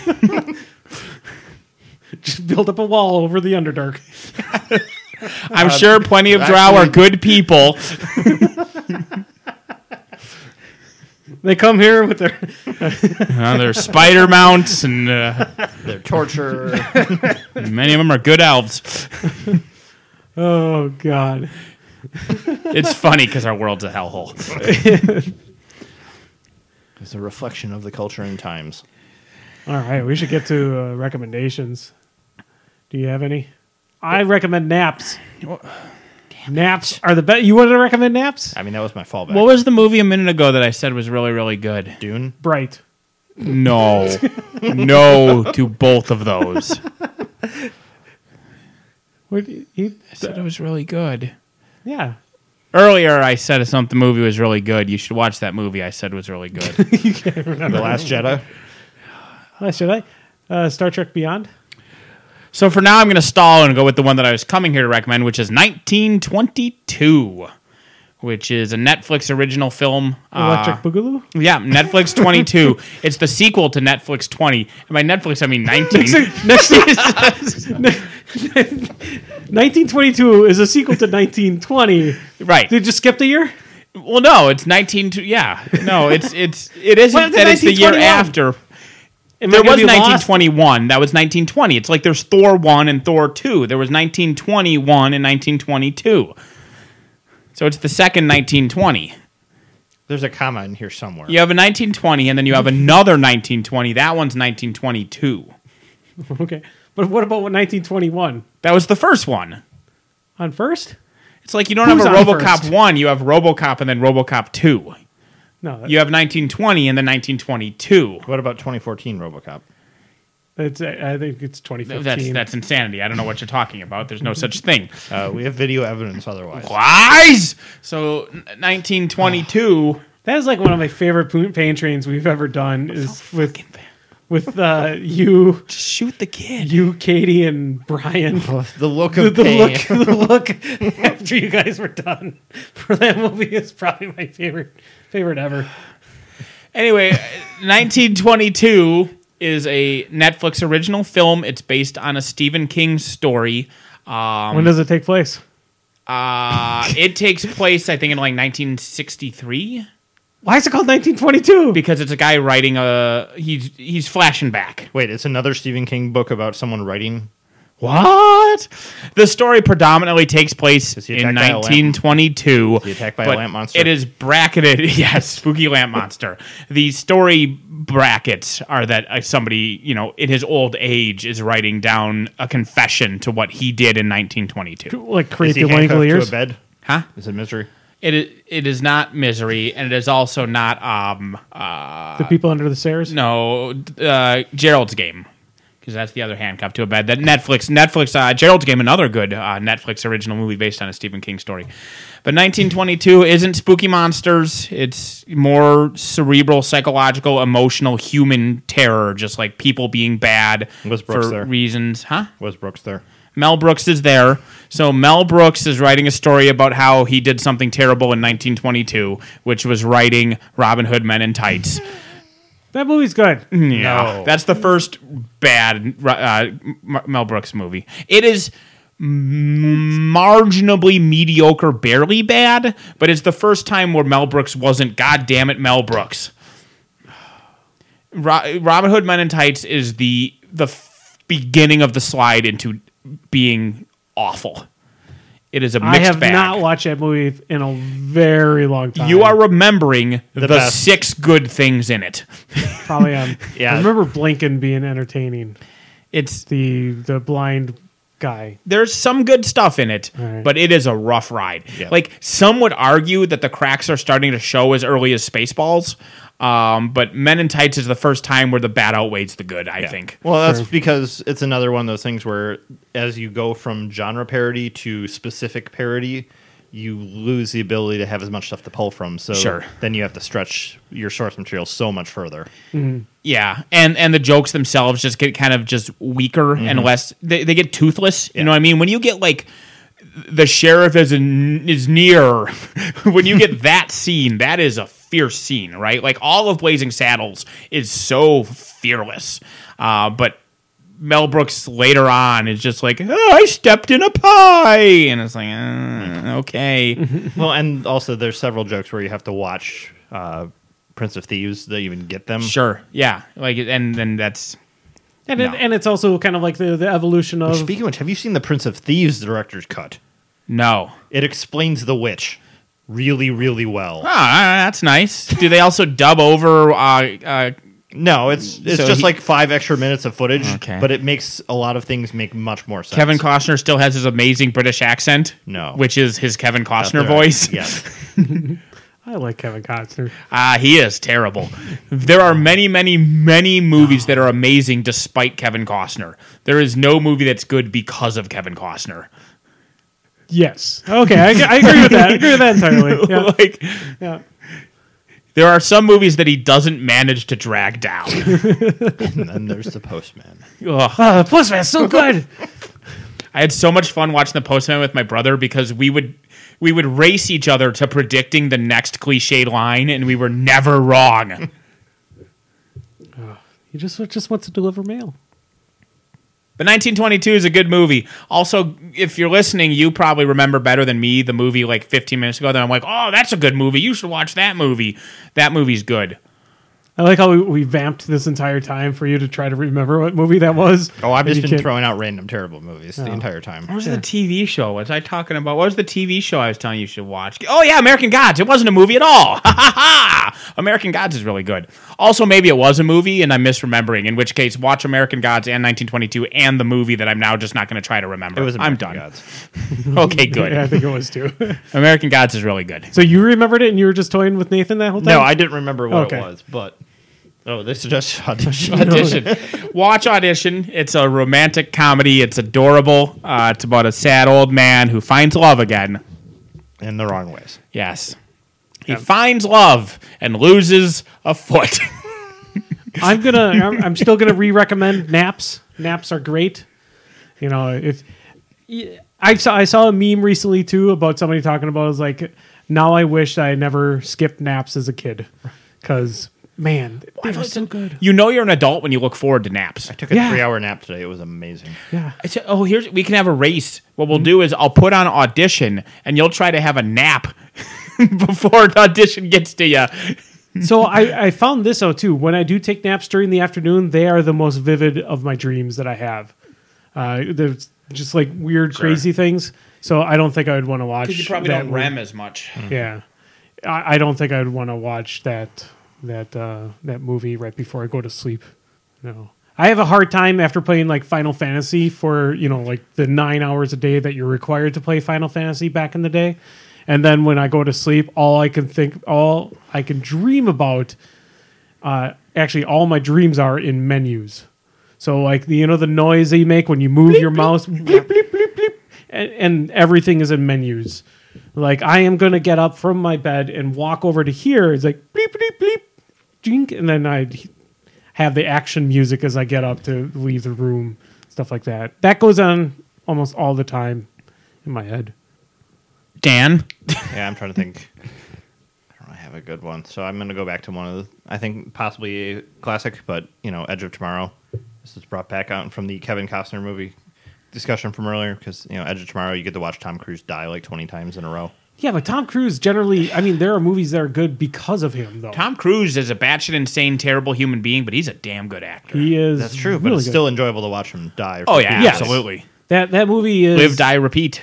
Just build up a wall over the Underdark? I'm sure plenty of drow actually- are good people. They come here with their Uh, there's spider mounts, and uh, They're torture. many of them are good elves. oh god. It's funny because our world's a hellhole. It's a reflection of the culture and times. All right, we should get to uh, recommendations. Do you have any? I recommend naps. Naps are the best. You wanted to recommend naps? I mean, that was my fallback. What was the movie a minute ago that I said was really, really good? Dune? Bright. No. No to both of those. What, he, I said it was really good. yeah. Earlier, I said something movie was really good. You should watch that movie I said was really good. The Last Jedi? Uh, should I? Uh, Star Trek Beyond? So for now, I'm going to stall and go with the one that I was coming here to recommend, which is nineteen twenty-two, which is a Netflix original film. Electric Uh, Boogaloo? yeah, Netflix twenty-two. It's the sequel to Netflix twenty. And by Netflix, I mean nineteen. nineteen twenty-two is a sequel to nineteen twenty. Right. Did you skip the year? Well, no, it's nineteen. Tw- yeah, no, it's it's it isn't What, that it's the year nineteen twenty-one? after. Am There I gonna was be nineteen lost? twenty-one. That was nineteen twenty. It's like there's Thor one and Thor two. There was nineteen twenty-one and nineteen twenty-two. So it's the second nineteen twenty. There's a comma in here somewhere. You have a nineteen twenty, and then you have another nineteen twenty. That one's nineteen twenty-two. Okay. But what about what nineteen twenty-one? That was the first one. On first? It's like you don't Who's have a on RoboCop first? one. You have RoboCop and then RoboCop two. No. That, You have nineteen twenty and then nineteen twenty-two. What about twenty fourteen RoboCop? it's, I think it's twenty fifteen. That's that's insanity. I don't know what you're talking about. There's no such thing. Uh, we have video evidence otherwise. Lies. So n- nineteen twenty-two. That is like one of my favorite po- pain trains we've ever done is with with uh, you, Just shoot the kid. you, Katie, and Brian. The look The, of the pain. look, the look after you guys were done for that movie is probably my favorite favorite ever. Anyway, nineteen twenty-two is a Netflix original film. It's based on a Stephen King story. Um, When does it take place? uh, it takes place, I think, in like nineteen sixty-three. Why is it called nineteen twenty-two? Because it's a guy writing a he's he's flashing back. Wait, it's another Stephen King book about someone writing. What? The story predominantly takes place Is he in attacked by a lamp? nineteen twenty-two. he attacked by a but lamp monster? It is bracketed. Yes, spooky lamp monster. The story brackets are that uh, somebody, you know, in his old age is writing down a confession to what he did in nineteen twenty-two. Like Is create he the handcuffed to a Langoliers? bed? Huh? Is it Misery? It is, it is not Misery, and it is also not um uh The people under the stairs? no uh, Gerald's Game, because that's the other handcuff to a bed. That Netflix Netflix uh, Gerald's Game, another good uh, Netflix original movie based on a Stephen King story. But nineteen twenty-two isn't spooky monsters. It's more cerebral, psychological, emotional, human terror, just like people being bad Was Brooks for there? reasons. Huh? Was Brooks there? Mel Brooks is there. So Mel Brooks is writing a story about how he did something terrible in nineteen twenty-two, which was writing Robin Hood Men in Tights. That movie's good. Yeah, No. that's the first bad uh, Mel Brooks movie. It is marginally mediocre, barely bad, but it's the first time where Mel Brooks wasn't, God damn it, Mel Brooks. Ro- Robin Hood Men in Tights is the the f- beginning of the slide into being awful. It is a mixed I have bag. not watched that movie in a very long time. You are remembering the, best. six good things in it. probably am. Yeah. I remember Blinken being entertaining. It's The the blind guy. there's some good stuff in it, All right. but it is a rough ride. Yeah. Like some would argue that the cracks are starting to show as early as Spaceballs, um, but Men in Tights is the first time where the bad outweighs the good. I Yeah. think. Well, that's Sure. because it's another one of those things where, as you go from genre parody to specific parody, you lose the ability to have as much stuff to pull from. So Sure. then you have to stretch your source material so much further. Yeah, and and the jokes themselves just get kind of just weaker and less. They, they get toothless. You Yeah. know what I mean? When you get like the sheriff is in, is near, when you get that scene, that is a fierce scene, right? Like all of Blazing Saddles is so fearless, uh, but Mel Brooks later on is just like, oh, I stepped in a pie, and it's like, uh, okay, Well, and also there's several jokes where you have to watch uh, Prince of Thieves to even get them. sure, yeah, like, and then that's And No. it, and it's also kind of like the, the evolution of Speaking of which, have you seen the Prince of Thieves director's cut? no. It explains the witch really, really well. Ah, that's nice. Do they also dub over? Uh, uh, No, it's it's So just he- like five extra minutes of footage, Okay. but it makes a lot of things make much more sense. Kevin Costner still has his amazing British accent. No. which is his Kevin That's Costner right. voice. Yes. I like Kevin Costner. Ah, he is terrible. There are many, many, many movies that are amazing despite Kevin Costner. There is no movie that's good because of Kevin Costner. Yes. Okay, I, I agree with that. I agree with that entirely. Yeah. Like, yeah. there are some movies that he doesn't manage to drag down. And then there's the Postman. Ugh. Oh, the Postman's so good. I had so much fun watching The Postman with my brother because we would we would race each other to predicting the next cliche line, and we were never wrong. He just just wants to deliver mail. But nineteen twenty-two is a good movie. Also, if you're listening, you probably remember better than me the movie like fifteen minutes ago. Then I'm like, oh, that's a good movie. You should watch that movie. That movie's good. I like how we, we vamped this entire time for you to try to remember what movie that was. Oh, I've And just you been can't- throwing out random terrible movies the Oh. entire time. What was the T V show? What was I talking about? What was the T V show I was telling you you should watch? Oh, yeah, American Gods. It wasn't a movie at all. Ha ha ha! American Gods is really good. Also, maybe it was a movie and I'm misremembering, in which case, watch American Gods and nineteen twenty-two and the movie that I'm now just not going to try to remember. It was I'm American done. Gods. Okay, good. Yeah, I think it was too. American Gods is really good. So you remembered it and you were just toying with Nathan that whole time? No, I didn't remember what Okay. it was, but oh, this is just audition. Audition. Watch Audition. It's a romantic comedy. It's adorable. Uh, it's about a sad old man who finds love again. in the wrong ways. Yes. He finds love and loses a foot. I'm gonna. I'm, I'm still gonna re-recommend naps. Naps are great. You know, if yeah, I saw I saw a meme recently too about somebody talking about it was like, now I wish I never skipped naps as a kid, because man, they were so good. You know you're an adult when you look forward to naps. I took a Yeah. three-hour nap today. It was amazing. Yeah, I said, oh, here's we can have a race. What we'll do is I'll put on Audition, and you'll try to have a nap before the audition gets to you. so I, I found this out too. When I do take naps during the afternoon, they are the most vivid of my dreams that I have. Uh, there's just like weird, crazy things. So I don't think I would want to watch. You probably that don't movie. REM as much. Yeah, I, I don't think I would want to watch that that uh, that movie right before I go to sleep. No, I have a hard time after playing like Final Fantasy for you know like the nine hours a day that you're required to play Final Fantasy back in the day, and then when I go to sleep, all I can think, all I can dream about, uh, actually, all my dreams are in menus. So like the you know the noise that you make when you move your mouse, bleep, bleep, bleep, bleep, and, and everything is in menus. Like I am gonna get up from my bed and walk over to here. It's like bleep bleep bleep, jink, and then I have the action music as I get up to leave the room, stuff like that. That goes on almost all the time in my head. Dan? Yeah, I'm trying to think. I don't have a good one, so I'm going to go back to one of the, I think possibly a classic, but, you know, Edge of Tomorrow. This is brought back out from the Kevin Costner movie discussion from earlier, because, you know, Edge of Tomorrow, you get to watch Tom Cruise die like twenty times in a row. Yeah, but Tom Cruise generally, I mean, there are movies that are good because of him, though. Tom Cruise is a batshit insane, terrible human being, but he's a damn good actor. He is. That's true, but really it's good. still enjoyable to watch him die. Oh, yeah, Yes. absolutely. That that movie is. Live, die, repeat.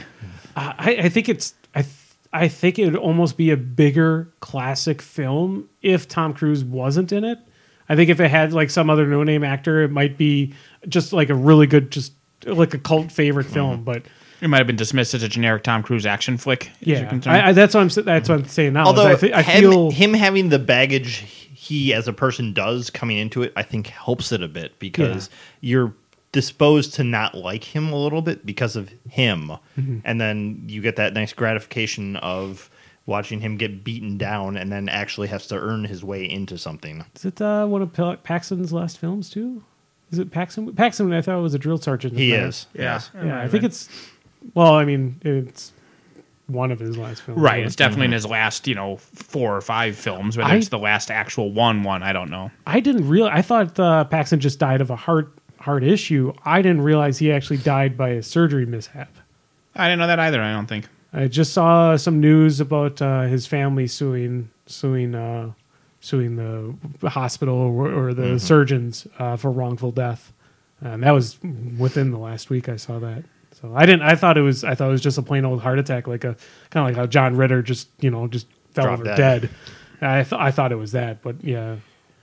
I, I think it's. I th- I think it would almost be a bigger classic film if Tom Cruise wasn't in it. I think if it had like some other no name actor, it might be just like a really good, just like a cult favorite film. But It might have been dismissed as a generic Tom Cruise action flick. as you're yeah, concerned. I, I, that's what I'm. sa- That's what I'm saying now. is Although I, th- I him, feel him having the baggage he as a person does coming into it, I think helps it a bit because you're disposed to not like him a little bit because of him. Mm-hmm. And then you get that nice gratification of watching him get beaten down and then actually has to earn his way into something. is it uh, one of Pil- Paxton's last films too? Is it Paxton? Paxton, I thought was a drill sergeant. in He that. is. Yeah. Yes. Yeah, I think it's. Well, I mean, it's one of his last films. Right. but- It's definitely in his last, you know, four or five films. Whether I- it's the last actual one, one, I don't know. I didn't realize. I thought uh, Paxton just died of a heart heart issue. I didn't realize he actually died by a surgery mishap. I didn't know that either, I don't think. I just saw some news about uh, his family suing suing uh, suing the hospital or, or the surgeons uh, for wrongful death, and that was within the last week. I saw that. So I didn't. I thought it was. I thought it was just a plain old heart attack, like a kind of like how John Ritter just you know just fell Dropped over dead. dead. I th- I thought it was that, but yeah,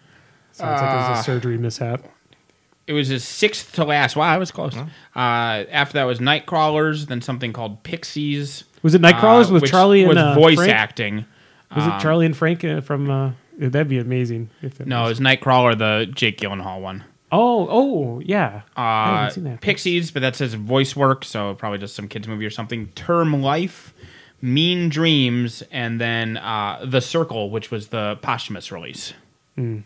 sounds like it was a surgery mishap. It was his sixth to last. Wow, I was close. Uh, after that was Nightcrawlers, then something called Pixies. Was it Nightcrawlers uh, with which Charlie and was uh, voice Frank? acting. Was it Charlie and Frank uh, from? Uh, that'd be amazing. If it No, it was. was Nightcrawler, the Jake Gyllenhaal one. Oh, oh, yeah. I Uh, haven't seen that. Pixies, but that says voice work, so probably just some kids movie or something. Term Life, Mean Dreams, and then uh, The Circle, which was the posthumous release. Mm.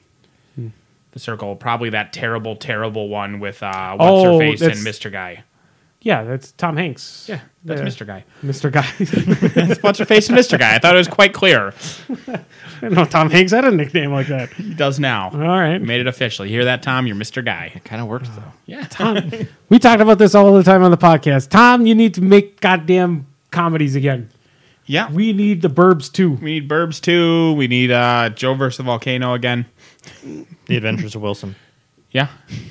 The Circle, probably that terrible, terrible one with uh, what's her Oh, face that's- and Mister Guy. Yeah, that's Tom Hanks. Yeah, that's Yeah. Mister Guy. Mister Guy. That's what's her face and Mister Guy. I thought it was quite clear. I didn't know Tom Hanks had a nickname like that. He does now. All right. Made it official. You hear that, Tom? You're Mister Guy. It kind of works, though. Yeah. Tom, we talked about this all the time on the podcast. Tom, you need to make goddamn comedies again. Yeah. We, We need the Burbs too. we need Burbs too. We need uh, Joe versus the Volcano again. The Adventures of Wilson. Yeah.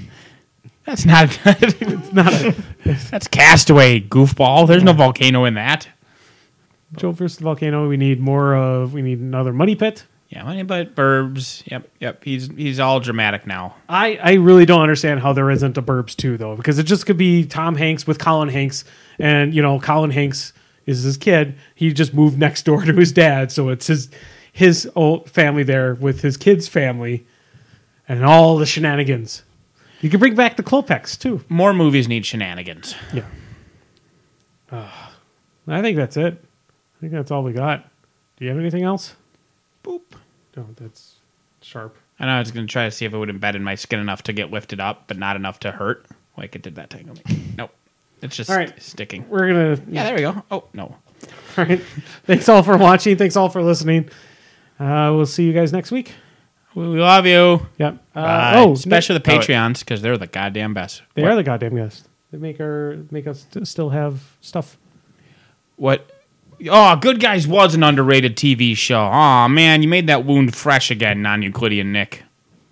That's not good. It's not a That's Castaway, goofball. There's no volcano in that. Joe versus the Volcano. We need more of. We need another Money Pit. Yeah, money but Burbs. Yep, yep. He's he's all dramatic now. I, I really don't understand how there isn't a Burbs two though, because it just could be Tom Hanks with Colin Hanks, and you know Colin Hanks is his kid. He just moved next door to his dad, so it's his his old family there with his kid's family, and all the shenanigans. You could bring back the Klopeks too. More movies need shenanigans. Yeah. Uh, I think that's it. I think that's all we got. Do you have anything else? Boop. No, that's sharp. I know I was going to try to see if it would embed in my skin enough to get lifted up, but not enough to hurt, like it did that time. Nope. It's just All right. sticking. We're gonna. Yeah, there we go. Oh, no. All right. Thanks all for watching. Thanks all for listening. Uh, we'll see you guys next week. We love you. Yep. Uh, Bye. oh, Especially the Oh, Patreons, because they're the goddamn best. they what, are the goddamn guests. They make our make us st- still have stuff. What? Oh, Good Guys was an underrated T V show. Oh, man, you made that wound fresh again, non-Euclidean Nick.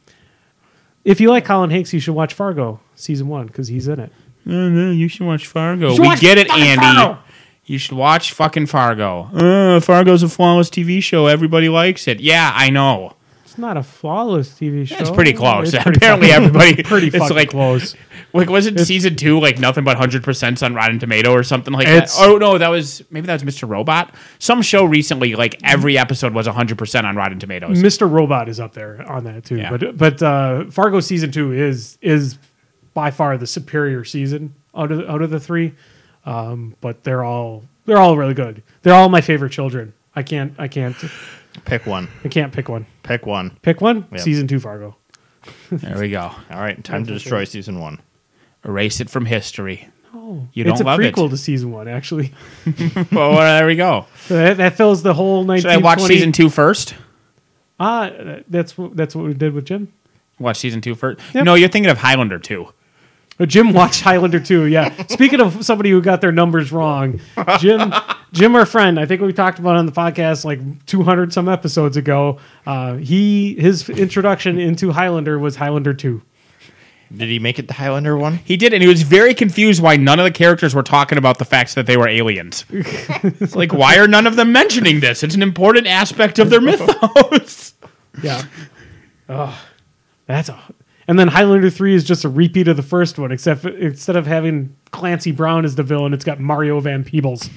If you like Colin Hanks, you should watch Fargo season one because he's in it. No, no, you should watch Fargo. should We watch get it, fucking Andy. Fargo. You should watch fucking Fargo. Uh, Fargo's a flawless T V show. Everybody likes it. Yeah, I know. It's not a flawless T V show. It's pretty close. It's pretty Apparently, fucking- everybody. pretty it's fucking like, close. Like, was it season two? Like nothing but hundred percent on Rotten Tomato or something like It's- that. Oh no, that was maybe that was Mister Robot. Some show recently, like every episode was hundred percent on Rotten Tomatoes. Mister Robot is up there on that too. Yeah. But but uh, Fargo season two is is by far the superior season out of out of the three. Um, but they're all they're all really good. They're all my favorite children. I can't I can't Pick one. I can't pick one. Pick one. Pick one. Yep. Season two Fargo. There we go. All right, time to destroy season one. Erase it from history. Oh, You don't it's a love it. prequel to season one, actually. Well, there we go. So that, that fills the whole nineteen Should twenty. I watch season two first? Ah, that's what that's what we did with Jim. Watch season two first? Yep. No, you're thinking of Highlander two. Uh, Jim watched Highlander two. Yeah. Speaking of somebody who got their numbers wrong, Jim, Jim, our friend, I think we talked about it on the podcast like two hundred some episodes ago. Uh, he his introduction into Highlander was Highlander two. Did he make it the Highlander one? He did, and he was very confused why none of the characters were talking about the facts that they were aliens. It's like, why are none of them mentioning this? It's an important aspect of their mythos. Yeah. Oh, that's a. And then Highlander three is just a repeat of the first one, except for, instead of having Clancy Brown as the villain, it's got Mario Van Peebles.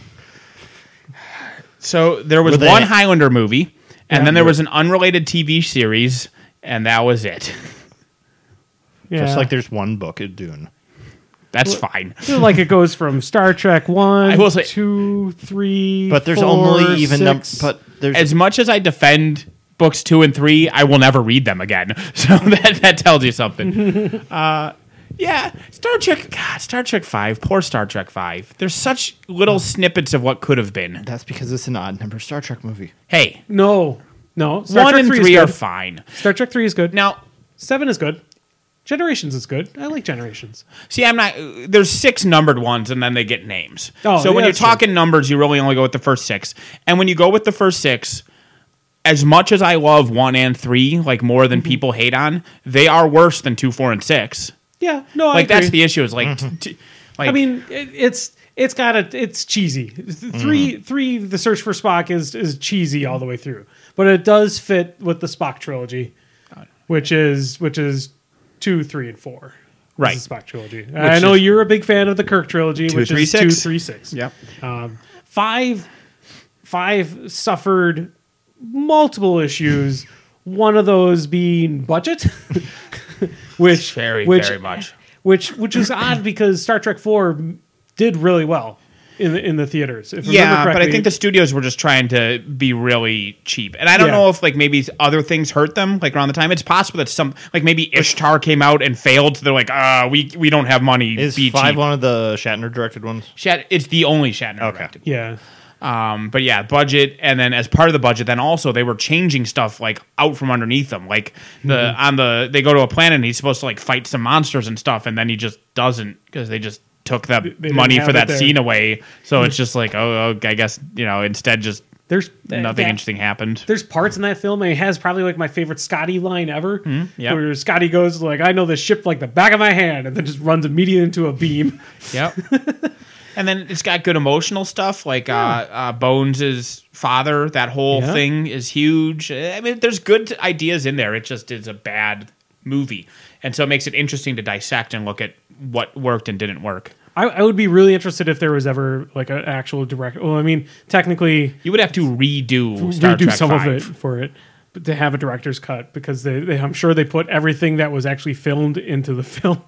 So there was Were they- one Highlander movie, and Yeah. then there was an unrelated T V series, and that was it. Yeah. Just like there's one book at Dune. That's fine. I feel like it goes from Star Trek one, I will say- two, three, But there's four, only even num- six. but there's As much as I defend books two and three, I will never read them again. So that that tells you something. uh, yeah, Star Trek. God, Star Trek Five. Poor Star Trek Five. There's such little snippets of what could have been. that's because it's an odd number Star Trek movie. Hey, No, no. Star one Trek and three, three is are good. fine. Star Trek three is good. Now, Seven is good. Generations is good. I like Generations. see, I'm not. There's six numbered ones, and then they get names. Oh, so yeah, when you're that's true. talking numbers, you really only go with the first six. And when you go with the first six, as much as I love one and three, like more Mm-hmm. than people hate on, they are worse than two, four, and six. Yeah, no, I Like that's agree. the issue. Is like, t- t- like I mean, it, it's it's got a it's cheesy. Three three. The Search for Spock is is cheesy all the way through, but it does fit with the Spock trilogy, which is which is two, three, and four. Right. This is the Spock trilogy. I know is- you're a big fan of the Kirk trilogy, Two, which three, is six. two, three, six. Yep. Um, five, five suffered multiple issues. One of those being budget, which very, which, very much. which which is odd because Star Trek Four did really well in the in the theaters. If I remember Yeah, but I correctly. think the studios were just trying to be really cheap, and I don't Yeah. know if like maybe other things hurt them like around the time. It's possible that some like maybe Ishtar came out and failed. So they're like, uh, we we don't have money. Is be five cheap. one of the Shatner directed ones? Shat- it's the only Shatner Okay. directed. yeah. Um, but yeah, budget, and then as part of the budget, then also they were changing stuff like out from underneath them. Like the Mm-hmm. on the they go to a planet and he's supposed to like fight some monsters and stuff, and then he just doesn't because they just took that didn't money have for it that there. scene away. So it's just like, oh, oh, I guess you know, instead just There's nothing that- interesting happened. There's parts in that film, and it has probably like my favorite Scotty line ever. yep. Where Scotty goes like, "I know this ship like the back of my hand," and then just runs immediately into a beam. Yep. And then it's got good emotional stuff, like uh, uh, Bones' father. That whole Yeah. thing is huge. I mean, there's good ideas in there. It just is a bad movie, and so it makes it interesting to dissect and look at what worked and didn't work. I, I would be really interested if there was ever like an actual direct. Well, I mean, technically, You would have to redo Star redo Trek some five. of it for it, but to have a director's cut because they, they, I'm sure they put everything that was actually filmed into the film.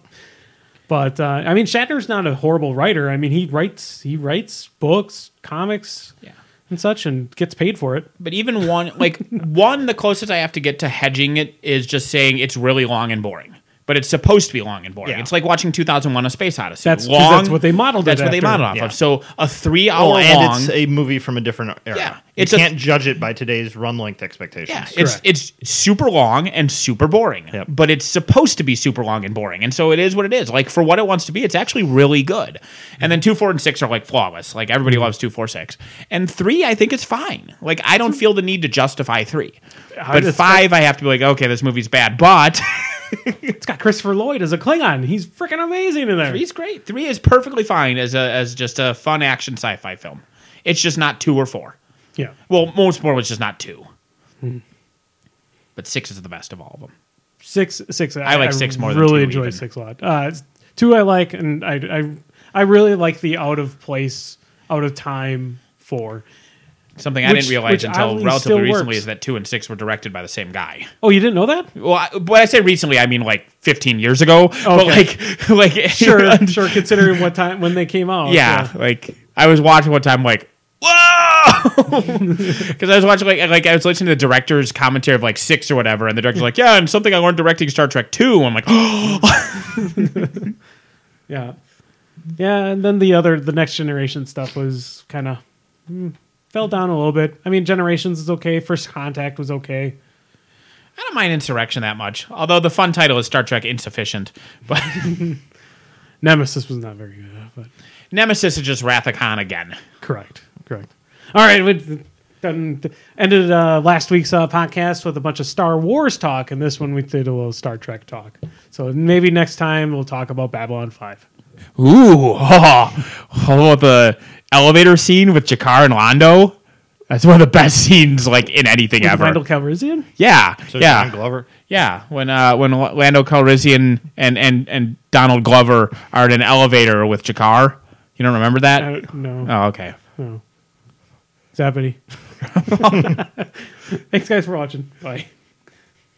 But uh, I mean, Shatner's not a horrible writer. I mean, he writes he writes books, comics, Yeah. and such, and gets paid for it. But even one, like one, the closest I have to get to hedging it is just saying it's really long and boring. But it's supposed to be long and boring. Yeah. It's like watching two thousand one: A Space Odyssey. That's 'cause long. that's what they modeled it That's what they after. modeled off Yeah. of. So a three-hour Oh, and long. it's a movie from a different era. Yeah, you it's a- can't judge it by today's run length expectations. Yeah, it's Correct. it's super long and super boring, Yep. but it's supposed to be super long and boring, and so it is what it is. Like for what it wants to be, it's actually really good. And then two, four, and six are like flawless. Like everybody loves two, four, six, and three. I think it's fine. Like I don't feel the need to justify three, but it's five, I have to be like, okay, this movie's bad, but It's got Christopher Lloyd as a Klingon. He's freaking amazing in there. three's great. Three is perfectly fine as a as just a fun action sci-fi film. It's just not two or four. Yeah. Well, most more was just not two, but six is the best of all of them. Six, six. I like six more than Really two enjoy even. six a lot. Uh, it's- two I like, and I, I, I really like the out of place, out of time four. Something I Which- didn't realize which until oddly relatively still recently works. is that two and six were directed by the same guy. Oh, you didn't know that? Well, I, when I say recently, I mean like fifteen years ago. But Okay. like, like Sure, sure. Considering what time when they came out. yeah, like I was watching one time, like whoa, because I was watching like like I was listening to the director's commentary of like six or whatever, and the director's like, yeah, and something I learned directing Star Trek two. I'm like, yeah. Yeah, and then the other, the next generation stuff was kind of mm, fell down a little bit. I mean, Generations is okay. First Contact was okay. I don't mind Insurrection that much, although the fun title is Star Trek Insufficient. But Nemesis was not very good. But Nemesis is just Wrath of Khan again. correct, correct. All right, we done, ended uh, last week's uh, podcast with a bunch of Star Wars talk, and this one we did a little Star Trek talk. So maybe next time we'll talk about Babylon five. Ooh, oh, how about the elevator scene with Jakar and Londo? That's one of the best scenes like in anything With ever. Randall Calrissian? Yeah, So yeah, John Glover. yeah. When uh, when Lando Calrissian and, and, and Donald Glover are in an elevator with Jakar, you don't remember that? Uh, no. Oh, okay. no. Zappity. Thanks, guys, for watching. Bye.